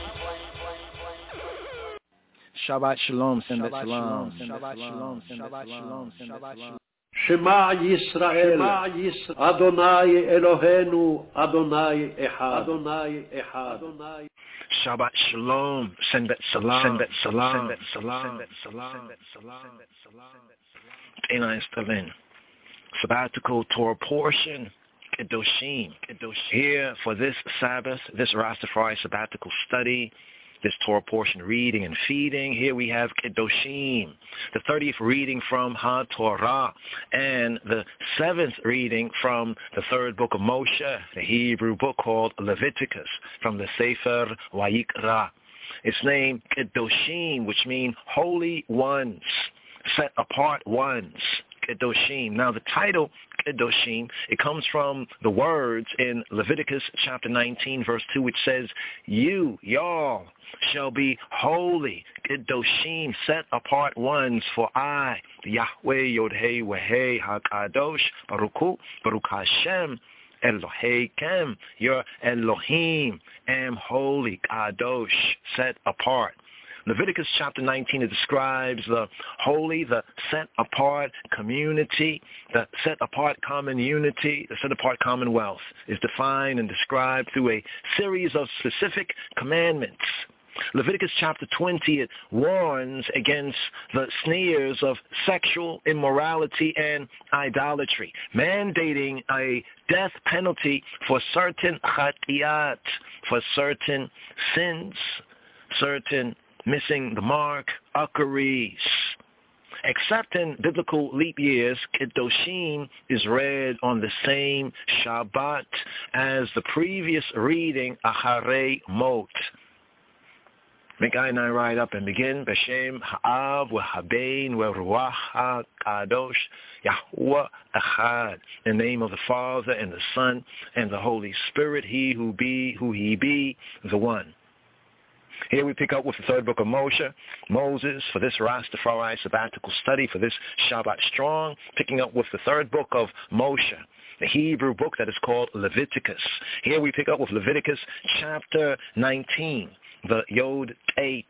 Shabbat Shalom, send that salam. Shabbat Shalom, send that salam. Shabbat Shalom. Shema Yisrael, Adonai Eloheinu, Adonai Echad, Adonai Echad. Shabbat Shalom, send that salam. Send that salam. Send that salam. Send that salam. Send that salam. Sabbatical Torah portion, Kedoshim. Here for this Sabbath, this Rastafari sabbatical study, this Torah portion reading and feeding, here we have Kedoshim, the 30th reading from HaTorah, and the 7th reading from the 3rd book of Moshe, the Hebrew book called Leviticus, from the Sefer Vayikra. It's named Kedoshim, which means holy ones, set apart ones. Kedoshim. Now the title Kedoshim, it comes from the words in Leviticus chapter 19 verse 2, which says, y'all shall be holy, Kedoshim, set apart ones, for I, Yahweh Yod-Heh Weh HaKadosh, Baruch Hashem, Eloheikem, your Elohim, am holy, Kadosh, set apart. Leviticus chapter 19, it describes the holy, the set-apart community, the set-apart common unity, the set-apart commonwealth is defined and described through a series of specific commandments. Leviticus chapter 20, it warns against the snares of sexual immorality and idolatry, mandating a death penalty for certain chatiyat, for certain sins, certain missing the mark, uckeries. Except in biblical leap years, Kedoshim is read on the same Shabbat as the previous reading, Acharei Mot. Make I and I ride up and begin. B'Shem Ha'av V'Habein V'Ruach HaKadosh Yahuwah Echad. In the name of the Father and the Son and the Holy Spirit, He who be, who He be, the One. Here we pick up with the 3rd book of Moses, for this Rastafari sabbatical study, for this Shabbat Strong, picking up with the 3rd book of Moshe, the Hebrew book that is called Leviticus. Here we pick up with Leviticus chapter 19, the Yod 8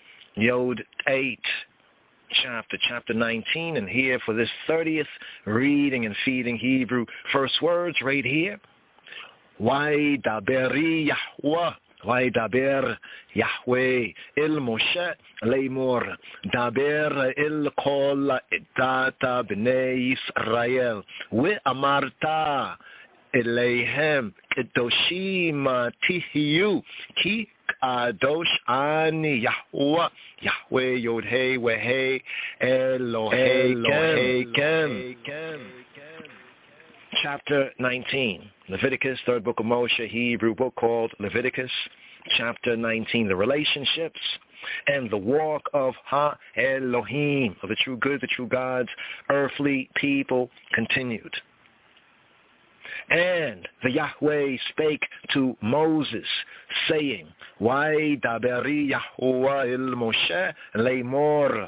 chapter 19, and here for this 30th reading and feeding Hebrew, first words right here, Vaidaberi Yahweh. Vaydaber Yahweh el Moshe leimor daber el kol data bnei Yisrael ve'amarta eleihem kedoshim tihiyu ki kadosh ani Yahweh Yod-Heh Weh Eloheikem. Chapter 19, Leviticus, 3rd book of Moshe, Hebrew book called Leviticus, chapter 19, the relationships and the walk of Ha-Elohim, of the true good, the true God's earthly people, continued. And the Yahweh spake to Moses, saying, Vaidaberi Yahuwah el Moshe leimor.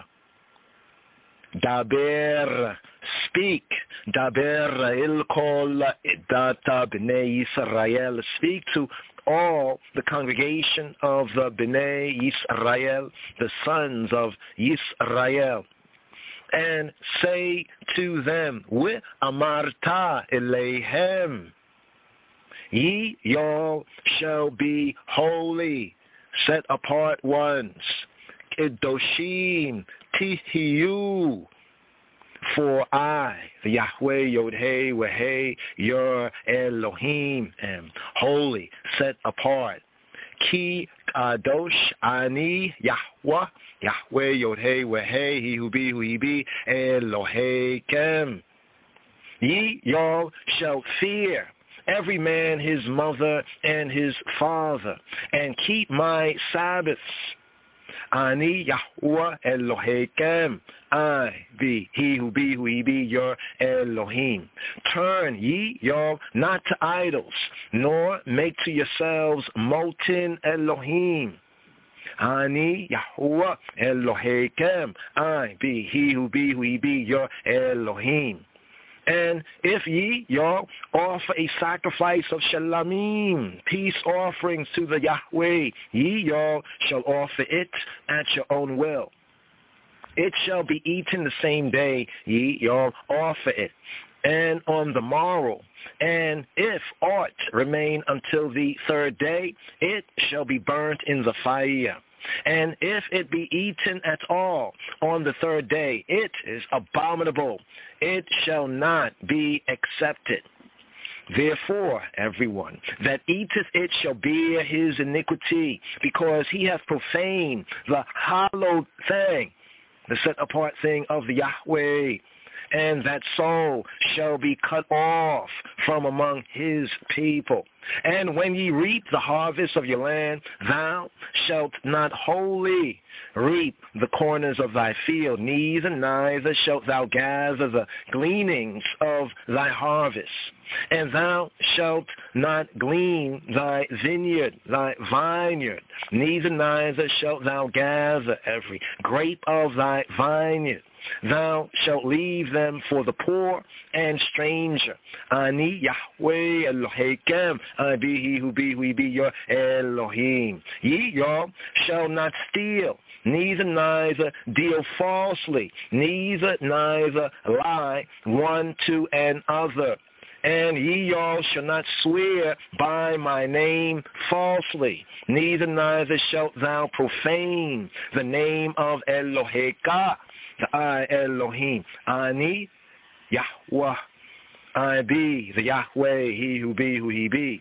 Daber, speak. Daber il kol data b'nei Yisrael. Speak to all the congregation of the b'nei Yisrael, the sons of Yisrael, and say to them, Ve'amarta eleihem, ye y'all shall be holy, set apart ones, Kedoshim Tihiyu, for I, the Yahweh Yod-Heh Weh, your Elohim, am holy, set apart. Ki Kadosh Ani Yahweh, Yahweh Yod-Heh Weh, He who be, who He be, Eloheikem. Ye y'all shall fear every man his mother and his father, and keep my Sabbaths. Ani Yahuwah Eloheikem, I be, He who be, who He be, your Elohim. Turn ye y'all not to idols, nor make to yourselves molten Elohim. Ani Yahuwah Eloheikem. I be he who be your Elohim. And if ye, y'all, offer a sacrifice of shalamim, peace offerings to the Yahweh, ye, y'all, shall offer it at your own will. It shall be eaten the same day, ye, y'all, offer it, and on the morrow. And if aught remain until the third day, it shall be burnt in the fire. And if it be eaten at all on the third day, it is abominable. It shall not be accepted. Therefore, everyone that eateth it shall bear his iniquity, because he hath profaned the hallowed thing, the set-apart thing of the Yahweh. And that soul shall be cut off from among his people. And when ye reap the harvest of your land, thou shalt not wholly reap the corners of thy field, neither shalt thou gather the gleanings of thy harvest. And thou shalt not glean thy vineyard, thy vineyard, neither shalt thou gather every grape of thy vineyard. Thou shalt leave them for the poor and stranger. Ani Yahweh Eloheikem. I be he who be your Elohim. Ye, y'all, shall not steal, neither deal falsely, neither lie one to another. And ye, y'all, shall not swear by my name falsely, neither shalt thou profane the name of Eloheka. I Elohim, Ani Yahweh, I be the Yahweh, he who he be.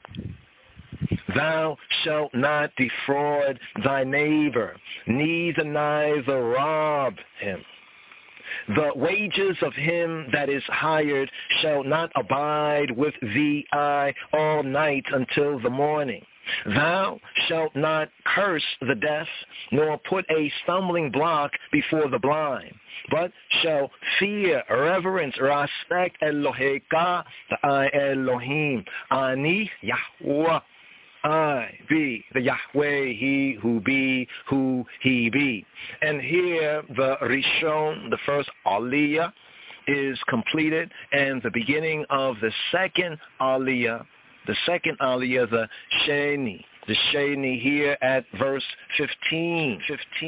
Thou shalt not defraud thy neighbor, neither rob him. The wages of him that is hired shall not abide with thee all night until the morning. Thou shalt not curse the deaf, nor put a stumbling block before the blind, but shall fear, reverence, respect Eloheka, the I Elohim, Ani Yahweh. I be the Yahweh, he who he be. And here the Rishon, the first Aliyah, is completed, and the beginning of the second Aliyah, the Sheni. The Sheni here at verse 15.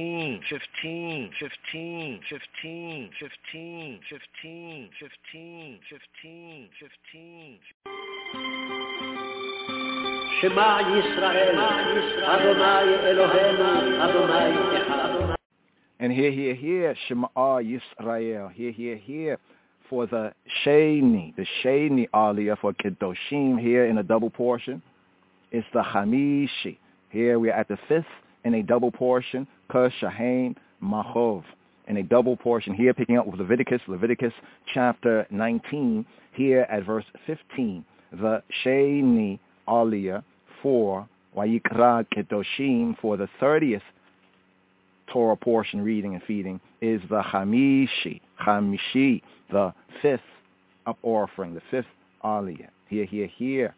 Shema Yisrael, Adonai Eloheinu, Adonai Echad. And here, Shema Yisrael, here, for the Sheni Aliyah for Kedoshim here in a double portion. It's the Hamishi. Here we are at the fifth in a double portion, Kashahain Mahov. In a double portion here, picking up with Leviticus chapter 19, here at verse 15. The Sheni Aliyah for Wayikra Kedoshim for the 30th Torah portion reading and feeding is the Hamishi, the fifth up offering, the fifth Aliyah. Here.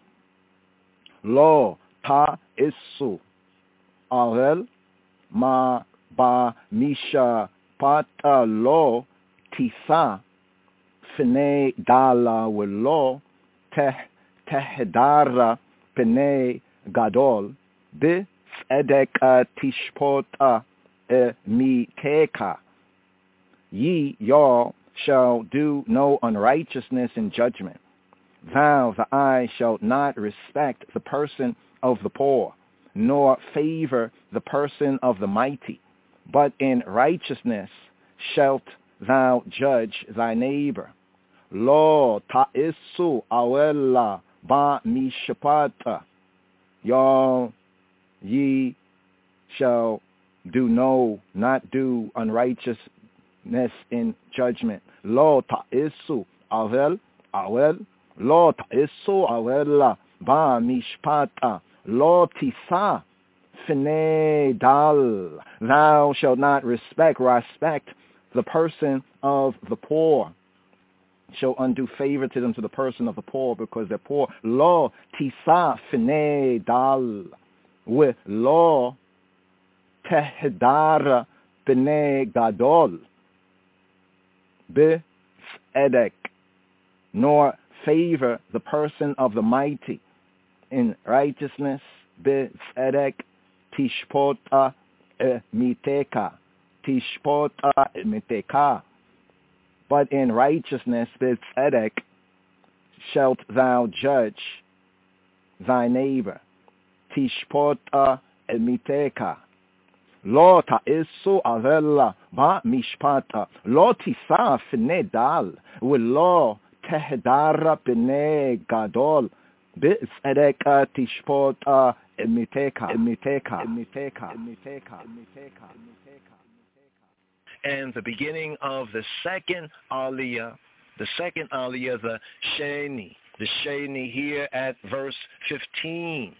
Lo ta isu arel ma ba misha pata lo tisa fene dala welo tehdara pene gadol bi tzedek tishpota miteka. Ye, y'all, shall do no unrighteousness in judgment. Thou, the eye, shalt not respect the person of the poor, nor favor the person of the mighty, but in righteousness shalt thou judge thy neighbor. Lo ta'isu awella ba mishpata. Y'all, ye shall not do unrighteousness in judgment. Lo ta'isu awel. Lo ta'isu awella ba mishpata. Lo tisa fene dal. Thou shalt not respect the person of the poor. Show undue favoritism to the person of the poor because they're poor. Lo tisa fene dal. With lo tehdar b'nei gadol b'tzedek, nor favor the person of the mighty in righteousness, b'tzedek tishpota miteka, tishpota miteka, but in righteousness, b'tzedek, shalt thou judge thy neighbor, tishpota miteka. Lo ta'isu avella ba mishpata, lo tisa f'nei dal, v'lo tehdara b'nei gadol, b'tzedek tishpota miteka. And the beginning of the second aliyah, the Sheni here at verse 15.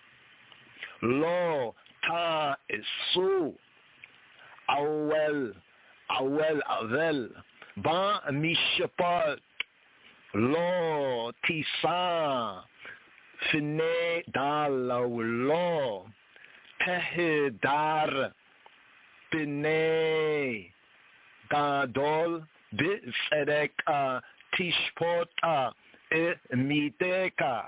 Lo ta'isu awel avel ba mishpat, lo tisa f'nei dal, lo tehdar b'nei gadol, b'tzedek tishpot miteka.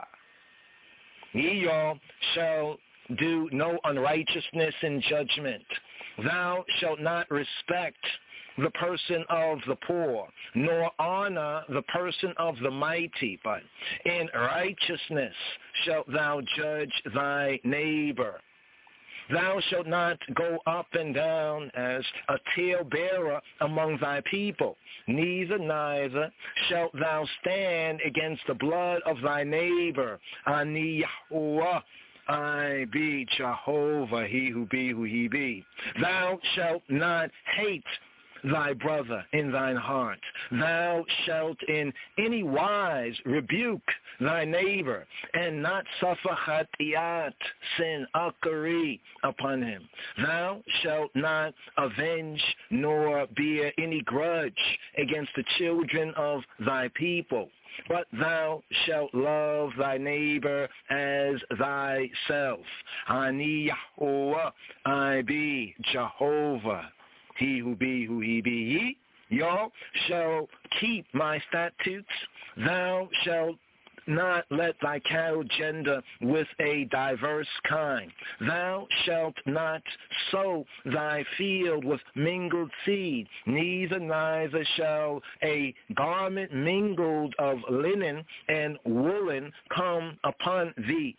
Ye shall do no unrighteousness in judgment. Thou shalt not respect the person of the poor, nor honor the person of the mighty, but in righteousness shalt thou judge thy neighbor. Thou shalt not go up and down as a talebearer among thy people, neither shalt thou stand against the blood of thy neighbor. Ani Yahuwah, I be Jehovah, he who be who he be. Thou shalt not hate thy brother in thine heart. Thou shalt in any wise rebuke thy neighbor, and not suffer hatiyat, sin, akari, upon him. Thou shalt not avenge nor bear any grudge against the children of thy people, but thou shalt love thy neighbor as thyself. Ani Yahuwah, I be Jehovah, he who be who he be. Y'all shall keep my statutes. Thou shalt not let thy cattle gender with a diverse kind. Thou shalt not sow thy field with mingled seed, neither shall a garment mingled of linen and woolen come upon thee.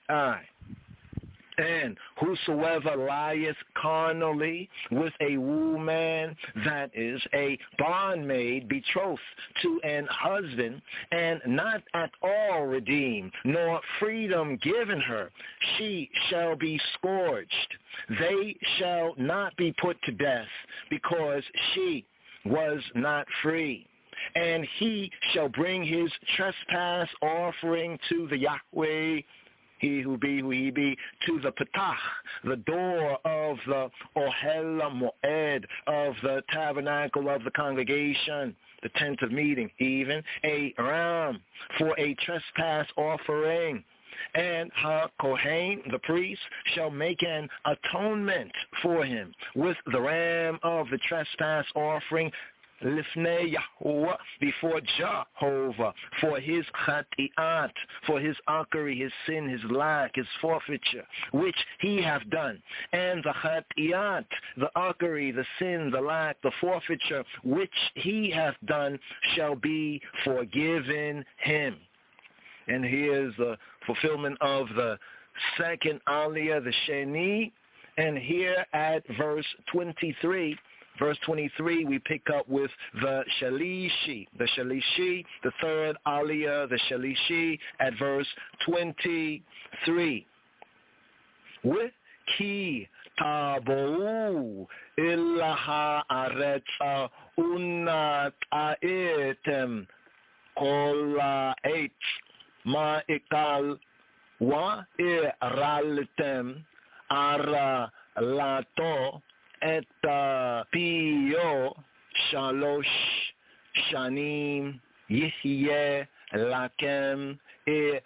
And whosoever lieth carnally with a woman, that is a bondmaid betrothed to an husband, and not at all redeemed, nor freedom given her, she shall be scourged. They shall not be put to death, because she was not free. And he shall bring his trespass offering to the Yahweh, he who be who he be, to the Petach, the door of the Ohel Moed, of the tabernacle of the congregation, the tent of meeting, even a ram for a trespass offering. And Ha-Kohen, the priest, shall make an atonement for him with the ram of the trespass offering, Lifnei Yahuwah, before Jehovah, for his chati'at, for his akari, his sin, his lack, his forfeiture, which he hath done. And the chati'at, the akari, the sin, the lack, the forfeiture, which he hath done, shall be forgiven him. And here's the fulfillment of the second aliyah, the Sheni. And here at verse 23, we pick up with the Shalishi, the third aliyah, the Shalishi, at verse 23. Ki tabu illaha aretza unat aetem kola et ma'ikal wa iraltem ara lato et piyo shalosh shanim yihye lakem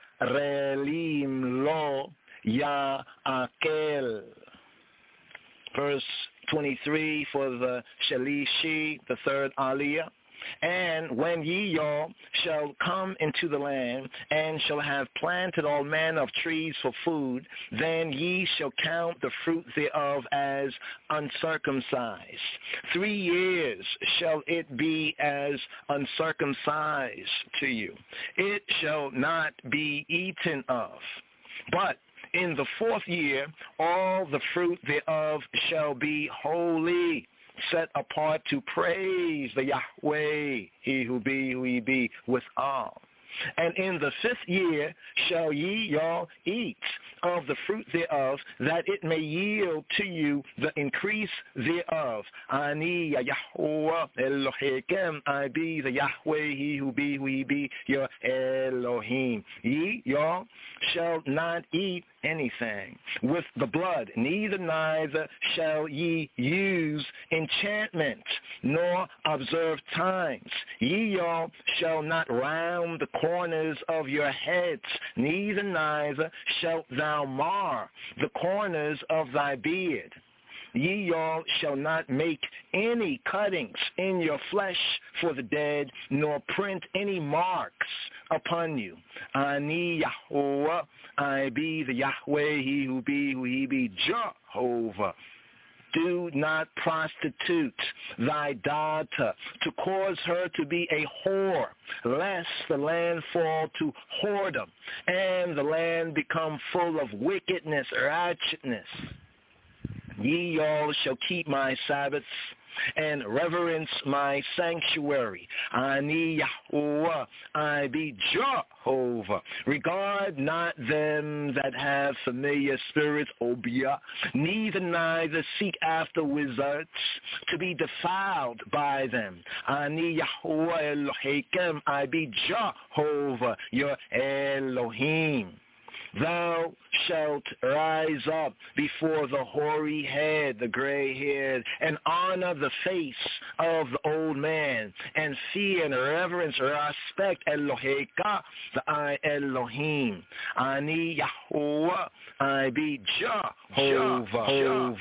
irelim lo ya akel. Verse 23 for the Shalishi, the third Aliyah. And when ye all shall come into the land, and shall have planted all manner of trees for food, then ye shall count the fruit thereof as uncircumcised. 3 years shall it be as uncircumcised to you. It shall not be eaten of. But in the 4th year, all the fruit thereof shall be holy, set apart to praise the Yahweh, he who be, who he be, with all. And in the 5th year shall ye all eat of the fruit thereof, that it may yield to you the increase thereof. Ani Yahweh Elohim, I be the Yahweh, he who be, who he be, your Elohim. Ye y'all shall not eat anything with the blood, neither shall ye use enchantment, nor observe times. Ye y'all shall not round the corners of your heads, neither shalt thou mar the corners of thy beard. Ye all shall not make any cuttings in your flesh for the dead, nor print any marks upon you. Ani Yahweh, I be the Yahweh, he who be, who he be, Jehovah. Do not prostitute thy daughter to cause her to be a whore, lest the land fall to whoredom, and the land become full of wickedness, righteousness. Ye all shall keep my Sabbaths and reverence my sanctuary. Ani Yahweh, I be Jehovah. Regard not them that have familiar spirits, Obia, neither seek after wizards to be defiled by them. Ani Yahweh Elohim, I be Jehovah, your Elohim. Thou shalt rise up before the hoary head, the gray-haired, and honor the face of the old man, and fear and reverence, respect Eloheka, the I Elohim. Ani Yahweh, I be Jehovah.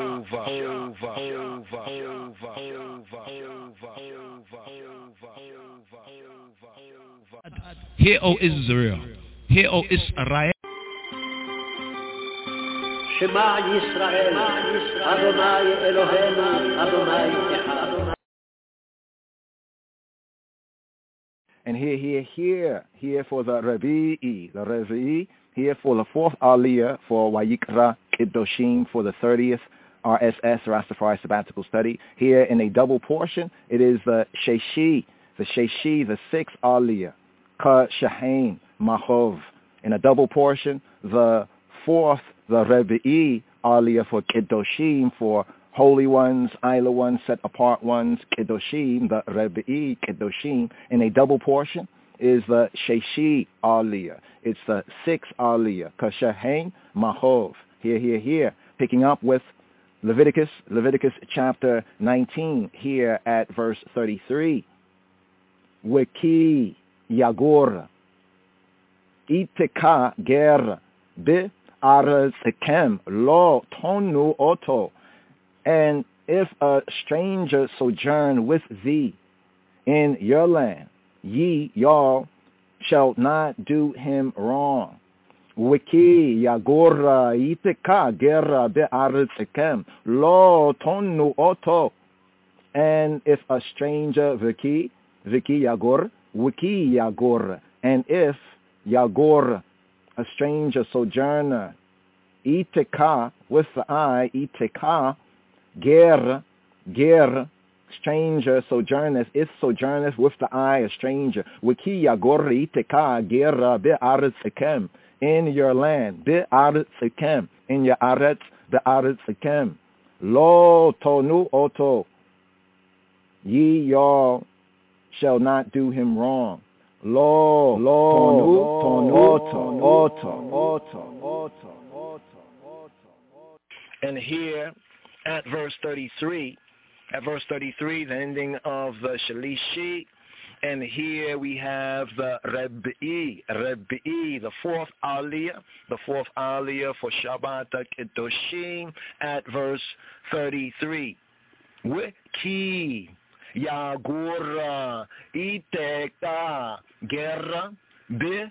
Hear, O Israel. Hear, O Israel. Shema Yisrael, Adonai Eloheinu, Adonai Echad. And here for the Revi'i, here for the 4th Aliyah, for Wayikra Kiddoshim, for the 30th RSS, Rastafari Sabbatical Study. Here in a double portion, it is the Sheshi, the 6th Aliyah, Ka Shahain Mahov. In a double portion, the 4th, the Revi'i Aliyah for Kiddoshim, for holy ones, Isla ones, set apart ones, Kiddoshim, the Revi'i Kiddoshim. In a double portion is the Sheshi Aliyah. It's the 6th Aliyah, Kashahain Mahov. Here. Picking up with Leviticus chapter 19, here at verse 33. Wiki Yagor Iteka ger be arezekem lo tonu oto. And if a stranger sojourn with thee in your land, ye y'all shall not do him wrong. Wiki yagora iteka ger be arezekem lo tonu oto. And if a stranger wiki yagor, and if Yagor, a stranger sojourner, Iteka, with the I, Iteka, Ger, stranger sojourners, if sojourners with the I, a stranger, Wiki Yagor, Iteka, Ger, Be'aretzekem, in your land, Be'aretzekem, in your Aretz, Be'aretzekem, Lo Tonu Oto, ye y'all shall not do him wrong. Lo, and here at verse 33, the ending of the Shalishi, And here we have the Rebbe'i, the fourth aliyah for Shabbat Kedoshim at verse 33. Ki Yagura Iteka Gera Be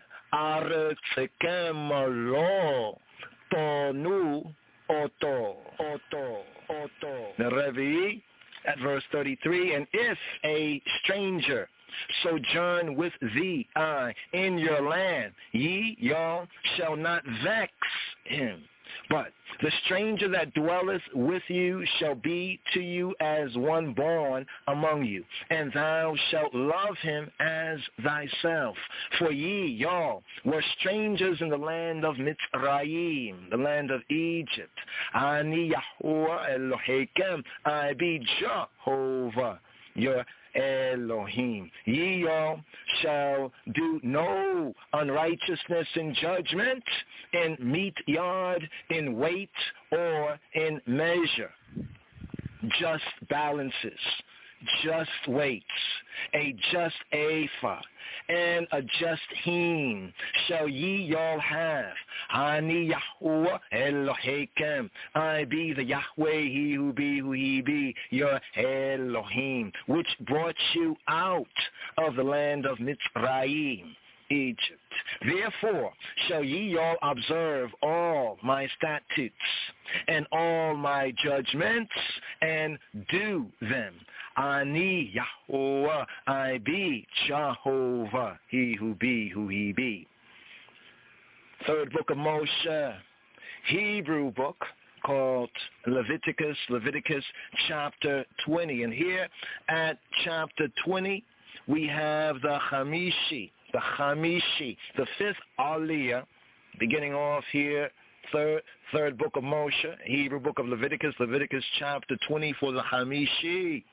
Aretsekemalo Tonu Oto. The Rebbe'i at verse 33, and if a stranger sojourn with thee in your land, ye, y'all, shall not vex him. But the stranger that dwelleth with you shall be to you as one born among you, and thou shalt love him as thyself. For ye, y'all, were strangers in the land of Mitzrayim, the land of Egypt. Ani Yahuwah Eloheikem, I be Jehovah, your Elohim. Ye, y'all, shall do no unrighteousness in judgment, in meat yard, in weight, or in measure. Just balances, just weights, a just ephah, and a just hin shall ye y'all have. Ani Yahuwah Eloheikem, I be the Yahweh, he who be, who he be, your Elohim, which brought you out of the land of Mitzrayim, Egypt. Therefore shall ye all observe all my statutes and all my judgments and do them. Ani Yahuwah, I be Jehovah, he who be, who he be. Third book of Moshe, Hebrew book called Leviticus chapter 20. And here at chapter 20, we have the Chamishi, the fifth aliyah, beginning off here, third book of Moshe, Hebrew book of Leviticus chapter 20 for the Chamishi.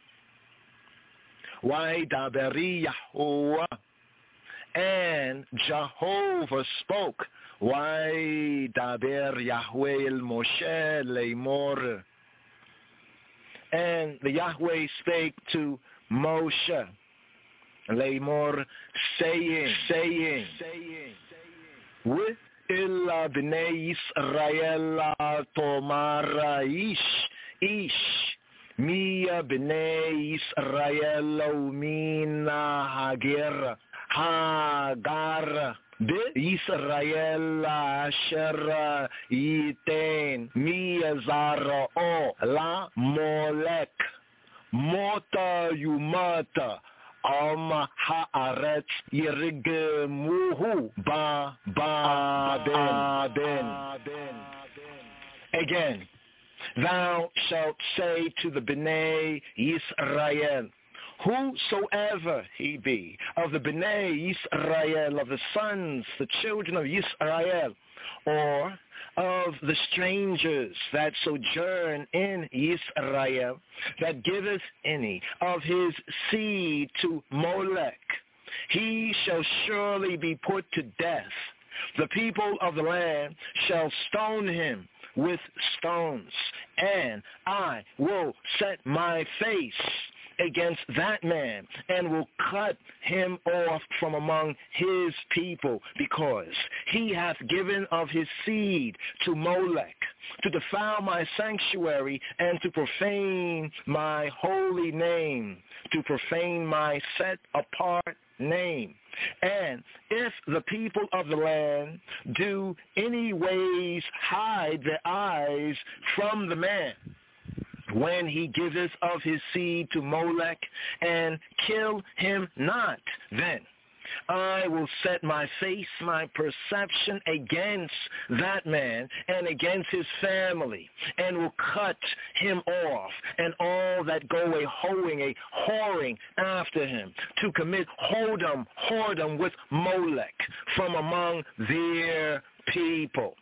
Why daberi Yahuwah, and Jehovah spoke. Why daber Yahweh el Moshe leimor, and the Yahweh spake to Moshe leimor, saying, with illa bnei Yisrael tomara ish Mia b'nei Yisrael mina Hagar Yisrael asher yitain Mia zara'o la molek mota yumata Am haaretz yirgemuhu ba ben. Again, thou shalt say to the B'nai Yisrael, whosoever he be, of the B'nai Yisrael, of the sons, the children of Yisrael, or of the strangers that sojourn in Yisrael, that giveth any of his seed to Molech, he shall surely be put to death. The people of the land shall stone him with stones, and I will set my face against that man and will cut him off from among his people, because he hath given of his seed to Molech, to defile my sanctuary and to profane my holy name, to profane my set apart name. And if the people of the land do any ways hide their eyes from the man, when he giveth of his seed to Molech, and kill him not, then I will set my face, my perception against that man and against his family, and will cut him off, and all that go a whoring after him, to commit whoredom with Molech from among their people.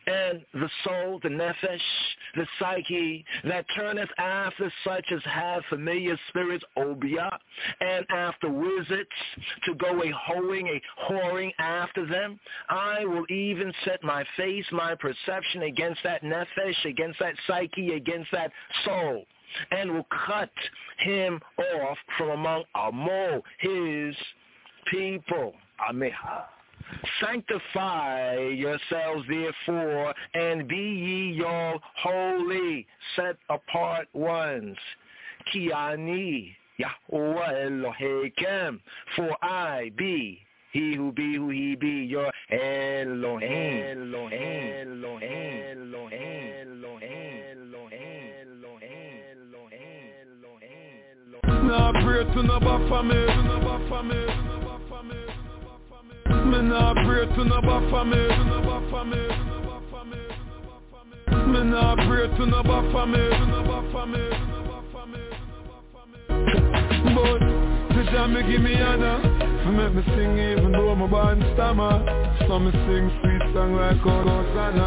and the soul, the nefesh, the psyche, that turneth after such as have familiar spirits, obia, and after wizards, to go a whoring after them. I will even set my face, my perception against that nefesh, against that psyche, against that soul, and will cut him off from among Amo, his people. Ameha. Sanctify yourselves therefore, and be ye all holy, set apart ones. Ki ani Yahuwah Elohim, for I be he who be who he be, your Elohim. Nah, pray to no Baphomet. Me nah pray to no Baphomet. Me nah pray to no Baphomet. But the jam me give me honor, for make me sing even though my band stammer. So me sing sweet song like Hosanna.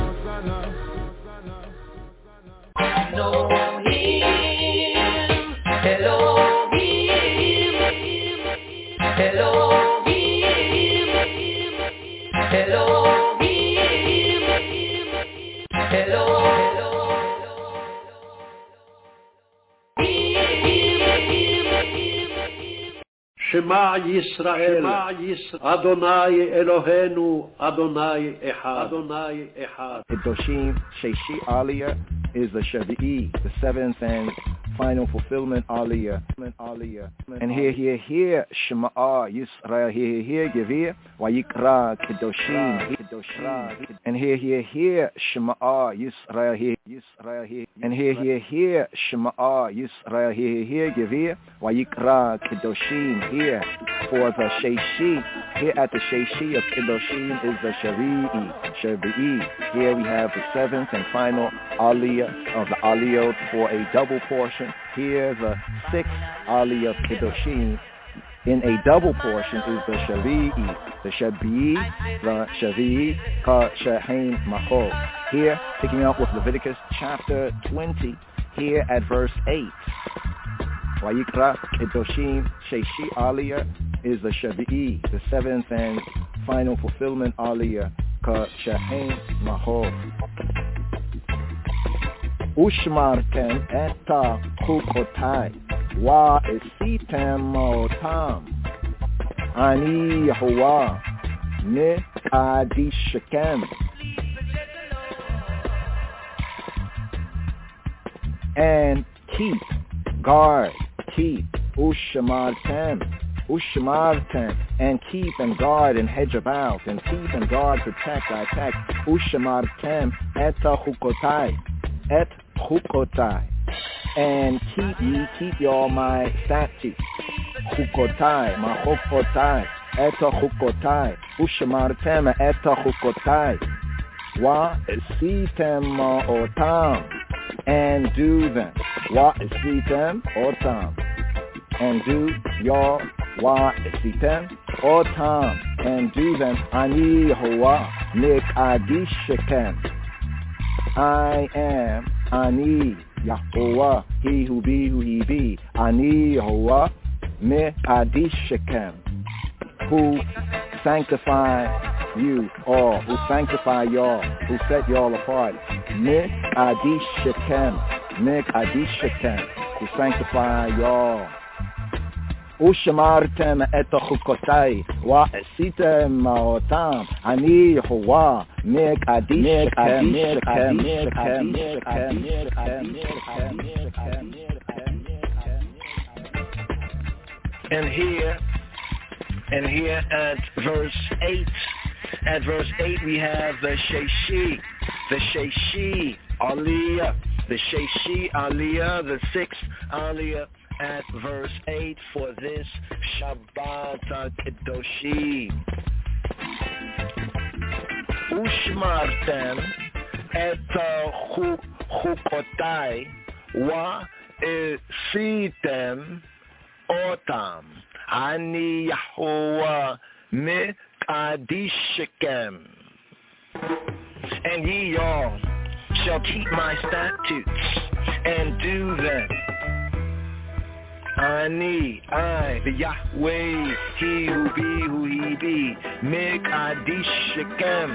Shema Yisrael, Adonai Eloheinu, Adonai Echad. Kedoshim Sheishi Aliyah is the Shavi'i, the seventh and final fulfillment Aliyah. And here, Shema Yisrael, here, Gevir, Wayikra Kedoshim. And here, Shema Yisrael, here. And here, Shema Yisrael, here, Gevir, Wayikra Kedoshim, here. For the Sheishi, here at the Sheishi of Kedoshim is the Shavi'i. Here we have the seventh and final Aliyah of the Aliyot for a double portion. Here the sixth Aliyah of Kedoshim in a double portion is the Shavi'i. The Shavi'i, Ka Shehain Mahol. Here, picking up with Leviticus chapter 20, here at verse 8. Wayikra Kedoshim Sheishi Aliyah is the Shavi'i, the seventh and final fulfillment Aliyah, Ka Shehain Mahol. Ushmartem eta chukotai, wa esitem otam. Ani Yahuwah, me adishakem. And keep, guard, Ushmartem, and keep and guard and hedge about, and keep and guard, protect, Ushmartem eta chukotai. Et chukotai, and keep y'all my statutes. Chukotai, my chukotai, eta chukotai, ushmartem eta chukotai, wa esitem otam, and do them. Wa esitem otam, and do y'all wa esitem otam, and do them. Ani Yehovah mikadishekem. I am Ani Yahuwah, he who be who he be. Ani Yahuwah me Adishekem, who sanctify you all, who sanctify y'all, who set y'all apart. Me Adishekem, who sanctify y'all. Ushamartem et chukotai, wa esitem otam. Ani Yehovah mikadishekem. And here at verse 8, we have the Sheishi Aliyah, the sixth Aliyah at verse 8 for this Shabbat Kedoshim. Ushmartem et chukotai wa esitem otam. Ani Yahuwah mikadishekem. and ye all shall keep my statutes and do them. I, the Yahweh, he who be who he be, Mikadish Shekem,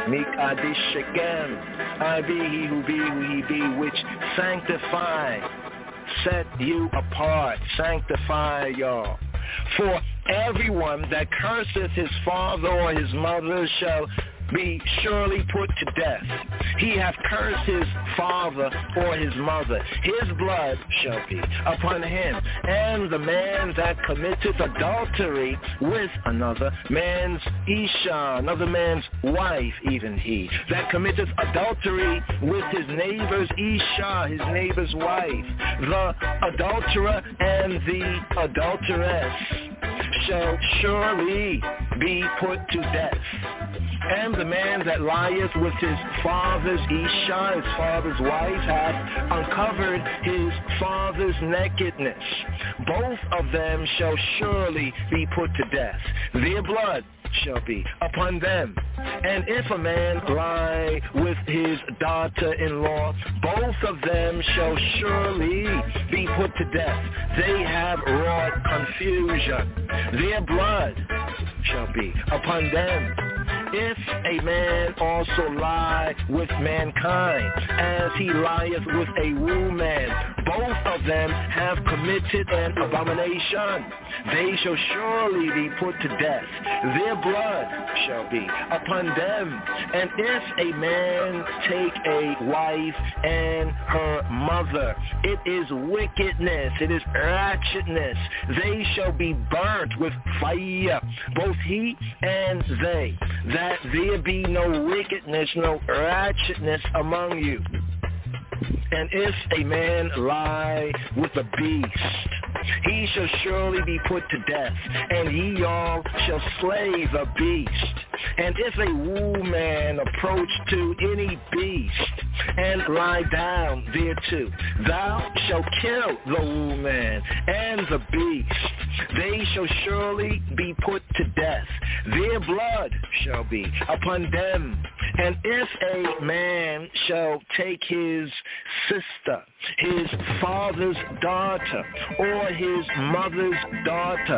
I be he who he be, which sanctify, set you apart, sanctify y'all. For everyone that curseth his father or his mother shall be surely put to death. He hath cursed his father or his mother. His blood shall be upon him. And the man that committeth adultery with another man's Isha, another man's wife, even he, that committeth adultery with his neighbor's Isha, his neighbor's wife, the adulterer and the adulteress shall surely be put to death. And the man that lieth with his father's Isha, his father's wife, hath uncovered his father's nakedness. Both of them shall surely be put to death. Their blood shall be upon them. And if a man lie with his daughter-in-law, both of them shall surely be put to death. They have wrought confusion. Their blood shall be upon them. If a man also lie with mankind, as he lieth with a woman, both of them have committed an abomination. They shall surely be put to death. Their blood shall be upon them. And if a man take a wife and her mother, it is wickedness, it is ratchetness. They shall be burnt with fire, both he and they, that there be no wickedness, no ratchetness among you. And if a man lie with a beast, he shall surely be put to death, and ye all shall slay the beast. And if a woman approach to any beast and lie down thereto, thou shalt kill the woman and the beast. They shall surely be put to death. Their blood shall be upon them. And if a man shall take his sister, his father's daughter, or his mother's daughter,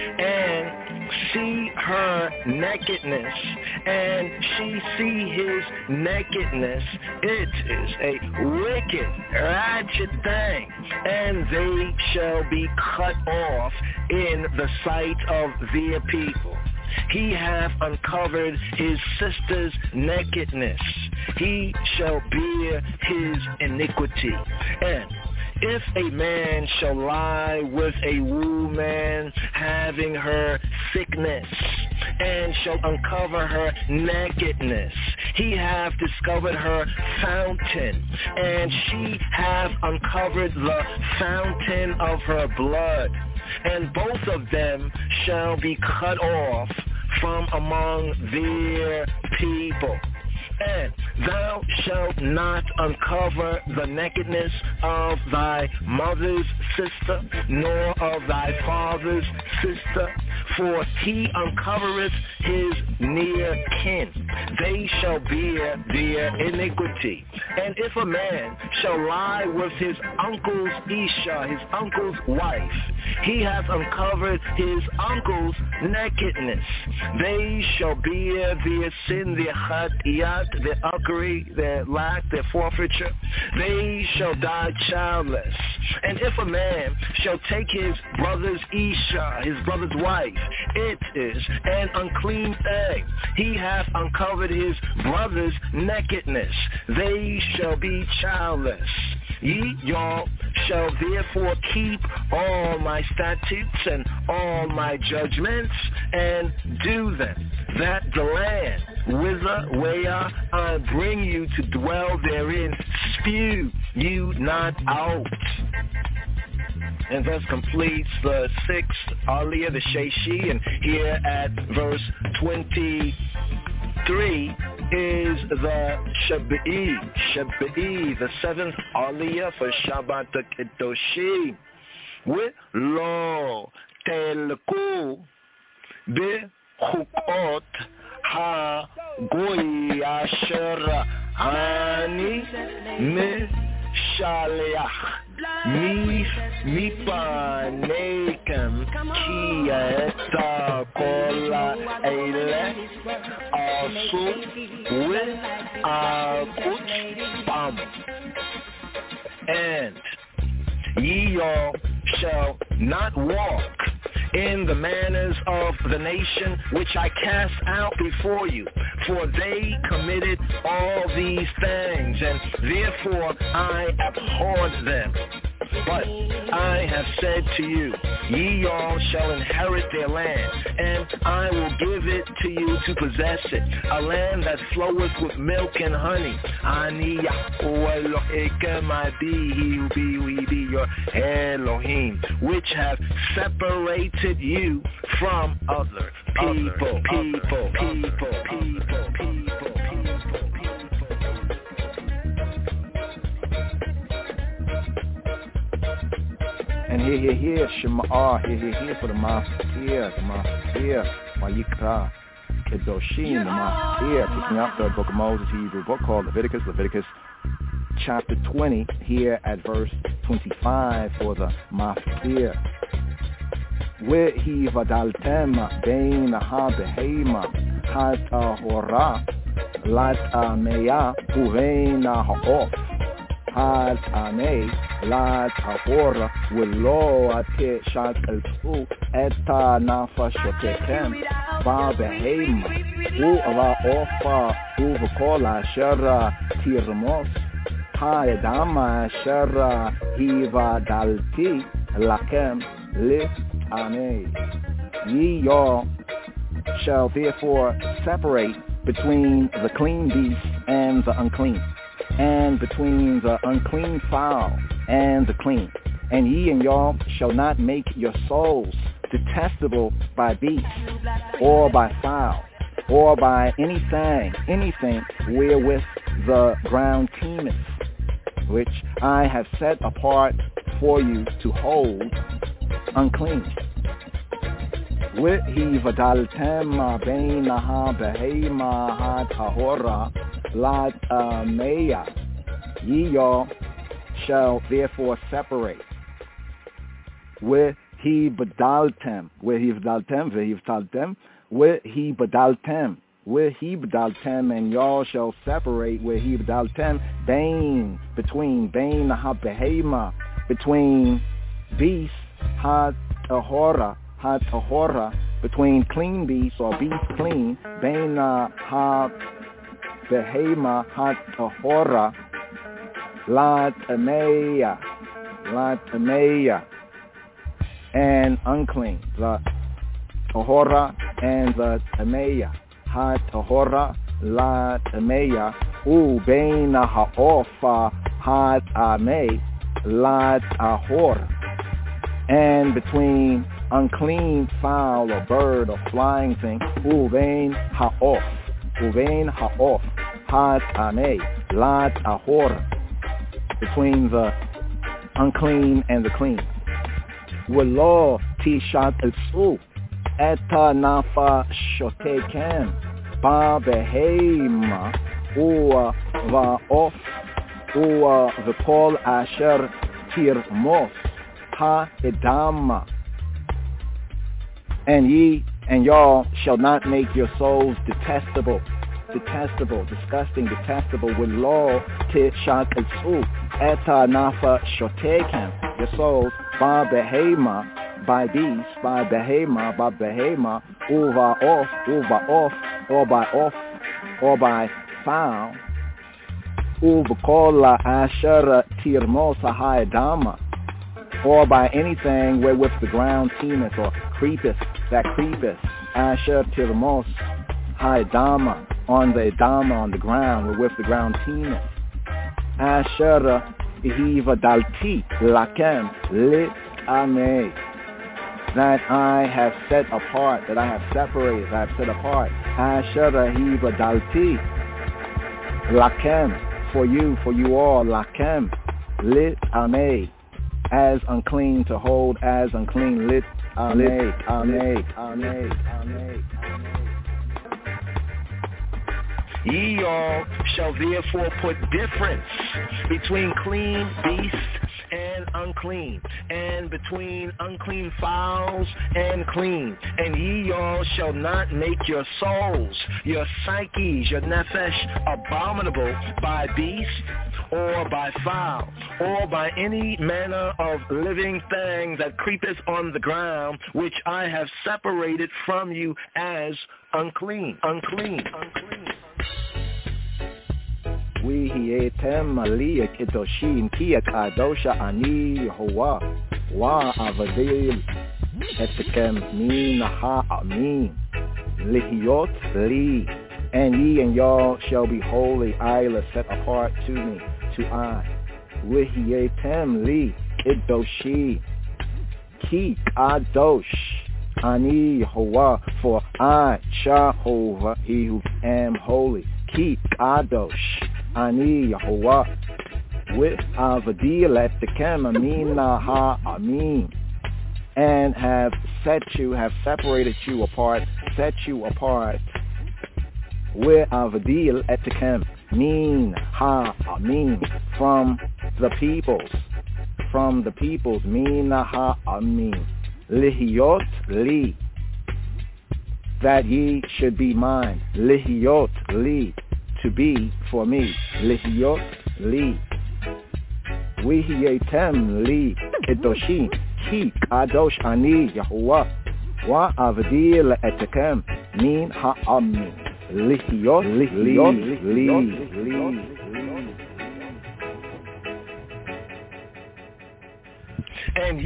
and see her nakedness, and she see his nakedness, it is a wicked, ratchet thing, and they shall be cut off in the sight of their people. He hath uncovered his sister's nakedness. He shall bear his iniquity. And if a man shall lie with a woman having her sickness, and shall uncover her nakedness, he hath discovered her fountain, and she hath uncovered the fountain of her blood. And both of them shall be cut off from among their people. And thou shalt not uncover the nakedness of thy mother's sister, nor of thy father's sister, for he uncovereth his near kin. They shall bear their iniquity. And if a man shall lie with his uncle's Isha, his uncle's wife, he hath uncovered his uncle's nakedness. They shall bear their sin, their chatiyat, their uckery, their lack, their forfeiture. They shall die childless. And if a man shall take his brother's Isha, his brother's wife, it is an unclean thing. He hath uncovered his brother's nakedness. They shall be childless. Ye, y'all, shall therefore keep all my statutes and all my judgments and do them, that the land whither where I bring you to dwell therein spew you not out. And thus completes the 6th Aliyah, the Sheishi, and here at verse 23 is the Shabi'i, the 7th Aliyah for Shabbat Kedoshim. With lo telku bechukot ha goy asher ani mishaleach mipanekem ki eta kola eile asu with akut bam. And ye all shall not walk in the manners of the nation which I cast out before you, for they committed all these things, and therefore I abhorred them. But I have said to you, ye all shall inherit their land, and I will give it to you to possess it, a land that floweth with milk and honey. Ani Yahuwah Elohim, I be, he who be your Elohim, which have separated you from other people. And here, Shema, here for the Master, Vayikra, Kedoshim, the Master, picking up the book of Moses, Hebrew book called Leviticus chapter 20, here at verse 25 for the Master. Wehi vadaltem bein ha-behema ha-tahora lat-ameya uvein ha-off ha-ame lat-ahora willo ate shakaltu eta nafashotetem ba-behema u-va-ofa u-vakola shara tirmos ha-edama shara hi-vadalti lakem li Amen. Ye all shall therefore separate between the clean beast and the unclean, and between the unclean fowl and the clean. And ye and y'all shall not make your souls detestable by beast, or by fowl, or by anything wherewith the ground teemeth, which I have set apart for you to hold unclean. Wehi vadaltem beina ha-behema ha-tahora lat-ameya. Ye all shall therefore separate. Wehi badaltem, and y'all shall separate. Wehi badaltem, between ha-behema, between beast, ha-tahora, between clean beasts or beast clean, beina ha-behema ha-tahora lat-ameya, and unclean, the tahora and the tameya, ha-tahora lat-ameya, beina ha-ofa ha-ame lat-ahora, and between unclean fowl or bird or flying thing, uvein ha'of, ha'ame, lat-ahora, between the unclean and the clean. Welo tishat etzu, eta nafa shotekem, ba-behema, va'of, v'kol asher tirmos, ha-edama. And ye and y'all shall not make your souls detestable, disgusting, detestable, with law tishat etzu, eta nafa shotekem, your souls, ba-behema, by beast, ba-behema, uva-off, or by fowl, uva-kola asher tirmosa ha-edama, or by anything wherewith the ground teemeth or creepeth, asher tirmos ha-edama, on the edama, on the ground, wherewith the ground teemeth, asher hiva dalti lakem lit ame, that I have set apart, that I have separated, I have set apart, asher hiva dalti lakem, for you all, lakem lit ame, as unclean to hold, as unclean, lit ame. Ye all shall therefore put difference between clean beasts and unclean, and between unclean fowls and clean. And ye all shall not make your souls, your psyches, your nephesh, abominable by beast, or by fowl, or by any manner of living thing that creepeth on the ground, which I have separated from you as unclean, unclean, unclean. V'hietem aliyah kedoshim ki kadosha ani Yehovah wa avadil etkem min ha'amin lihiot li, and ye and y'all shall be holy, Isla set apart to me, to I. V'hietem li kedoshi ki kadosh ani Yehovah, for I, Jehovah, he who am holy, ki kadosh Ani Yehovah, with avadil at the kamamina ha-amin, and have separated you apart, set you apart, with avadil at the kamin ha-amin, from the peoples, mina ha-amin, lihiot li, that ye should be mine, lihiot li, to be for me, lihiot li, v'hietem li kedoshim ki kadosh ani Yehovah wa avdil etkem min ha'amin lihiot li. And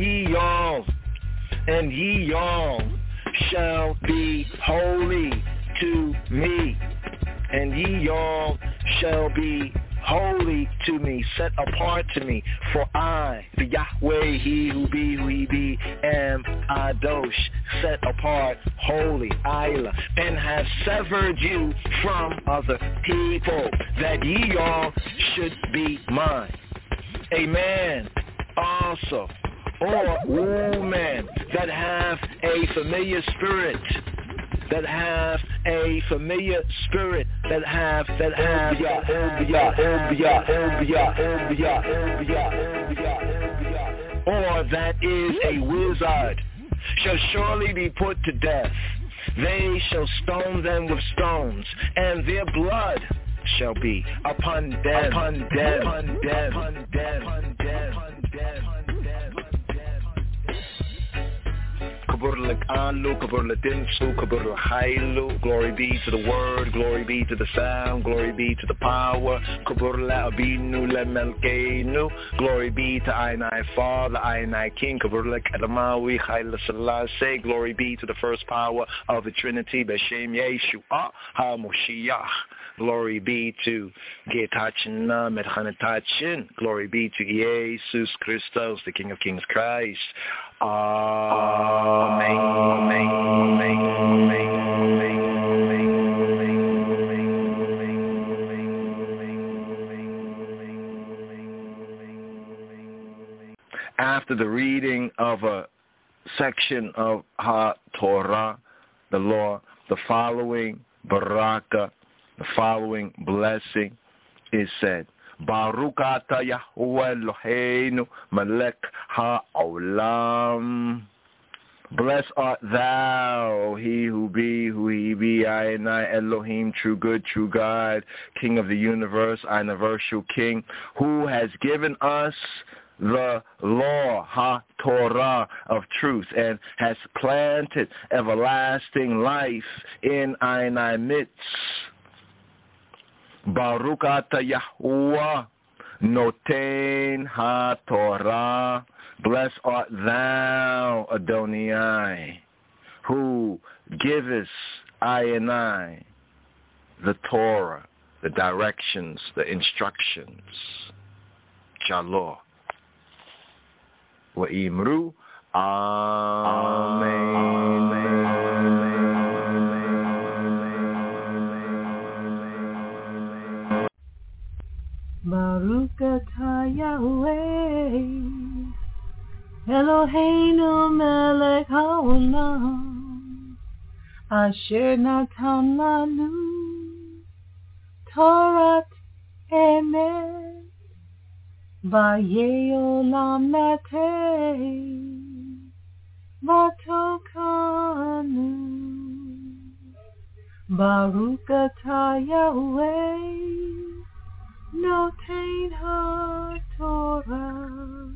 ye all shall be holy to me. And ye all shall be holy to me, set apart to me. For I, the Yahweh, he who be, am Adosh, set apart, holy, Isla, and have severed you from other people, that ye all should be mine. A man also, or woman, that have a familiar spirit, that have a familiar spirit, that have or that is a wizard, shall surely be put to death. They shall stone them with stones, and their blood shall be upon them. Glory be to the word, glory be to the sound, glory be to the power. Glory be to Ainai Father, Ainai King, glory be to the first power of the Trinity, Beshem Yeshua HaMoshiach. Glory be to Getachina Medhanetachin. Glory be to Jesus Christos, the King of Kings Christ. After the reading of a section of HaTorah, the law, the following baraka, the following blessing is said. Baruch ata Yahweh Eloheinu melech ha'olam. Blessed art thou, he who be, Adonai Elohim, true good, true God, King of the universe, universal King, who has given us the law, HaTorah, of truth, and has planted everlasting life in our midst. Baruch ata Yahuwah noten HaTorah. Blessed art thou, Adonai, who givest I and I the Torah, the directions, the instructions. Shalom. Wa'imru. Amen. Baruch atah Yahweh Eloheinu melech haolam asher natan lanu Torat Emet Vaye Olam Natei Vatokanu Baruch Atah Yahweh Notein HaTorah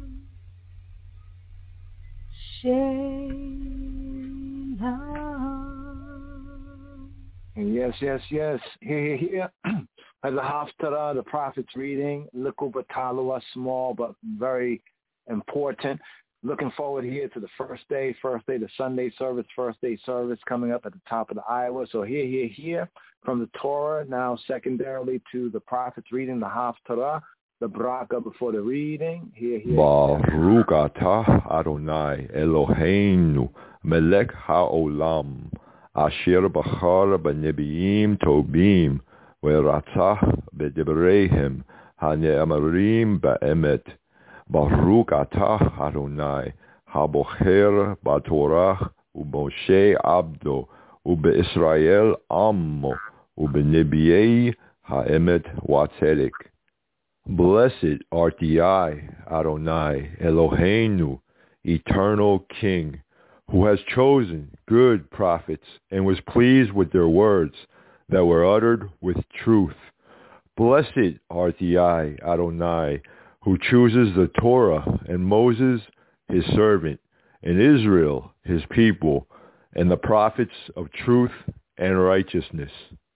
Yes. Here. As a Haftarah, the prophet's reading, Liku Batalua, small but very important. Looking forward here to the first day, the Sunday service, first day service coming up at the top of the Iowa. So here, from the Torah, now secondarily to the prophet's reading, the Haftarah, the Bracha before the reading. Here. Baruch Atah Adonai Eloheinu Melech HaOlam Asher Bachar B'Nebiim Tobim Ve'Ratzah B'Debreihem HaNe'amarim Ba'emet Baruch Atah Adonai HaBocher BaTorah UBMoshe Abdo UBIsrael Ammo UBNebiei HaEmet Watzedek. Blessed art I, Adonai, Eloheinu, eternal King, who has chosen good prophets and was pleased with their words that were uttered with truth. Blessed art I, Adonai, who chooses the Torah and Moses, his servant, and Israel, his people, and the prophets of truth and righteousness.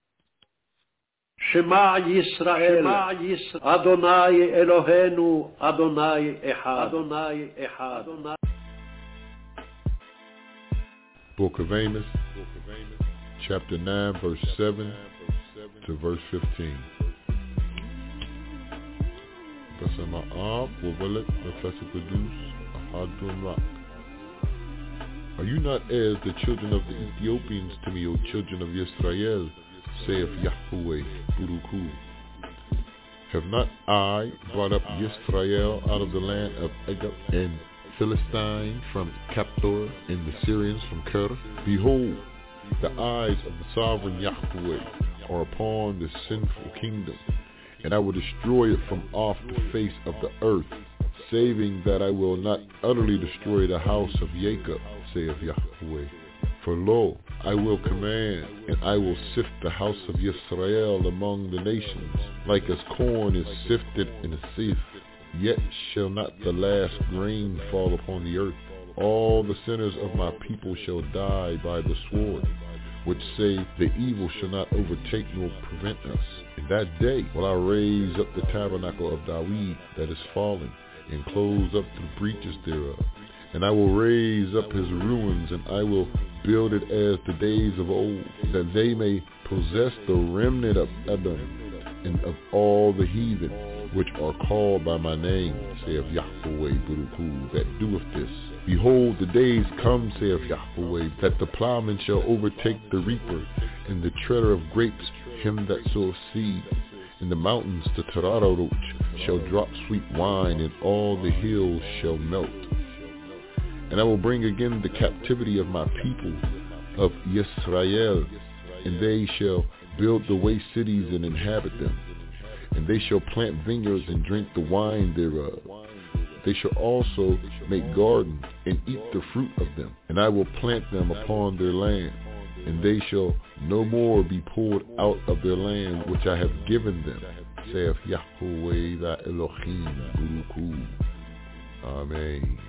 Shema Yisrael, Adonai Eloheinu, Adonai Echad. Book of Amos, chapter 9, verse 7 to verse 15. Are you not as the children of the Ethiopians to me, O children of Israel, saith Yahweh Buruku? Have not I brought up Yisrael out of the land of Egypt, and Philistine from Captor, and the Syrians from Ker? Behold, the eyes of the sovereign Yahweh are upon the sinful kingdom, and I will destroy it from off the face of the earth, saving that I will not utterly destroy the house of Jacob, saith Yahweh. For lo, I will command, and I will sift the house of Yisrael among the nations, like as corn is sifted in a sieve. Yet shall not the last grain fall upon the earth. All the sinners of my people shall die by the sword, which say the evil shall not overtake nor prevent us. In that day will I raise up the tabernacle of David that is fallen, and close up the breaches thereof. And I will raise up his ruins, and I will build it as the days of old, that they may possess the remnant of Edom, and of all the heathen, which are called by my name, saith Yahweh Buruku, that doeth this. Behold, the days come, saith Yahweh, that the plowman shall overtake the reaper, and the treader of grapes him that soweth seed. In the mountains the Tararoch shall drop sweet wine, and all the hills shall melt. And I will bring again the captivity of my people, of Yisrael, and they shall build the waste cities and inhabit them. And they shall plant vineyards and drink the wine thereof. They shall also make gardens and eat the fruit of them. And I will plant them upon their land, and they shall no more be pulled out of their land which I have given them, saith Yahweh thy Elohim Buruku. Amen.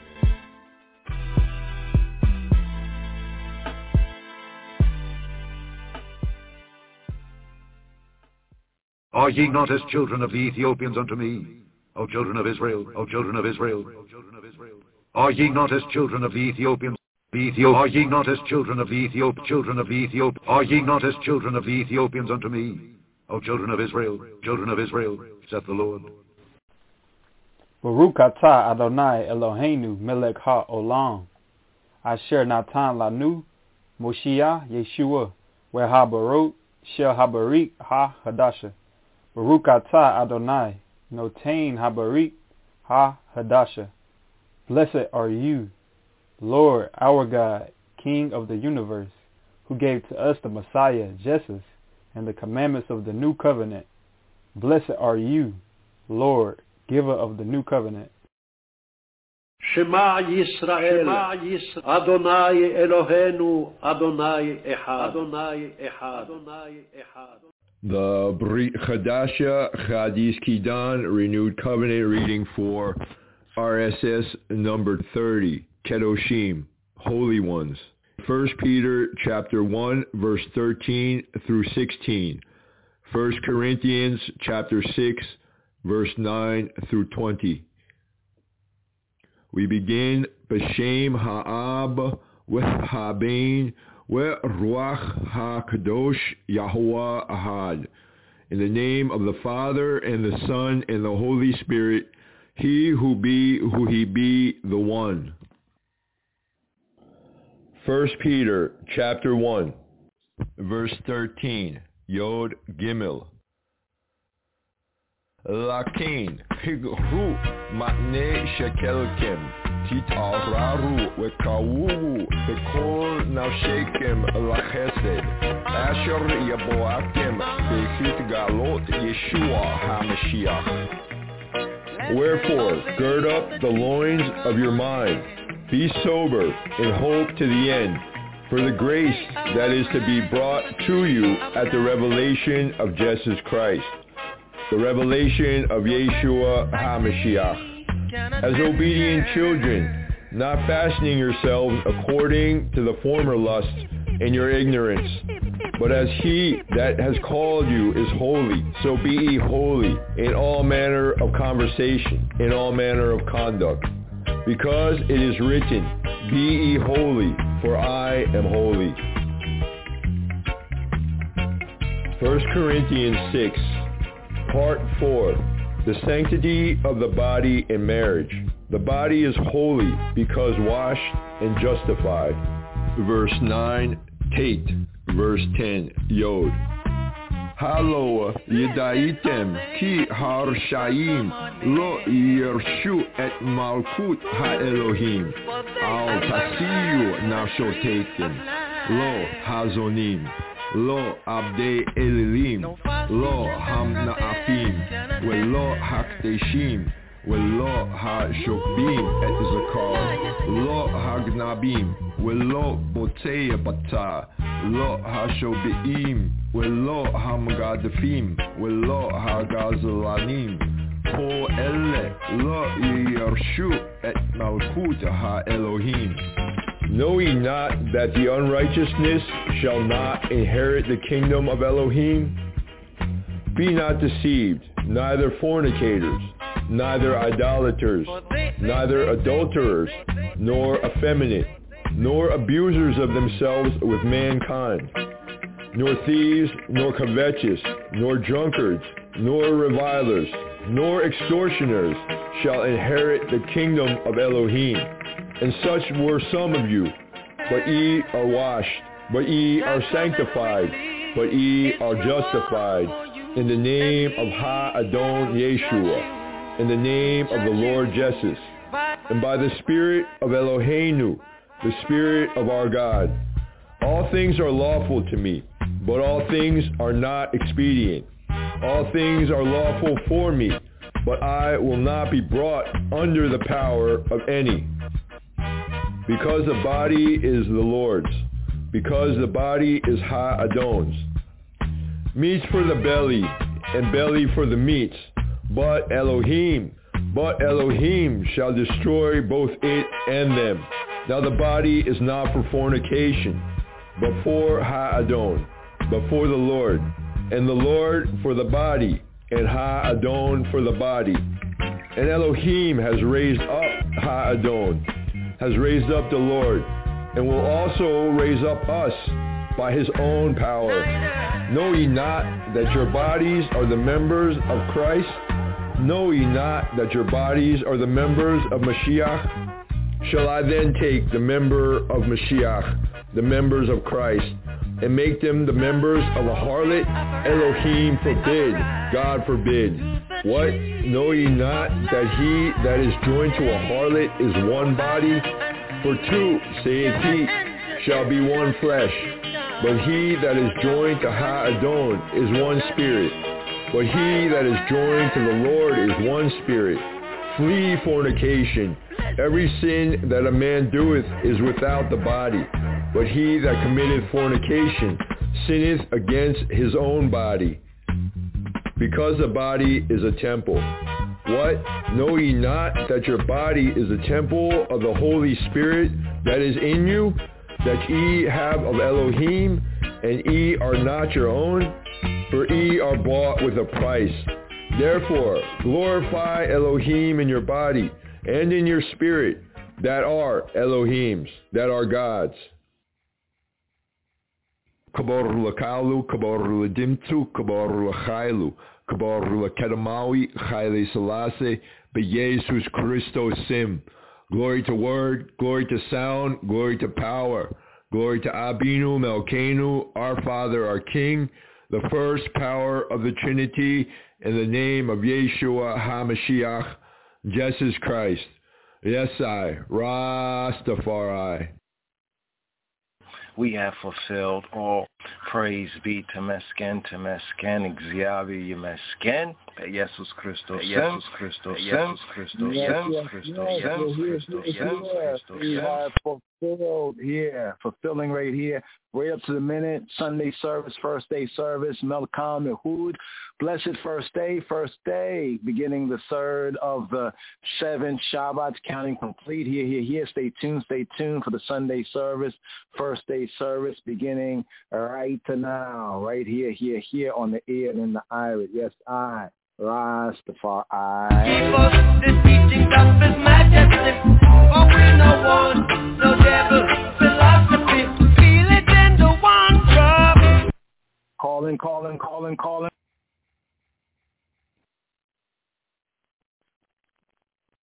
Are ye not as children of the Ethiopians unto me, O children of Israel, O children of Israel? Are ye not as children of the Ethiopians? Are ye not as children of the children of the Ethiop? Are ye not as children of the Ethiopians unto me, O children of Israel, saith the Lord? Baruch Atah Adonai Eloheinu Melech HaOlam Asher Natan Lanu Moshiach Yeshua Wehabarot Shel Habarik HaHadasha. Baruch Atah Adonai Notain Habarik HaHadasha. Blessed are you, Lord, our God, King of the universe, who gave to us the Messiah, Jesus, and the commandments of the new covenant. Blessed are you, Lord, giver of the new covenant. Shema Yisrael, Adonai Eloheinu, Adonai Echad, Adonai Echad, Adonai Echad. The Brit Chadasha Chadis Kidan Renewed Covenant reading for RSS number 30, Kedoshim, Holy Ones. 1 Peter chapter 1 verse 13 through 16. 1 Corinthians chapter 6 verse 9 through 20. We begin B'Shem Ha'ab V'Habein V'Ruach HaKadosh Yahuwah Ahad. In the name of the Father and the Son and the Holy Spirit, He who He be, the One. 1 Peter chapter 1 verse 13, Yod Gimel. Lakin higru matne shekelkem titararu vekawu bekol nafshekem lachesed asher yaboakem bechit galot Yeshua HaMashiach. Wherefore gird up the loins of your mind, be sober and hope to the end, for the grace that is to be brought to you at the revelation of Jesus Christ, the revelation of Yeshua HaMashiach. As obedient children, not fashioning yourselves according to the former lusts in your ignorance, but as He that has called you is holy, so be ye holy in all manner of conversation, in all manner of conduct. Because it is written, be ye holy, for I am holy. 1 Corinthians 6, Part 4, the sanctity of the body in marriage. The body is holy because washed and justified. Verse 9, Tate. Verse 10, Yod. Halo yedaitem ki harshayim lo yershu et malkut ha-Elohim al tasiyu nafshotetem lo hazonim lo abdei elilim lo hamnaafim velo hakdeshim velo ha-shokbim et zakar lo hagnabim velo botzei bata lo ha-shobeim velo ha-magadafim velo ha-gazalanim ko ele lo yershu et malkut ha-Elohim. Know ye not that the unrighteousness shall not inherit the kingdom of Elohim? Be not deceived, neither fornicators, neither idolaters, neither adulterers, nor effeminate, nor abusers of themselves with mankind, nor thieves, nor covetous, nor drunkards, nor revilers, nor extortioners shall inherit the kingdom of Elohim. And such were some of you, but ye are washed, but ye are sanctified, but ye are justified in the name of Ha-Adon Yeshua, in the name of the Lord Jesus, and by the Spirit of Eloheinu, the Spirit of our God. All things are lawful to me, but all things are not expedient. All things are lawful for me, but I will not be brought under the power of any. Because the body is the Lord's, because the body is Ha-Adon's. Meats for the belly, and belly for the meats, but Elohim shall destroy both it and them. Now the body is not for fornication, but for Ha-Adon, but for the Lord, and the Lord for the body, and Ha-Adon for the body. And Elohim has raised up Ha-Adon, has raised up the Lord, and will also raise up us by his own power. Know ye not that your bodies are the members of Christ? Know ye not that your bodies are the members of Mashiach? Shall I then take the member of Mashiach, the members of Christ, and make them the members of a harlot? Elohim forbid, God forbid. What? Know ye not that he that is joined to a harlot is one body? For two, saith he, shall be one flesh. But he that is joined to Ha-Adon is one spirit. But he that is joined to the Lord is one spirit. Flee fornication. Every sin that a man doeth is without the body. But he that committeth fornication sinneth against his own body. Because the body is a temple. What? Know ye not that your body is a temple of the Holy Spirit that is in you, that ye have of Elohim, and ye are not your own? For ye are bought with a price. Therefore, glorify Elohim in your body and in your spirit, that are Elohims, that are God's. Kabor lakalu, kabor ladimtu, kabor lachailu, kabor lakedamawi, chayle salase, beyesus Christos sim. Glory to word, glory to sound, glory to power, glory to Abinu Melkenu, our Father, our King, the first power of the Trinity, in the name of Yeshua HaMashiach, Jesus Christ. Yes, I, Rastafari. We have fulfilled all. Praise be to Mesken, Xavier Mesken, Jesus Christos, Jesus Christos, Jesus Christos, Jesus Christos. We have fulfilled here, fulfilling right here, right up to the minute. Sunday service, first day service, Melkam Ehud. Blessed first day, beginning the third of the 7 Shabbats, counting complete. Here. Stay tuned for the Sunday service, first day service, beginning right to now, right here on the ear and in the iris. Yes, I, Rastafari. Give us the teachings of